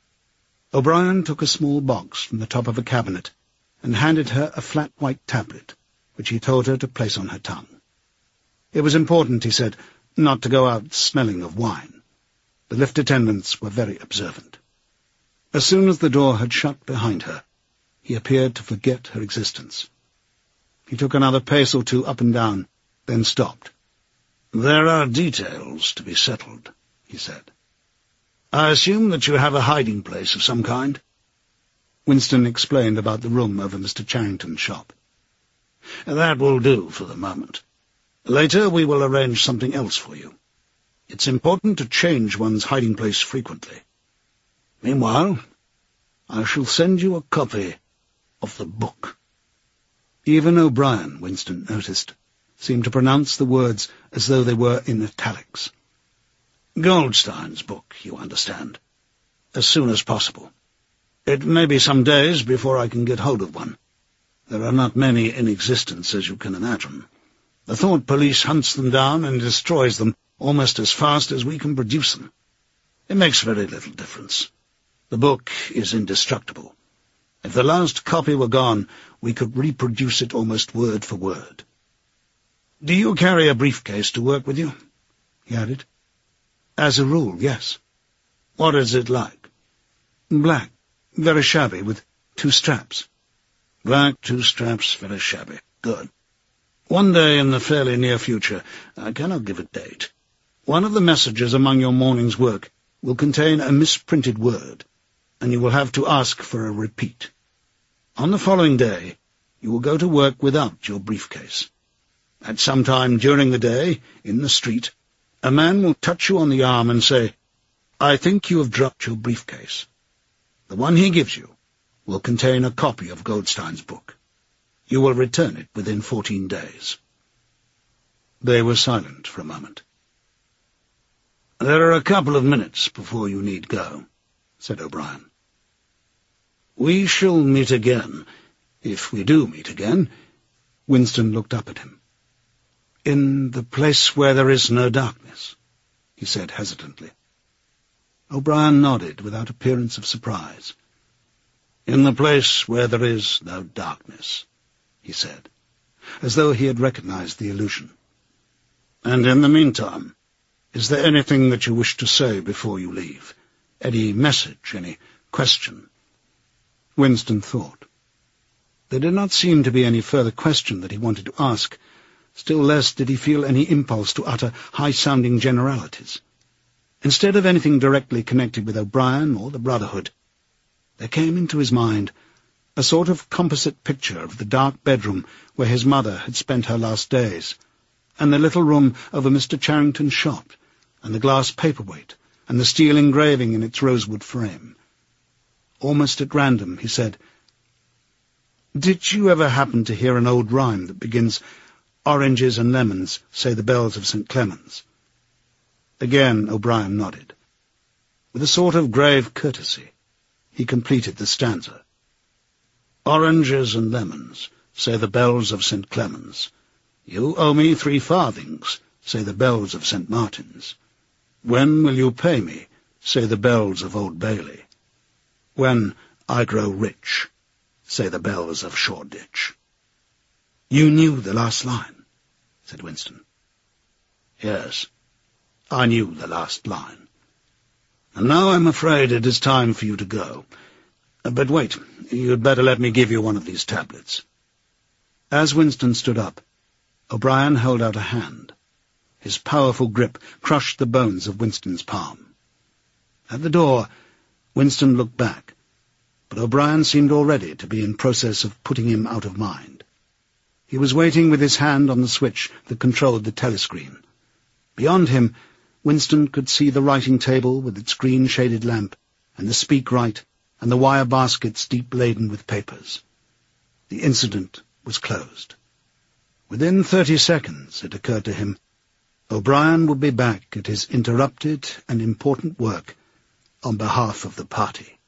A: O'Brien took a small box from the top of a cabinet and handed her a flat white tablet, which he told her to place on her tongue. It was important, he said, not to go out smelling of wine. The lift attendants were very observant. As soon as the door had shut behind her, he appeared to forget her existence. He took another pace or two up and down, then stopped. "There are details to be settled," he said. "I assume that you have a hiding place of some kind?" Winston explained about the room over Mr. Charrington's shop. "That will do for the moment. Later we will arrange something else for you. It's important to change one's hiding place frequently. Meanwhile, I shall send you a copy of the book." Even O'Brien, Winston noticed, seemed to pronounce the words as though they were in italics. "Goldstein's book, you understand. As soon as possible. It may be some days before I can get hold of one. There are not many in existence, as you can imagine. The thought police hunts them down and destroys them almost as fast as we can produce them. It makes very little difference. The book is indestructible. If the last copy were gone, we could reproduce it almost word for word. Do you carry a briefcase to work with you?" he added. "As a rule, yes." "What is it like?" "Black, very shabby, with 2 straps." "Black, 2 straps, very shabby. Good. One day in the fairly near future, I cannot give a date, one of the messages among your morning's work will contain a misprinted word, and you will have to ask for a repeat. On the following day, you will go to work without your briefcase. At some time during the day, in the street, a man will touch you on the arm and say, 'I think you have dropped your briefcase.' The one he gives you will contain a copy of Goldstein's book. You will return it within 14 days. They were silent for a moment. "There are a couple of minutes before you need go," said O'Brien. "We shall meet again, if we do meet again." Winston looked up at him. "In the place where there is no darkness," he said hesitantly. O'Brien nodded without appearance of surprise. "In the place where there is no darkness," he said, as though he had recognized the allusion. "And in the meantime, is there anything that you wish to say before you leave? Any message, any question?" Winston thought. There did not seem to be any further question that he wanted to ask, still less did he feel any impulse to utter high-sounding generalities. Instead of anything directly connected with O'Brien or the Brotherhood, there came into his mind a sort of composite picture of the dark bedroom where his mother had spent her last days, and the little room over Mr. Charrington's shop, and the glass paperweight, and the steel engraving in its rosewood frame. Almost at random, he said, "Did you ever happen to hear an old rhyme that begins, 'Oranges and lemons, say the bells of St. Clement's'?" Again O'Brien nodded. With a sort of grave courtesy, he completed the stanza. "Oranges and lemons, say the bells of St. Clement's. You owe me 3 farthings, say the bells of St. Martin's. When will you pay me, say the bells of Old Bailey. When I grow rich, say the bells of Shoreditch." "You knew the last line," said Winston. "Yes, I knew the last line. And now I'm afraid it is time for you to go. But wait, you'd better let me give you one of these tablets." As Winston stood up, O'Brien held out a hand. His powerful grip crushed the bones of Winston's palm. At the door, Winston looked back, but O'Brien seemed already to be in process of putting him out of mind. He was waiting with his hand on the switch that controlled the telescreen. Beyond him, Winston could see the writing table with its green-shaded lamp, and the speakwrite, and the wire baskets deep laden with papers. The incident was closed. Within 30 seconds, it occurred to him, O'Brien would be back at his interrupted and important work on behalf of the party.